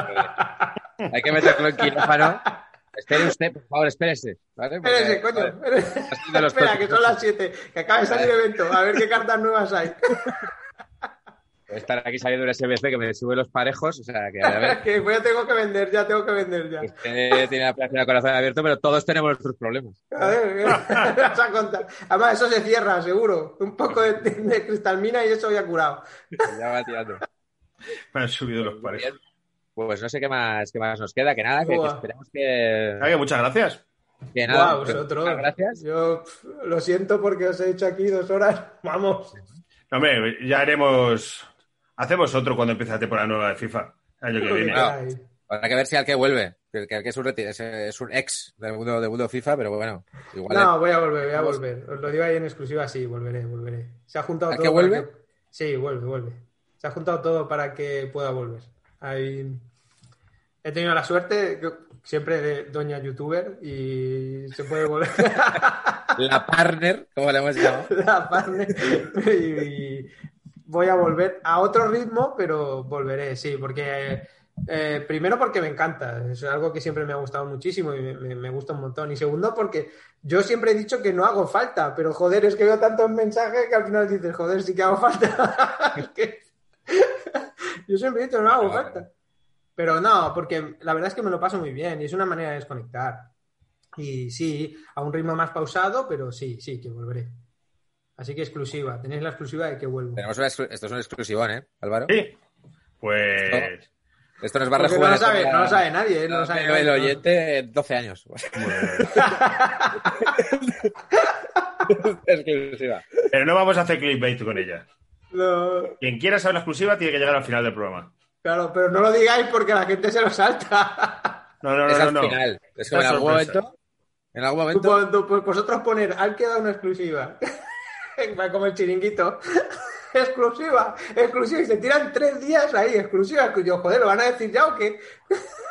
Hay que meterlo en quirófano. Espere usted, por favor, espérese. ¿Vale? Espérese, coño. Espera, que son las 7, que acaba de salir el evento. A ver qué cartas nuevas hay. Voy a estar aquí saliendo un SBC que me sube los parejos, o sea, que a ver... que pues ya tengo que vender ya. Usted tiene la operación a corazón abierto, pero todos tenemos nuestros problemas. A ver, vas a contar. Además, eso se cierra, seguro. Un poco de cristalmina y eso ya curado. Ya va tirando. Me han subido los parejos. Pues no sé qué más nos queda, que nada, que esperamos que... Muchas gracias. Que nada, vosotros. Muchas gracias. Yo lo siento porque os he hecho aquí 2 horas. Vamos. Hombre, ya haremos... Hacemos otro cuando empiece la temporada nueva de FIFA. El año que viene. Habrá que ver si al que vuelve. Que es un ex del mundo FIFA, pero bueno. Igual no, voy a volver. Os lo digo ahí en exclusiva, sí, volveré. Se ha juntado todo. ¿A qué vuelve? Sí, vuelve. Se ha juntado todo para que pueda volver. He tenido la suerte, siempre de doña youtuber, y se puede volver. La partner, como le hemos llamado. La partner. Y voy a volver a otro ritmo, pero volveré, sí, porque primero porque me encanta, es algo que siempre me ha gustado muchísimo y me gusta un montón, y segundo porque yo siempre he dicho que no hago falta, pero joder, es que veo tantos mensajes que al final dices, joder, sí que hago falta. Yo siempre he dicho no hago falta, pero no, porque la verdad es que me lo paso muy bien y es una manera de desconectar, y sí, a un ritmo más pausado, pero sí, que volveré. Así que exclusiva, tenéis la exclusiva de que vuelvo. Esto es un exclusivón, ¿eh, Álvaro? Sí. Pues... Esto nos va a rejuvenecer. No lo sabe nadie, no lo sabe nadie. El oyente, 12 años. Exclusiva. Pero no vamos a hacer clickbait con ella. No. Quien quiera saber la exclusiva tiene que llegar al final del programa. Claro, pero no lo digáis porque la gente se lo salta. No. Es al final. Es como en algún momento... Pues vosotros poner, han quedado una exclusiva. Como el chiringuito. Exclusiva, y se tiran 3 días ahí, exclusiva. Yo, joder, ¿lo van a decir ya o qué?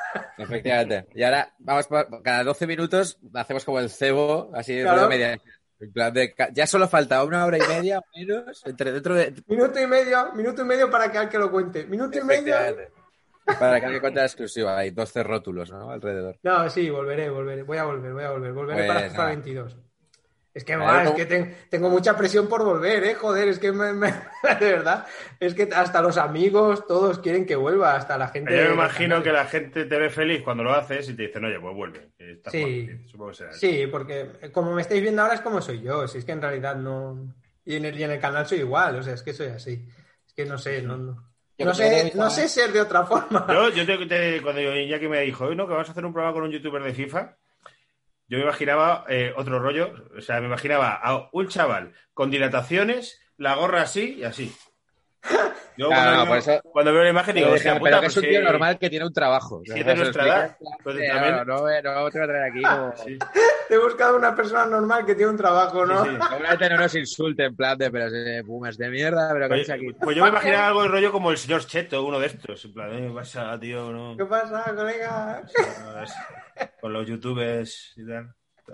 Efectivamente. Y ahora vamos cada 12 minutos, hacemos como el cebo, así claro. de media. En plan ya solo falta 1 hora y media menos dentro de... Minuto y medio para que alguien lo cuente. Minuto y medio. Para que alguien cuente la exclusiva. Hay 12 rótulos, ¿no? Alrededor. No, sí, volveré. Voy a volver. Volveré para FIFA 22. Es que, tengo mucha presión por volver, joder, es que de verdad, es que hasta los amigos, todos quieren que vuelva, hasta la gente... Yo me imagino que la gente te ve feliz cuando lo haces y te dicen, oye, pues vuelve. Supongo que será eso. Sí, porque como me estáis viendo ahora es como soy yo, si es que en realidad no... Y en el canal soy igual, o sea, es que soy así. Es que no sé, no sé ser de otra forma. Cuando Iñaki me dijo, que vas a hacer un programa con un youtuber de FIFA... Yo me imaginaba otro rollo, o sea, me imaginaba a un chaval con dilataciones, la gorra así y así. Yo cuando veo la imagen digo, pero que es un tío normal que tiene un trabajo. Si es de nuestra edad. No te voy a traer aquí como... Sí. Te he buscado una persona normal que tiene un trabajo, ¿no? Sí. Seguramente no nos insulte en plan de, pero boomers de mierda, pero ¿qué es aquí? Pues yo me imaginaba algo de rollo como el señor Cheto, uno de estos. En plan, ¿qué pasa, tío? ¿No? ¿Qué pasa, colega? Con los youtubers y tal.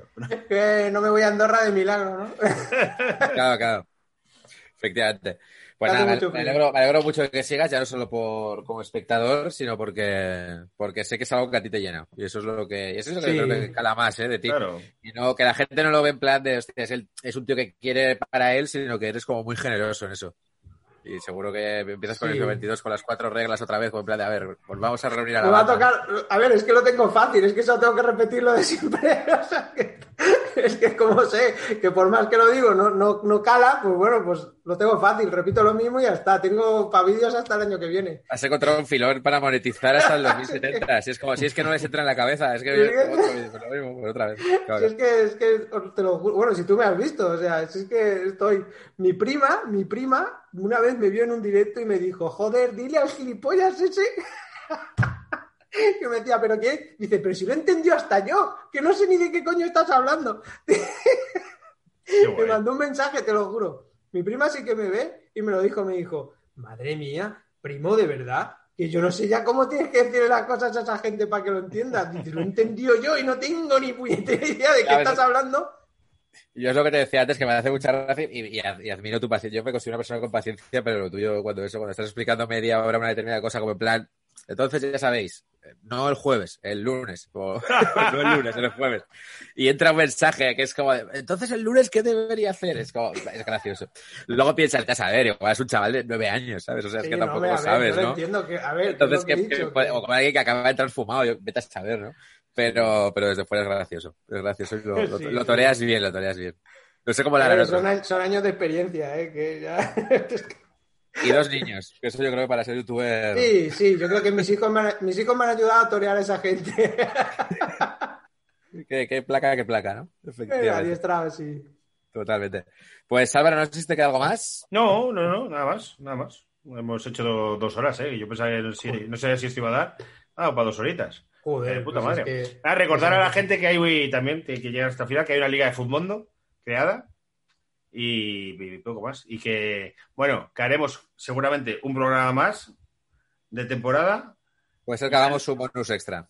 Que no me voy a Andorra de milagro, ¿no? Claro. Efectivamente. Pues nada, me alegro mucho de que sigas, ya no solo como espectador, sino porque sé que es algo que a ti te llena. Y eso es lo que creo que cala más, de ti. Claro. Y no, que la gente no lo ve en plan de, hostia, es un tío que quiere para él, sino que eres como muy generoso en eso. Y seguro que empiezas con el 22 con las 4 reglas otra vez, con en plan de, a ver, pues vamos a reunir a la banda. Me va a tocar, a ver, es que lo tengo fácil, es que eso tengo que repetirlo de siempre, o sea, es que como sé que por más que lo digo no cala, pues bueno, pues lo tengo fácil, repito lo mismo y ya está, tengo para vídeos hasta el año que viene. Has encontrado un filón para monetizar hasta el 2070, si es que no les entra en la cabeza, es que lo mismo, pues otra vez. Claro. Si es que te lo juro, bueno, si tú me has visto, o sea, si es que mi prima, una vez me vio en un directo y me dijo, joder, dile al gilipollas ese... que me decía, ¿pero qué? Dice, pero si lo entendió hasta yo, que no sé ni de qué coño estás hablando. Me mandó un mensaje, te lo juro. Mi prima sí que me ve y me lo dijo, me dijo, madre mía, primo, de verdad, que yo no sé ya cómo tienes que decirle las cosas a esa gente para que lo entienda. Dice, lo he entendido yo y no tengo ni puñetera idea de qué estás hablando. Yo es lo que te decía antes, que me hace mucha gracia y admiro tu paciencia. Yo me considero una persona con paciencia, pero lo tuyo, cuando estás explicando media hora una determinada cosa, como en plan, entonces ya sabéis, no el jueves, el lunes, no el lunes, el jueves. Y entra un mensaje que es como, entonces el lunes, ¿qué debería hacer? Es gracioso. Luego piensas, ya saber, igual es un chaval de 9 años, ¿sabes? O sea, es que tampoco lo sabes, ¿no? Entiendo que, a ver, entonces, o como alguien que acaba de entrar fumado, vete a saber, ¿no? Pero desde fuera es gracioso y lo toreas bien, No sé cómo la harán otros. Son años de experiencia, que ya... Y 2 niños, que eso yo creo que para ser youtuber... Sí, yo creo que mis hijos me han ayudado a torear a esa gente. Qué placa, ¿no? Efectivamente. Adiestrado, sí. Totalmente. Pues Álvaro, ¿no sé si te queda algo más? No, nada más. Hemos hecho 2 horas, y yo pensaba que no sé si esto iba a dar. Para 2 horitas. Joder, puta pues madre. Es que... Recordar a la gente que hay también, que llega hasta el final, que hay una liga de fútbol creada y poco más. Y que, bueno, que haremos seguramente un programa más de temporada. Puede ser que hagamos un bonus extra.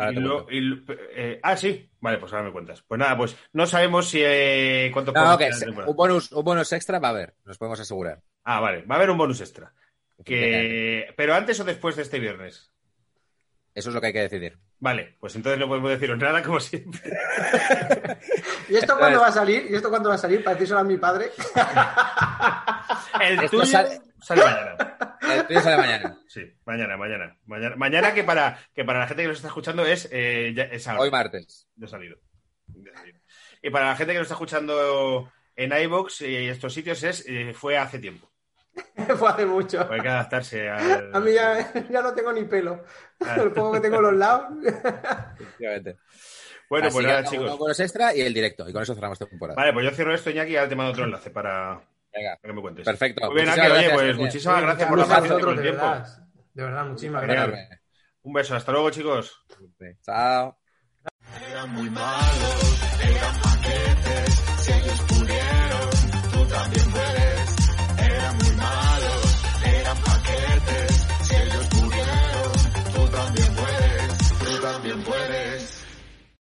Sí. Vale, pues ahora me cuentas. Pues nada, pues no sabemos si cuánto... Un bonus extra va a haber, nos podemos asegurar. Vale, va a haber un bonus extra. Pero antes o después de este viernes. Eso es lo que hay que decidir. Vale, pues entonces no podemos deciros nada, como siempre. ¿Y esto cuándo va a salir? Para decírselo a mi padre. El tuyo sale mañana. El tuyo sale mañana. Sí, mañana. Mañana que para la gente que nos está escuchando es ahora. Hoy martes. Ya ha salido. Y para la gente que nos está escuchando en iVoox y estos sitios fue hace tiempo. Fue hace mucho. Hay que adaptarse a mí ya no tengo ni pelo. El poco que tengo a los lados. Efectivamente. Bueno, así pues nada, chicos. Con los extra y el directo. Y con eso cerramos temporada. Vale, pues yo cierro esto, Iñaki, y ahora te mando otro enlace para que me cuentes. Perfecto. Muy bien, Ángel, oye, pues muchísimas gracias por la paciencia por el tiempo. De verdad, muchísimas gracias. Un beso, hasta luego, chicos. Chao. Eran muy malos, eran paquetes.